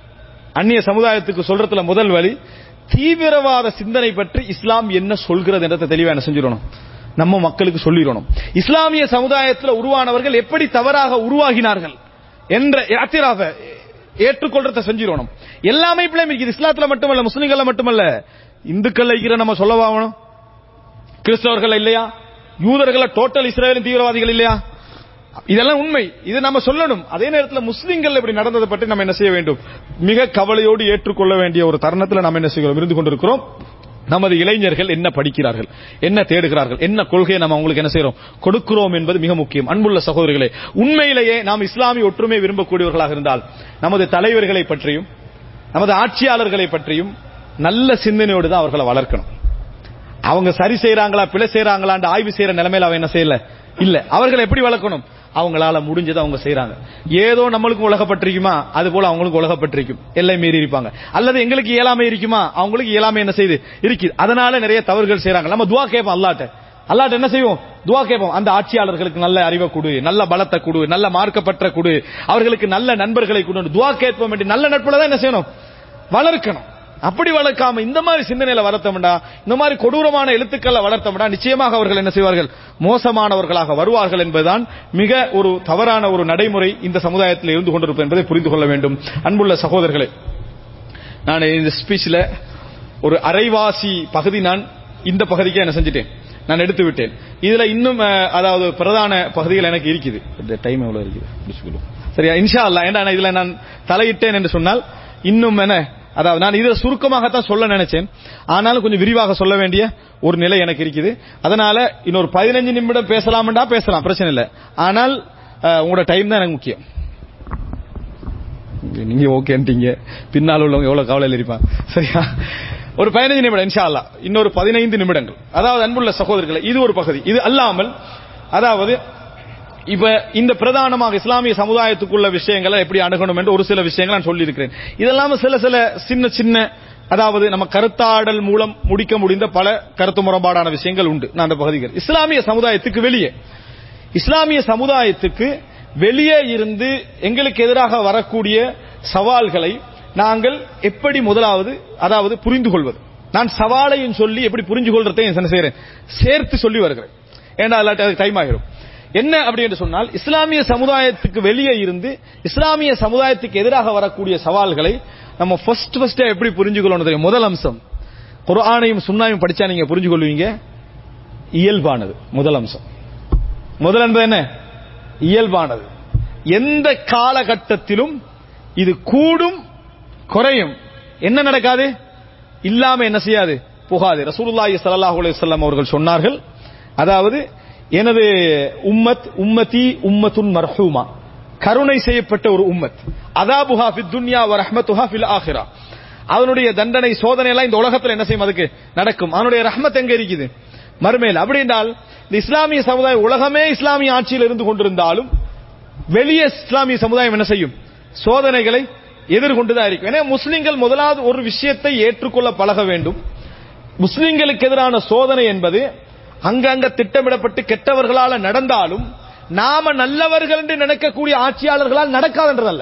அந்நிய சமுதாயத்துக்கு சொல்றதுல முதல் வழி, தீவிரவாத சிந்தனை பற்றி இஸ்லாம் என்ன சொல்கிறது என்றதை தெளிவா என்ன செஞ்சிடணும், நம்ம மக்களுக்கு சொல்லிடணும். இஸ்லாமிய சமுதாயத்தில் உருவானவர்கள் எப்படி தவறாக உருவாகினார்கள் என்ற இஅ்திராஃப ஏற்றுக்கொள்றத செஞ்சிடணும். எல்லாமே பிள்ளைங்க இருக்குது. இஸ்லாத்துல மட்டுமல்ல, முஸ்லிம்கள மட்டுமல்ல, இந்துக்கள் இருக்கிற நம்ம சொல்லவாகணும், கிறிஸ்தவர்கள் இல்லையா, யூதர்கள் டோட்டல் இஸ்ரேலின் தீவிரவாதிகள் இல்லையா, இதெல்லாம் உண்மை. இது நம்ம சொல்லணும். அதே நேரத்தில் முஸ்லிம்கள் இப்படி நடந்ததை பற்றி நம்ம என்ன செய்ய வேண்டும், மிக கவலையோடு ஏற்றுக்கொள்ள வேண்டிய ஒரு தருணத்தில் நம்ம என்ன செய்கிறோம், இருந்து கொண்டிருக்கிறோம். நமது இளைஞர்கள் என்ன படிக்கிறார்கள், என்ன தேடுகிறார்கள், என்ன கொள்கையை நம்ம அவங்களுக்கு என்ன செய்யறோம், கொடுக்கிறோம் என்பது மிக முக்கியம். அன்புள்ள சகோதரர்களே, உண்மையிலேயே நாம் இஸ்லாமிய ஒற்றுமை விரும்பக்கூடியவர்களாக இருந்தால் நமது தலைவர்களை பற்றியும் நமது ஆட்சியாளர்களை பற்றியும் நல்ல சிந்தனையோடு தான் அவர்களை வளர்க்கணும். அவங்க சரி செய்யறாங்களா பிழை செய்யறாங்களா ஆய்வு செய்யற நிலைமையில அவன் என்ன செய்யல இல்ல. அவர்களை எப்படி வளர்க்கணும், அவங்களால முடிஞ்சதை அவங்க செய்யறாங்க. ஏதோ நம்மளுக்கு உலகப்பட்டிருக்குமா அது போல அவங்களுக்கு உலகப்பட்டிருக்கும், எல்லை மீறி இருப்பாங்க. அல்லது எங்களுக்கு இயலாமை இருக்குமா அவங்களுக்கு இயலாமை என்ன செய்யுது இருக்குது. அதனால நிறைய தவறுகள் செய்யறாங்க. நம்ம துவா கேட்போம் அல்லாஹ்ட்ட. அல்லாஹ்ட்ட என்ன செய்வோம், துவா கேட்போம். அந்த ஆட்சியாளர்களுக்கு நல்ல அறிவை கொடு, நல்ல பலத்தை கொடு, நல்ல மார்க்கப்பற்ற கொடு, அவர்களுக்கு நல்ல நண்பர்களை கொடு, துவா கேட்போம். நல்ல நட்புல தான் என்ன செய்யணும், வளர்க்கணும். அப்படி வளர்க்காம இந்த மாதிரி சிந்தனையில வளர்த்தோம்டா, இந்த மாதிரி கொடூரமான எழுத்துக்களை வளர்த்தோம்டா நிச்சயமாக அவர்கள் என்ன செய்வார்கள், மோசமானவர்களாக வருவார்கள் என்பதுதான் மிக ஒரு தவறான ஒரு நடைமுறை இந்த சமுதாயத்தில் இருந்து கொண்டிருப்பது என்பதை புரிந்து கொள்ள வேண்டும். அன்புள்ள சகோதரர்களே, நான் இந்த ஸ்பீச்ல ஒரு அரைவாசி பகுதி நான் இந்த பகுதிக்கு என்ன செஞ்சிட்டேன், நான் எடுத்து விட்டேன். இதுல இன்னும் அதாவது பிரதான பகுதிகள் எனக்கு இருக்குது. டைம் எவ்வளவு இருக்குது சரியா, இன்ஷா அல்லாஹ். ஏன்னா இதுல நான் தலையிட்டேன் என்று சொன்னால் இன்னும் என்ன, அதாவது நான் இதை சுருக்கமாகத்தான் சொல்ல நினைச்சேன், ஆனாலும் கொஞ்சம் விரிவாக சொல்ல வேண்டிய ஒரு நிலை எனக்கு இருக்குது. அதனால இன்னொரு பதினஞ்சு நிமிடம் பேசலாம்டா பேசலாம், பிரச்சனை இல்லை. ஆனால் உங்களோட டைம் தான் எனக்கு முக்கியம். நீங்க ஓகேன்ட்டீங்க, பின்னால் உள்ளவங்க எவ்வளவு கவலையில் இருப்பாங்க. சரியா, ஒரு பதினஞ்சு நிமிடம் இன்ஷா அல்லாஹ், இன்னொரு பதினைந்து நிமிடங்கள். அதாவது அன்புள்ள சகோதரர்களை, இது ஒரு பகுதி. இது அல்லாமல் அதாவது இப்ப இந்த பிரதானமாக இஸ்லாமிய சமுதாயத்துக்குள்ள விஷயங்களை எப்படி அணுகணும் என்று ஒரு சில விஷயங்கள் நான் சொல்லி இருக்கிறேன். இதெல்லாம் சில சில சின்ன சின்ன அதாவது நம்ம கருத்தாடல் மூலம் முடிக்க முடிந்த பல கருத்து முரண்பாடான விஷயங்கள் உண்டு. நான் அந்த பகுதிகள் இஸ்லாமிய சமுதாயத்துக்கு வெளியே இஸ்லாமிய சமுதாயத்துக்கு வெளியே இருந்து எங்களுக்கு எதிராக வரக்கூடிய சவால்களை நாங்கள் எப்படி முதலாவது அதாவது புரிந்து கொள்வது. நான் சவாலையும் சொல்லி எப்படி புரிஞ்சு கொள்றதையும் என்ன செய்யறேன், சேர்த்து சொல்லி வருகிறேன். ஏன்னா அல்லாட்ட அதுக்கு டைம் ஆகிடும். என்ன அப்படி என்று சொன்னால், இஸ்லாமிய சமுதாயத்துக்கு வெளியே இருந்து இஸ்லாமிய சமுதாயத்துக்கு எதிராக வரக்கூடிய சவால்களை நம்ம ஃபர்ஸ்ட் ஃபர்ஸ்ட் எப்படி புரிஞ்சுக்கொள்ளணும் தெரியும். முதல் அம்சம், குர்ஆனையும் சுன்னாவையும் படிச்சா நீங்க புரிஞ்சு கொள்வீங்க, இயல்பானது. முதல் அம்சம், முதல் என்பது என்ன, இயல்பானது. எந்த காலகட்டத்திலும் இது கூடும் குறையும், என்ன நடக்காது, இல்லாம என்ன செய்யாது, புகாது. ரசூலுல்லாஹி ஸல்லல்லாஹு அலைஹி வஸல்லம் அவர்கள் சொன்னார்கள், அதாவது எனது உம்மத் உம்மதி உம்மத்துன் மர்ஹூமா, கருணை செய்யப்பட்ட ஒரு உம்மத். அதாபுஹா ஃபித் துன்யா வ ரஹ்மத்துஹா ஃபில் ஆখিরা, அதனுடைய தண்டனை சோதனை எல்லாம் இந்த உலகத்தில் என்ன செய்யும், அதுக்கு நடக்கும். அதனுடைய ரஹ்மத் எங்க இருக்குது, மறுமையில். அப்படி என்றால் இந்த இஸ்லாமிய சமுதாயம் உலகமே இஸ்லாமிய ஆட்சியில் இருந்து கொண்டிருந்தாலும் வெளியே இஸ்லாமிய சமுதாயம் என்ன செய்யும், சோதனைகளை எதிர்கொண்டுதான் இருக்கும். எனவே முஸ்லிம்கள் முதலாவது ஒரு விஷயத்தை ஏற்றுக்கொள்ள பழக வேண்டும். முஸ்லிம்களுக்கு எதிரான சோதனை என்பது அங்கங்க திட்டமிடப்பட்டு கெட்டவர்களால் நடந்தாலும் நாம நல்லவர்கள் என்று நினைக்கக்கூடிய ஆட்சியாளர்களால் நடக்காதுன்றதல்ல.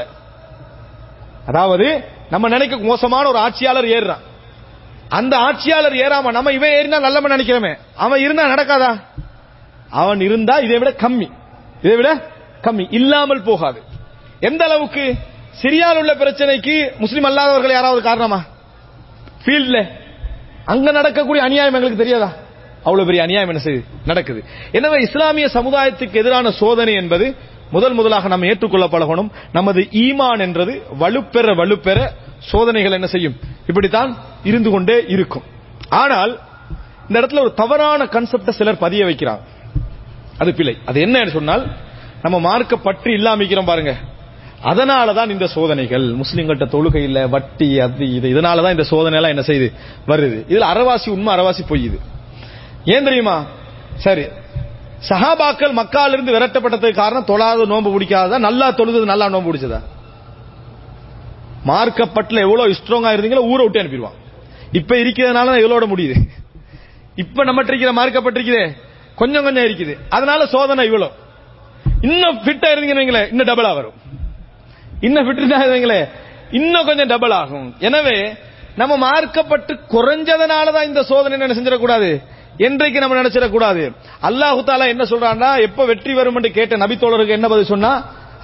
அதாவது நம்ம நினைக்க மோசமான ஒரு ஆட்சியாளர் ஏறுறான், அந்த ஆட்சியாளர் ஏறாம நம்ம இவன் ஏறினா நல்லவன் நினைக்கிறோமே, அவன் இருந்தா நடக்காதா, அவன் இருந்தா இதை விட கம்மி, இதை விட கம்மி இல்லாமல் போகாது. எந்த அளவுக்கு சிரியாவில் உள்ள பிரச்சனைக்கு முஸ்லிம் அல்லாதவர்கள் யாராவது காரணமா, ஃபீல்ட்ல அங்க நடக்கக்கூடிய அநியாயம் எங்களுக்கு தெரியாதா, அவ்வளவு பெரிய அநியாயம் என்ன செய்யுது நடக்குது. எனவே இஸ்லாமிய சமுதாயத்துக்கு எதிரான சோதனை என்பது முதல் முதலாக நாம் ஏற்றுக்கொள்ள பழகணும். நமது ஈமான் என்றது வலுப்பெற வலுப்பெற சோதனைகள் என்ன செய்யும், இப்படித்தான் இருந்து கொண்டே இருக்கும். ஆனால் இந்த இடத்துல ஒரு தவறான கன்செப்ட சிலர் பதிய வைக்கிறாங்க. அது பிழை. அது என்ன சொன்னால், நம்ம மார்க்க பற்றி இல்லாமிக்கிறோம் பாருங்க, அதனாலதான் இந்த சோதனைகள், முஸ்லிம்கிட்ட தொழுகை இல்ல, வட்டி, அது இது, இதனாலதான் இந்த சோதனை எல்லாம் என்ன செய்யுது வருது. இதுல அறவாசி உண்மை, அறவாசி பொய்யுது. ஏன் தெரியுமா? சரி, சஹாபாக்கள் மக்கால இருந்து விரட்டப்பட்டதுக்கு காரணம் தொழாத நோன்பு பிடிக்காததா, நல்லா தொழுது நல்லா நோன்பு பிடிச்சதா? மார்க்கப்பட்டுல எவ்வளவு ஸ்ட்ராங்கா இருந்தீங்களோ ஊரை விட்டு அனுப்பிடுவான். இப்ப இருக்கிறதுனால எவ்வளோட முடியுது. இப்ப நம்ம இருக்கிற மார்க்கப்பட்டிருக்குதே கொஞ்சம் கொஞ்சம் இருக்குது, அதனால சோதனை இவ்வளவு. இன்னும் ஃபிட்டா இருந்தீங்கன்னு இன்னும் டபுளா வரும். இன்னும் ஃபிட் இருந்தீங்களே இன்னும் கொஞ்சம் டபுள் ஆகும். எனவே நம்ம மார்க்கப்பட்டு குறைஞ்சதனாலதான் இந்த சோதனை என்ன செஞ்சிடக்கூடாது, என்றைக்கு நம்ம நினைச்சிடக்கூடாது. அல்லாஹு தாலா என்ன சொல்றான்னா, எப்ப வெற்றி வரும் என்று கேட்ட நபி தோழருக்கு என்ன பதில் சொன்னா,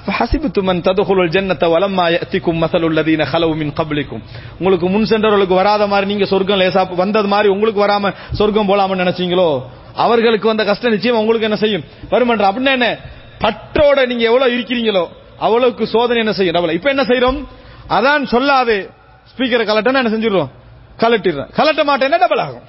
உங்களுக்கு முன் சென்றவர்களுக்கு வராத மாதிரி நீங்க சொர்க்கம் லேசா வந்தது மாதிரி உங்களுக்கு வராம சொர்க்கம் போலாம நினைச்சீங்களோ, அவர்களுக்கு வந்த கஷ்டம் நிச்சயம் உங்களுக்கு என்ன செய்யும் வருமன்ற. அப்படின்னா என்ன, பற்றோட நீங்க எவ்வளவு இருக்கிறீங்களோ அவ்வளவுக்கு சோதனை என்ன செய்யும். இப்ப என்ன செய்யறோம், அதான் சொல்லாது ஸ்பீக்கரை கலட்ட என்ன செஞ்சிடறோம், கலட்டிடுறோம். கலட்ட மாட்டேன்னா டபுள் ஆகும்.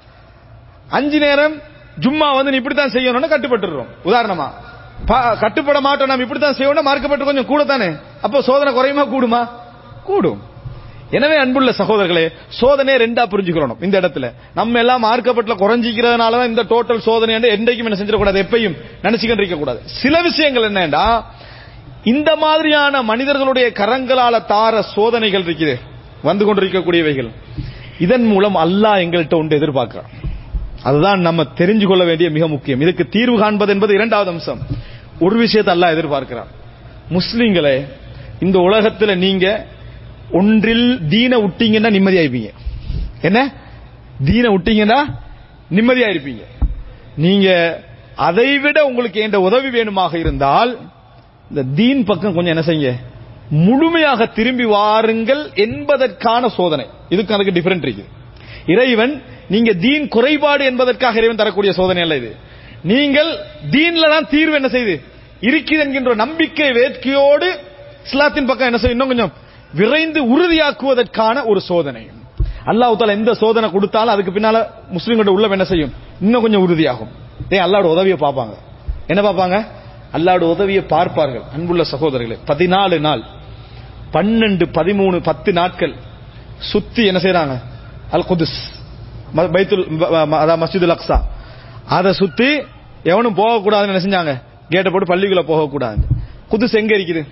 அஞ்சு நேரம் ஜும்மா வந்து இப்படித்தான் செய்யணும்னு கட்டுப்பட்டுறோம். உதாரணமா கட்டுப்பட மாட்டோம், நம்ம இப்படித்தான் செய்யணும், மார்க்கப்பட்டு கொஞ்சம் கூட தானே, அப்போ சோதனை குறையுமா கூடுமா? கூடும். எனவே அன்புள்ள சகோதரர்களே, சோதனையை ரெண்டா புரிஞ்சுக்கிறோம். இந்த இடத்துல நம்ம எல்லாம் மார்க்கப்பட்டுல குறைஞ்சிக்கிறதுனாலதான் இந்த டோட்டல் சோதனை என்றைக்கும் என்ன செஞ்சிடக்கூடாது, எப்பையும் நினைச்சுக்கிட்டு இருக்க கூடாது. சில விஷயங்கள் என்னன்னா, இந்த மாதிரியான மனிதர்களுடைய கரங்களால தார சோதனைகள் இருக்குது, வந்து கொண்டிருக்கக்கூடியவைகள், இதன் மூலம் அல்லாஹ் எங்கள்கிட்ட ஒன்று எதிர்பார்க்கிறான். அதுதான் நம்ம தெரிஞ்சு கொள்ள வேண்டிய மிக முக்கியம். இதுக்கு தீர்வு காண்பது என்பது இரண்டாவது அம்சம். ஒரு விஷயத்தை அல்லாஹ் எதிர்பார்க்கிறான், முஸ்லிம்களே, இந்த உலகத்தில் நீங்க ஒன்றில் தீன விட்டீங்கன்னா நிம்மதியா இருப்பீங்க. என்ன தீன விட்டீங்கன்னா நிம்மதியா இருப்பீங்க. நீங்க அதைவிட உங்களுக்கு என்ற உதவி வேணுமாக இருந்தால் இந்த தீன் பக்கம் கொஞ்சம் என்ன செய்யுங்க, முழுமையாக திரும்பி வாருங்கள் என்பதற்கான சோதனை. இதுக்கு அதுக்கு டிஃபரெண்ட் இருக்கு. இறைவன் நீங்க தீன் குறைபாடு என்பதற்காக இறைவன் தரக்கூடிய சோதனை அல்ல இது. நீங்கள் தீன்ல தான் தீர்வு என்ன செய்து இருக்குது என்கின்ற நம்பிக்கை வேட்கையோடு இஸ்லாத்தின் பக்கம் என்ன செய்யும், இன்னும் கொஞ்சம் விரைந்து உறுதியாக்குவதற்கான ஒரு சோதனை. அல்லாஹ் தஆலா எந்த சோதனை கொடுத்தாலும் அதுக்கு பின்னால முஸ்லிம்களோட உள்ளம் என்ன செய்யும், இன்னும் கொஞ்சம் உறுதியாகும். ஏன் அல்லாஹ்வோட உதவியை பார்ப்பாங்க. என்ன பார்ப்பாங்க, அல்லாஹ்வோட உதவியை பார்ப்பார்கள். அன்புள்ள சகோதரர்களே, பதினாலு நாள் பன்னெண்டு பதிமூணு பத்து நாட்கள் சுத்தி என்ன செய்யறாங்க, அல் குதுஸ் பைத்துல் மஸ்ஜிதுல் அக்ஸா, அதை சுத்தி எவனும் போகக்கூடாதுன்னு என்ன செஞ்சாங்க, கேட்ட போட்டு பள்ளிக்குள்ள போகக்கூடாது. குதுஸ் எங்க இருக்குது,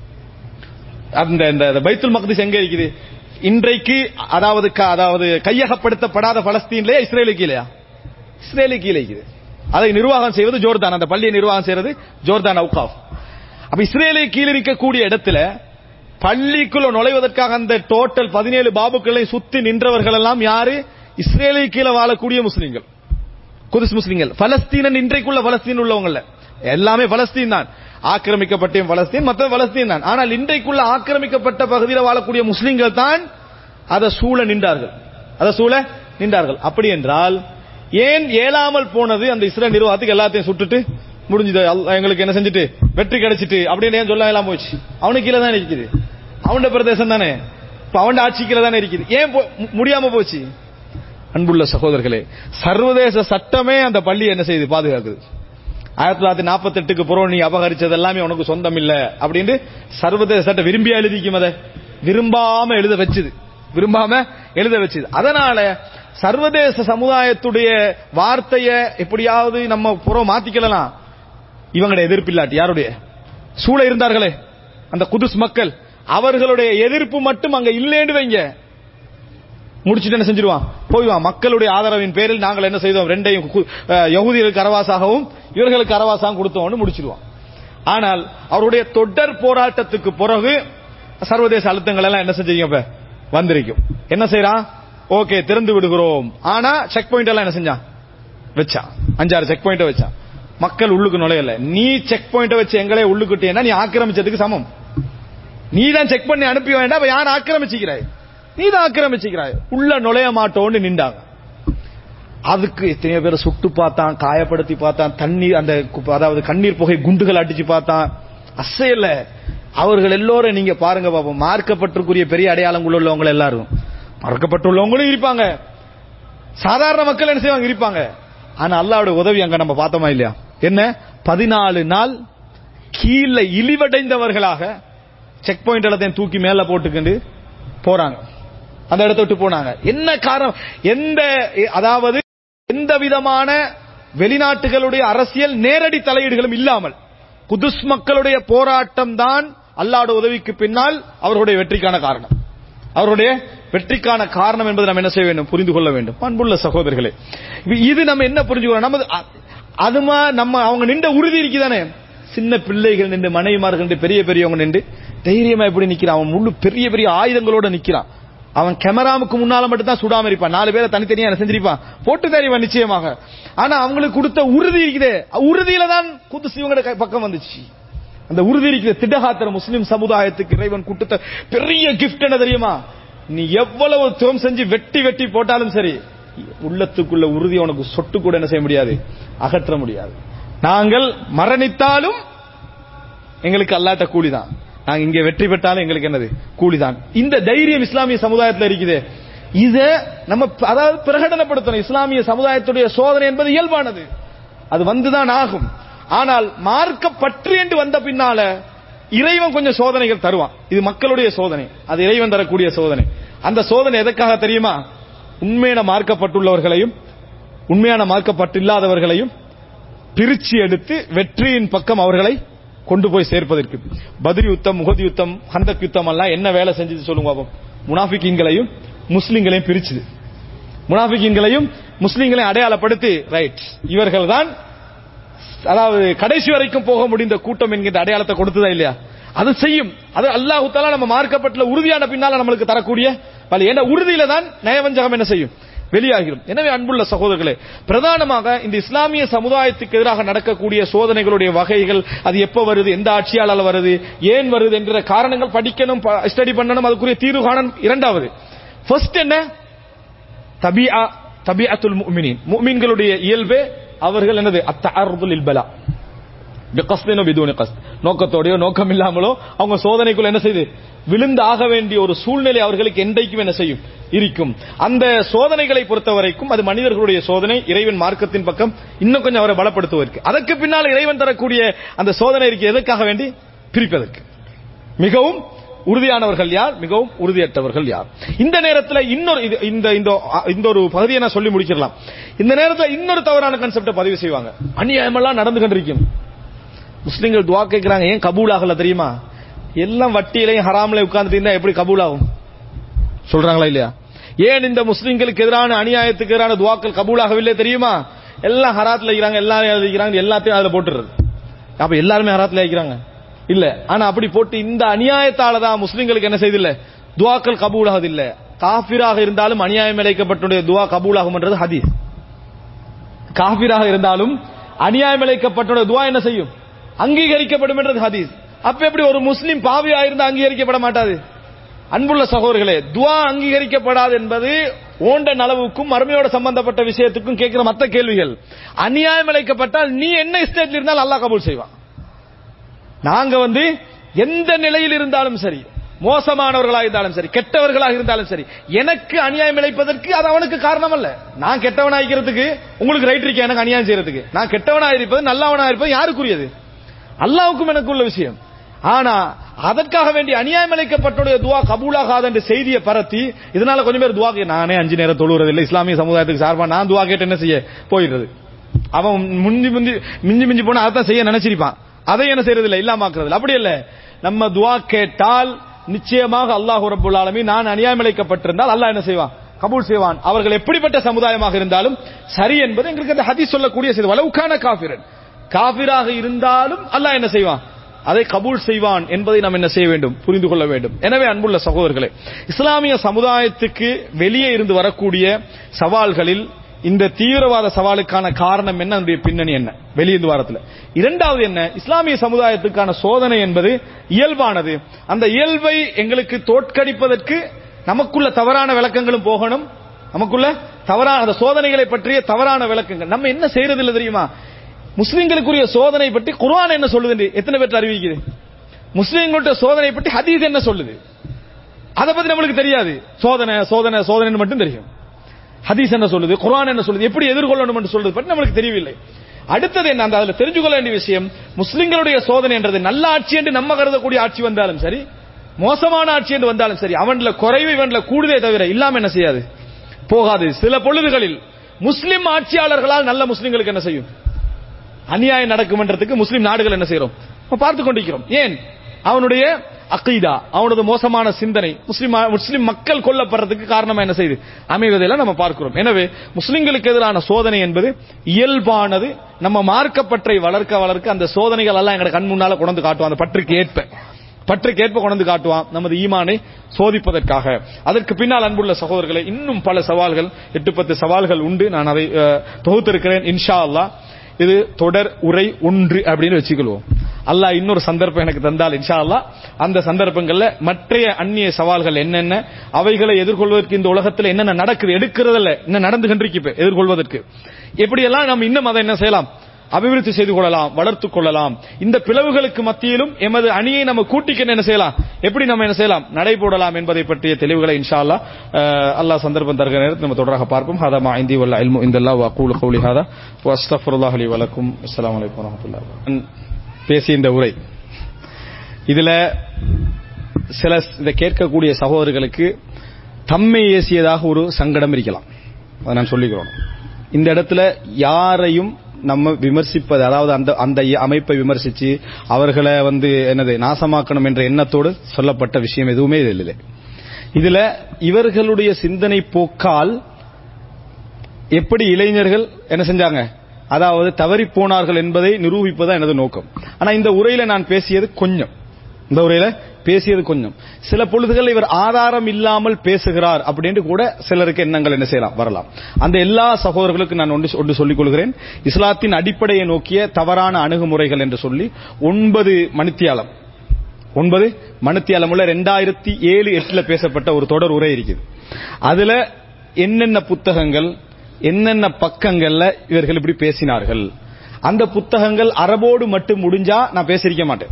அந்த பைத்துல் மக்திஸ் எங்க இருக்குது இன்றைக்கு, அதாவது அதாவது கையகப்படுத்தப்படாத பலஸ்தீன்லயா இஸ்ரேலுக்கு இல்லையா, இஸ்ரேலுக்கு கீழே இருக்குது. அதை நிர்வாகம் செய்வது ஜோர்தான், அந்த பள்ளியை நிர்வாகம் செய்வது ஜோர்தான் அவுகாஃப். அப்ப இஸ்ரேலுக்கு கீழே இருக்கக்கூடிய இடத்துல பள்ளிக்குள்ள நுழைவதற்காக அந்த டோட்டல் பதினேழு பாபுக்களை சுத்தி நின்றவர்கள் எல்லாம் யாரு, இஸ்ரேலுக்கு கீழே வாழக்கூடிய முஸ்லிம்கள், குதுஸ் முஸ்லிம்கள். பலஸ்தீன் இன்றைக்குள்ள பலஸ்தீன் உள்ளவங்க எல்லாமே பலஸ்தீன் தான், ஆக்கிரமிக்கப்பட்ட பலஸ்தீன் மற்ற பலஸ்தீன் தான். ஆனால் இன்றைக்குள்ள ஆக்கிரமிக்கப்பட்ட பகுதியில் வாழக்கூடிய முஸ்லிம்கள் தான் அதை சூழ நின்றார்கள், அதை சூழ நின்றார்கள். அப்படி என்றால் ஏன் ஏலாமல் போனது அந்த இஸ்ரேல் நிர்வாகத்துக்கு எல்லாத்தையும் சுட்டுட்டு முடிஞ்சது, எங்களுக்கு என்ன செஞ்சுட்டு வெற்றி கிடைச்சிட்டு அப்படின்னு ஏன் சொல்ல எல்லாம் போச்சு. அவனுக்கு கீழே தான் இருக்குது, அவனோட பிரதேசம் தானே, அவன் ஆட்சி கீழே தானே இருக்குது, ஏன் முடியாம போச்சு. அன்புள்ள சகோதரர்களே, சர்வதேச சட்டமே அந்த பள்ளியை என்ன செய்யுது, பாதுகாக்குது. ஆயிரத்தி தொள்ளாயிரத்தி நாற்பத்தி எட்டுக்கு புறம் நீ அபகரிச்சது எல்லாமே உனக்கு சொந்தம் இல்ல அப்படின்னு சர்வதேச சட்டம் விரும்பியா எழுதிக்கும், அதை விரும்பாம எழுத வச்சுது, விரும்பாம எழுத வச்சுது. அதனால சர்வதேச சமுதாயத்துடைய வார்த்தையை எப்படியாவது நம்ம புறம் மாத்திக்கலாம். இவங்களுடைய எதிர்ப்பு இல்லாட்டி, யாருடைய சூழ இருந்தார்களே அந்த குதுஸ் மக்கள், அவர்களுடைய எதிர்ப்பு மட்டும் அங்க இல்லேன்னு வைங்க, முடிச்சுட்டு என்ன செஞ்சிருவான், போய்வான். மக்களுடைய ஆதரவின் பேரில் நாங்கள் என்ன செய்தோம், ரெண்டையும் யஹூதிகளுக்கு அரவாசாகவும் இவர்களுக்கு அரவாசாகவும் கொடுத்தோம்னு முடிச்சிருவான். ஆனால் அவருடைய தொடர் போராட்டத்துக்கு பிறகு சர்வதேச அழுத்தங்கள் எல்லாம் என்ன செஞ்சீங்க வந்திருக்கும். என்ன செய்யறான், ஓகே திறந்து விடுகிறோம், ஆனா செக் பாயிண்ட் எல்லாம் என்ன செஞ்சான், வச்சான், அஞ்சாறு செக் பாயிண்ட் வச்சான். மக்கள் உள்ளுக்கு நுழையல. நீ செக் பாயிண்ட் வச்சு எங்களே உள்ளுக்கிட்டேன்னா நீ ஆக்கிரமிச்சதுக்கு சமம். நீ தான் செக் பண்ணி அனுப்பி வேண்டாம், யார் ஆக்கிரமிச்சுக்கிறாய், நீ தான் ஆக்கிரமிச்சுக்கிறாய், உள்ள நுழைய மாட்டோன்னு நின்றாங்க. அதுக்கு எத்தனையோ பேரை சுட்டு பார்த்தான், காயப்படுத்தி பார்த்தான், தண்ணீர் அந்த அதாவது கண்ணீர் புகை குண்டுகள் அடிச்சு பார்த்தான், அசையல. அவர்கள் எல்லோரும் நீங்க பாருங்க பாப்போம், மார்க்கப்பட்டிருக்கிற பெரிய அடையாளங்கள் உள்ளவங்க எல்லாரும் மார்க்கப்பட்டுள்ளவங்களும் இருப்பாங்க, சாதாரண மக்கள் என்ன செய்வாங்க இருப்பாங்க. ஆனா அல்லாஹ்வுடைய உதவி அங்க நம்ம பார்த்தோமா இல்லையா? என்ன பதினாலு நாள் கீழே இழிவடைந்தவர்களாக செக் பாயிண்ட் எல்லாத்தையும் தூக்கி மேல போட்டுக்கிண்டு போறாங்க, அந்த இடத்தை விட்டு போனாங்க. என்ன காரணம்? எந்த அதாவது எந்த விதமான வெளிநாட்டுகளுடைய அரசியல் நேரடி தலையீடுகளும் இல்லாமல் குதுஸ் மக்களுடைய போராட்டம் தான் அல்லாஹ்வுடைய உதவிக்கு பின்னால் அவர்களுடைய வெற்றிக்கான காரணம். அவருடைய வெற்றிக்கான காரணம் என்பதை நம்ம என்ன செய்ய வேண்டும், புரிந்து கொள்ள வேண்டும். அன்புள்ள சகோதரர்களே, இது நம்ம என்ன புரிஞ்சுக்கணும், நம்ம அதுமா நம்ம அவங்க நின்ற உறுதி இருக்குதானே. சின்ன பிள்ளைகள் நின்று, மனைவிமார்கள் நின்று, பெரிய பெரியவங்க நின்று தைரியமா எப்படி நிக்கிறான். அவன் முழு பெரிய பெரிய ஆயுதங்களோட நிக்கிறான். அவன் கேமராவுக்கு முன்னால மட்டும் தான் சுடாம இருப்பான், நாலு பேரை தனித்தனியா செஞ்சிருப்பான், போட்டு தெரிவான் நிச்சயமாக. ஆனா அவங்களுக்கு கொடுத்த உறுதி இருக்குதே, உறுதியில தான் குதுஸ் இவங்க பக்கம் வந்துச்சு. அந்த உறுதி இருக்கிற திடகாத்திர முஸ்லிம் சமுதாயத்துக்கு இறைவன் கொடுத்த பெரிய கிஃப்ட் என்ன தெரியுமா? நீ எவ்வளவு துவம் செஞ்சு வெட்டி வெட்டி போட்டாலும் சரி, உள்ளத்துக்குள்ள உறுதி உனக்கு சொட்டு கூட என்ன செய்ய முடியாது, அகற்ற முடியாது. நாங்கள் மரணித்தாலும் எங்களுக்கு அல்லாஹ்ட்ட கூலிதான், நாங்க இங்க வெற்றி பெற்றாலும் எங்களுக்கு என்னது கூலிதான். இந்த தைரியம் இஸ்லாமிய சமுதாயத்தில் இருக்குது. இத நம்ம அதாவது பிரகடனப்படுத்தணும். இஸ்லாமிய சமுதாயத்துடைய சோதனை என்பது இயல்பானது, அது வந்துதான் ஆகும். ஆனால் மார்க்க பற்று என்று வந்த பின்னால இறைவன் கொஞ்சம் சோதனைகள் தருவான். இது மக்களுடைய சோதனை, அது இறைவன் தரக்கூடிய சோதனை. அந்த சோதனை எதற்காக தெரியுமா? உண்மையான மார்க்கப்பட்டுள்ளவர்களையும் உண்மையான மார்க்கப்பட்டு இல்லாதவர்களையும் பிரிச்சு எடுத்து வெற்றியின் பக்கம் அவர்களை கொண்டு போய் சேர்ப்பதற்கு. பத்ர் யுத்தம், உஹத் யுத்தம், ஹந்தக் யுத்தம் எல்லாம் என்ன வேலை செஞ்சது சொல்லுங்க பாப்போம்? முனாஃபிகீன்களையும் முஸ்லிம்களையும் பிரிச்சுது. முனாஃபிகீன்களையும் முஸ்லிம்களையும் அடையாளப்படுத்தி, ரைட் இவர்கள் தான் அதாவது கடைசி வரைக்கும் போக முடிந்த கூட்டம் என்கின்ற அடையாளத்தை கொடுத்ததா இல்லையா? அது செய்யும். அது அல்லாஹ் தஆலா நம்ம மார்க்கப்பட்டுள்ள உறுதியான பின்னால நம்மளுக்கு தரக்கூடிய பல என்ற உறுதியில தான் நயவஞ்சகம் என்ன செய்யும், வெளியாகிடும். எனவே அன்புள்ள சகோதரர்களே, பிரதானமாக இந்த இஸ்லாமிய சமுதாயத்துக்கு எதிராக நடக்கக்கூடிய சோதனைகளுடைய வகைகள், அது எப்ப வருது, எந்த ஆட்சியாளர் வருது, ஏன் வருது என்ற காரணங்கள் படிக்கணும், ஸ்டடி பண்ணணும், அதுக்குரிய தீர்வு காணணும். இரண்டாவது ஃபர்ஸ்ட் என்ன, தபிஆ தபிஅத்துல் முஃமினீன், முஃமின்களுடைய இயல்பே அவர்கள் என்னது அத்தஅர்து லில் பலா பிகஸ்தின் பிதுனி கஸ்த், நோக்கத்தோடயோ நோக்கம் இல்லாமலோ அவங்க சோதனைக்குள்ள என்ன செய்து விழுந்து ஆக வேண்டிய ஒரு சூழ்நிலை அவர்களுக்கு என்றைக்கும் என்ன செய்யும் இருக்கும். அந்த சோதனைகளை பொறுத்தவரைக்கும் அது மனிதர்களுடைய சோதனை, இறைவன் மார்க்கத்தின் பக்கம் இன்னும் கொஞ்சம் அவரை பலப்படுத்துவதற்கு. அதற்கு பின்னால் இறைவன் தரக்கூடிய அந்த சோதனை இருக்கு எதற்காக வேண்டி, பிரிப்பதற்கு. மிகவும் உறுதியானவர்கள் யார், மிகவும் உறுதியற்றவர்கள் யார். இந்த நேரத்தில் இன்னொரு இந்த இந்த ஒரு பகுதியை நான் சொல்லி முடிச்சிடலாம். இந்த நேரத்தில் இன்னொரு தவறான கான்செப்டை பதிவு செய்வாங்க. அநியாயமெல்லாம் நடந்து கொண்டிருக்கும், முஸ்லிம்கள் துவா கேட்கிறாங்க, ஏன் கபூல் ஆகல தெரியுமா? எல்லாம் வட்டியிலையும் ஹராம்ல உட்கார்ந்துட்டு இருந்தா எப்படி கபூல் ஆகும் சொல்றாங்களா இல்லையா? ஏன் இந்த முஸ்லிம்களுக்கு எதிரான அநியாயத்துக்கு எதிரான துவாக்கள் கபூல் ஆகவில்லை தெரியுமா? எல்லாம் ஹராத்துல இருக்கிறாங்க, எல்லாரும் எழுதிக்கிறாங்க, எல்லாத்தையும் அதுல போட்டுறது. அப்ப எல்லாருமே ஹராத்துல இருக்கிறாங்க இல்ல. ஆனா அப்படி போட்டு இந்த அநியாயத்தால தான் முஸ்லிம்களுக்கு என்ன செய்தில்லை, துவாக்கள் கபூல் ஆகுதில்லை. காஃபிராக இருந்தாலும் அநியாயம் இழைக்கப்பட்டுடைய துவா கபூல் ஆகும் என்றது ஹதீஸ். காஃபிராக இருந்தாலும் அநியாயம் இழைக்கப்பட்டுடைய துவா என்ன செய்யும், அங்கீகரிக்கப்படும் என்றது ஹதீஸ். அப்ப எப்படி ஒரு முஸ்லிம் பாவியா இருந்தா அங்கீகரிக்கப்பட மாட்டாது? அன்புள்ள சகோதரர்களே, துவா அங்கீகரிக்கப்படாது என்பது ஓண்ட நலவுக்கும் மறுமையோட சம்பந்தப்பட்ட விஷயத்துக்கும் கேட்கிற மற்ற கேள்விகள். அநியாயம் இழைக்கப்பட்டால் நீ என்ன ஸ்டேட்ல இருந்தாலும் அல்லாஹ் கபூல் செய்வான். நாங்க வந்து எந்த நிலையில் இருந்தாலும் சரி, மோசமானவர்களாக இருந்தாலும் சரி, கெட்டவர்களாக இருந்தாலும் சரி, எனக்கு அநியாயம் இழைப்பதற்கு அது அவனுக்கு காரணம் அல்ல. நான் கெட்டவனாகிறதுக்கு உங்களுக்கு ரைட் இருக்கேன், எனக்கு அநியாயம் செய்யறதுக்கு. நான் கெட்டவனாக இருப்பது நல்லவனாக இருப்பது யாருக்குரியது? அல்லாஹ்வுக்கும் எனக்கு உள்ள விஷயம். ஆனா அதற்காக வேண்டி அநியாயம் இழைக்கப்பட்டுடைய துவா கபூலாகாத என்ற செய்தியை பரத்தி இதனால கொஞ்சம் பேர் துவா கேட்டு, நானே அஞ்சு நேரம் தொழுகிறது இல்லை, இஸ்லாமிய சமுதாயத்துக்கு சார்பா நான் துவா கேட்டு என்ன செய்ய போயிடுறது. அவன் முந்தி முந்தி மிஞ்சி மிஞ்சி போனா அதான் செய்ய நினைச்சிருப்பான், அதை என்ன செய்யறது இல்லை, இல்லாமக்கிறது. அப்படி இல்ல, நம்ம துவா கேட்டால் நிச்சயமாக அல்லாஹ் ரப்பல் ஆலமீன் நான் அநியாயம் இழைக்கப்பட்டிருந்தால் அல்லாஹ் என்ன செய்வான், கபூல் செய்வான். அவர்கள் எப்படிப்பட்ட சமுதாயமாக இருந்தாலும் சரி என்பது எங்களுக்கு அந்த ஹதீஸ் சொல்லக்கூடிய செய்தி. வலவுகான காஃபிரன், காஃபிராக இருந்தாலும் அல்லாஹ் என்ன செய்வான், அதை கபூல் செய்வான் என்பதை நாம் என்ன செய்ய வேண்டும், புரிந்து கொள்ள வேண்டும். எனவே அன்புள்ள சகோதரர்களே, இஸ்லாமிய சமுதாயத்துக்கு வெளியே இருந்து வரக்கூடிய சவால்களில் இந்த தீவிரவாத சவாலுக்கான காரணம் என்ன, அந்த பின்னணி என்ன, வெளியிருந்து வாரத்தில். இரண்டாவது என்ன, இஸ்லாமிய சமுதாயத்துக்கான சோதனை என்பது இயல்பானது. அந்த இயல்பை எங்களுக்கு தோற்கடிப்பதற்கு நமக்குள்ள தவறான விளக்கங்களும் போகணும், நமக்குள்ள தவறான அந்த சோதனைகளை பற்றிய தவறான விளக்கங்கள். நம்ம என்ன செய்யறது இல்லை தெரியுமா? முஸ்லிம்களுக்குரிய சோதனை பற்றி குர்ஆன் என்ன சொல்லுது? எத்தனை பேர் அறிவிக்குது? முஸ்லிம்களுடைய சோதனை பற்றி ஹதீஸ் என்ன சொல்லுது? அதை பத்தி நம்மளுக்கு தெரியாது. சோதனை சோதனை சோதனை மட்டும் தெரியும். ஹதீஸ் என்ன சொல்லுது, குர்ஆன் என்ன சொல்லுது, எப்படி எதிர்கொள்ளணும் என்று சொல்றது பற்றி நம்மளுக்கு தெரியவில்லை. அடுத்தது என்ன, அந்த அதுல தெரிஞ்சுக்கொள்ள வேண்டிய விஷயம், முஸ்லிம்களுடைய சோதனை என்றது நல்ல ஆட்சி என்று நம்ம கருதக்கூடிய ஆட்சி வந்தாலும் சரி, மோசமான ஆட்சி என்று வந்தாலும் சரி, அவன்ல குறைவு இவன்ல கூடுதே தவிர இல்லாம என்ன செய்யாது, போகாது. சில பொழுதுகளில் முஸ்லிம் ஆட்சியாளர்களால் நல்ல முஸ்லிம்களுக்கு என்ன செய்யும், அநியாயம் நடக்கும் என்றதுக்கு முஸ்லிம் நாடுகள் என்ன செய்யறோம், பார்த்துக் கொண்டிருக்கிறோம். ஏன்? அவனுடைய அகீதா, அவனது மோசமான சிந்தனை முஸ்லிம் முஸ்லிம் மக்கள் கொல்லப்படுறதுக்கு காரணமா என்ன செய்யுது, அமைவதெல்லாம் நம்ம பார்க்கிறோம். எனவே முஸ்லிம்களுக்கு எதிரான சோதனை என்பது இயல்பானது. நம்ம மார்க்கப்பற்றை வளர்க்க வளர்க்க அந்த சோதனைகள் எல்லாம் எங்க கண் முன்னால கொண்டு காட்டுவான். அந்த பற்றுக்கு ஏற்ப பற்றுக்கு ஏற்ப கொண்டு காட்டுவான், நமது ஈமானை சோதிப்பதற்காக. அதற்கு பின்னால் அன்புள்ள சகோதரர்களை, இன்னும் பல சவால்கள், எட்டு பத்து சவால்கள் உண்டு. நான் அதை தொகுத்திருக்கிறேன். இன்ஷா அல்லாஹ் இது தொடர் உரை ஒன்று அப்படின்னு வச்சுக்கொள்வோம். அல்லாஹ் இன்னொரு சந்தர்ப்பம் எனக்கு தந்தால் இன்ஷா அல்லாஹ் அந்த சந்தர்ப்பங்கள்ல மற்றைய அந்நிய சவால்கள் என்னென்ன, அவைகளை எதிர்கொள்வதற்கு இந்த உலகத்தில் என்னென்ன நடக்குது, எடுக்கிறதில்ல என்ன நடந்து கொண்டிருக்கு எதிர்கொள்வதற்கு, எப்படியெல்லாம் நாம் இன்னும் அதை என்ன செய்யலாம், அபிவிருத்தி செய்து கொள்ளலாம், வளர்த்துக் கொள்ளலாம். இந்த பிளவுகளுக்கு மத்தியிலும் எமது அணியை நம்ம கூட்டிக்க என்ன செய்யலாம், எப்படி நம்ம என்ன செய்யலாம், நடைபோடலாம் என்பதை பற்றிய தெளிவுகளை இன்ஷா அல்லாஹ் அல்லாஹ் சந்தர்ப்பம் தருகிற நேரத்தில் நம்ம தொடராக பார்ப்போம். ஹதா மா இந்தி வல்ல இல்மு இந்தல்லாஹ் வ அகூலு கௌலி ஹதா வ அஸ்தக்ஃபிருல்லாஹ் லி வ லக்கும். அஸ்ஸலாமு அலைக்கும் வ ரஹ்மத்துல்லாஹி. பேசிய இந்த உரை இதுல சில இதை கேட்கக்கூடிய சகோதரர்களுக்கு தம்மை ஏசியதாக ஒரு சங்கடம் இருக்கலாம். அதை நான் சொல்லிக்கிறோம். இந்த இடத்துல யாரையும் நம்ம விமர்சிப்பது, அதாவது அந்த அந்த அமைப்பை விமர்சிச்சு அவர்களை வந்து என்னது நாசமாக்கணும் என்ற எண்ணத்தோடு சொல்லப்பட்ட விஷயம் எதுவுமே இல்லை. இதுல இவர்களுடைய சிந்தனை போக்கால் எப்படி இளைஞர்கள் என்ன செஞ்சாங்க, அதாவது தவறி போனார்கள் என்பதை நிரூபிப்பதுதான் எனது நோக்கம். ஆனா இந்த உரையில நான் பேசியது கொஞ்சம், இந்த உரையில பேசியது கொஞ்சம். சில பொழுதுகள் இவர் ஆதாரம் இல்லாமல் பேசுகிறார் அப்படின்னு கூட சிலருக்கு எண்ணங்கள் என்ன செய்யலாம், வரலாம். அந்த எல்லா சகோதரர்களுக்கு நான் ஒன்று ஒன்று சொல்லிக் கொள்கிறேன். இஸ்லாத்தின் அடிப்படையை நோக்கிய தவறான அணுகுமுறைகள் என்று சொல்லி ஒன்பது மணித்தியாலம் ஒன்பது மணித்தியாலம் உள்ள ரெண்டாயிரத்தி ஏழு எட்டுல பேசப்பட்ட ஒரு தொடர் உரை இருக்குது. அதுல என்னென்ன புத்தகங்கள், என்னென்ன பக்கங்கள்ல இவர்கள் இப்படி பேசினார்கள், அந்த புத்தகங்கள் அரபோடு மட்டும் முடிஞ்சா நான் பேசிருக்க மாட்டேன்.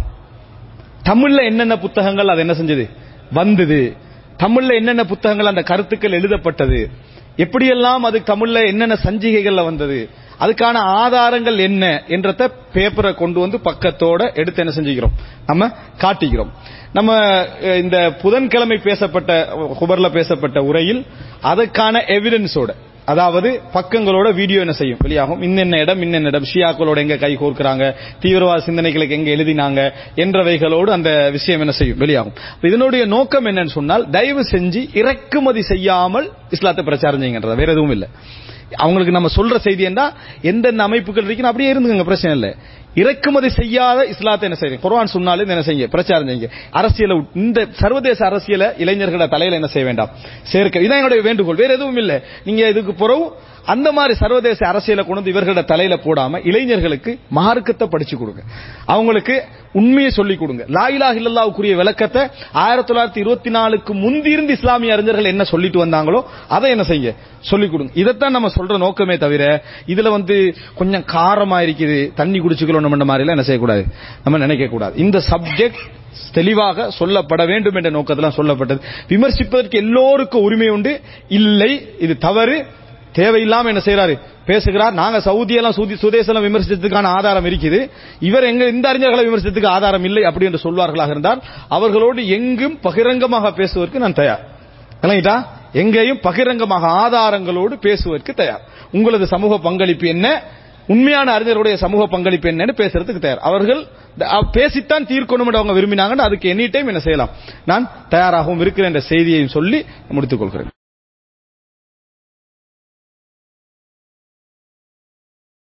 தமிழ்ல என்னென்ன புத்தகங்கள் அது என்ன செஞ்சது வந்தது, தமிழ்ல என்னென்ன புத்தகங்கள் அந்த கருத்துக்கள் எழுதப்பட்டது, எப்படியெல்லாம் அது தமிழ்ல என்னென்ன சஞ்சிகைகள்ல வந்தது, அதுக்கான ஆதாரங்கள் என்ன என்றத பேப்பரை கொண்டு வந்து பக்கத்தோட எடுத்து என்ன செஞ்சுக்கிறோம், நம்ம காட்டிக்கிறோம். நம்ம இந்த புதன்கிழமை பேசப்பட்ட குபர்ல பேசப்பட்ட உரையில் அதற்கான எவிடன்ஸோட, அதாவது பக்கங்களோட வீடியோ என்ன செய்யும் வெளியாகும். இன்னென்ன இடம் இன்னென்ன இடம் ஷியாக்களோட எங்க கை கோர்க்கிறாங்க, தீவிரவாத சிந்தனைகளுக்கு எங்க எழுதினாங்க என்றவைகளோடு அந்த விஷயம் என்ன செய்யும் வெளியாகும். இதனுடைய நோக்கம் என்னன்னு சொன்னால், தயவு செஞ்சு இறக்குமதி செய்யாமல் இஸ்லாத்தை பிரச்சாரம் செய்யுங்கன்றத, வேற எதுவும் இல்லை. அவங்களுக்கு நம்ம சொல்ற செய்தி என்ன, எந்தெந்த அமைப்புகள் இருக்குன்னு அப்படியே இருந்துங்க, பிரச்சனை இல்லை. இறக்குமதி செய்யாத இஸ்லாத்தை என்ன செய்யுங்க, குர்ஆன் சொன்னாலும் என்ன செய்யுங்க, பிரச்சாரம் செய்யுங்க. அரசியல, இந்த சர்வதேச அரசியல இளைஞர்களோட தலையில என்ன செய்ய வேண்டாம், சேர்க்க. இதான் என்னுடைய வேண்டுகோள், வேற எதுவும் இல்லை. நீங்க இதுக்கு பிறகு அந்த மாதிரி சர்வதேச அரசியலை கொண்டு இவர்களோட தலையில போடாம இளைஞர்களுக்கு மார்க்கத்தை படிச்சு கொடுங்க, அவங்களுக்கு உண்மையை சொல்லிக் கொடுங்க. லா இலாஹ இல்லல்லாஹ்வுக்குரிய விளக்கத்தை ஆயிரத்தி தொள்ளாயிரத்தி இருபத்தி நாலுக்கு முந்தி இருந்து இஸ்லாமிய அறிஞர்கள் என்ன சொல்லிட்டு வந்தாங்களோ அதை என்ன செய்ய சொல்லிக் கொடுங்க. இதைத்தான் நம்ம சொல்ற நோக்கமே தவிர, இதுல வந்து கொஞ்சம் காரமா இருக்குது தண்ணி குடிச்சுக்கணும் மாதிரி எல்லாம் என்ன செய்யக்கூடாது, நம்ம நினைக்க கூடாது. இந்த சப்ஜெக்ட் தெளிவாக சொல்லப்பட வேண்டும் என்ற நோக்கத்தில் சொல்லப்பட்டது. விமர்சிப்பதற்கு எல்லோருக்கும் உரிமை உண்டு. இல்லை, இது தவறு, தேவையில்லாம என்ன செய்யறாரு, பேசுகிறார். நாங்க சவுதியெல்லாம் சுதேசெல்லாம் விமர்சித்ததுக்கான ஆதாரம் இருக்குது, இவர் எங்க இந்த அறிஞர்களை விமர்சித்ததுக்கு ஆதாரம் இல்லை அப்படி என்று சொல்வார்களாக இருந்தால் அவர்களோடு எங்கும் பகிரங்கமாக பேசுவதற்கு நான் தயார். இல்லைங்களா? எங்கேயும் பகிரங்கமாக ஆதாரங்களோடு பேசுவதற்கு தயார். உங்களது சமூக பங்களிப்பு என்ன, உண்மையான அறிஞர்களுடைய சமூக பங்களிப்பு என்னன்னு பேசுறதுக்கு தயார். அவர்கள் பேசித்தான் தீர்க்கணும் என்று அவங்க விரும்பினாங்கன்னு அதுக்கு எனி டைம் என்ன செய்யலாம், நான் தயாராகவும் இருக்கிறேன் என்ற செய்தியையும் சொல்லி முடித்துக் கொள்கிறேன்.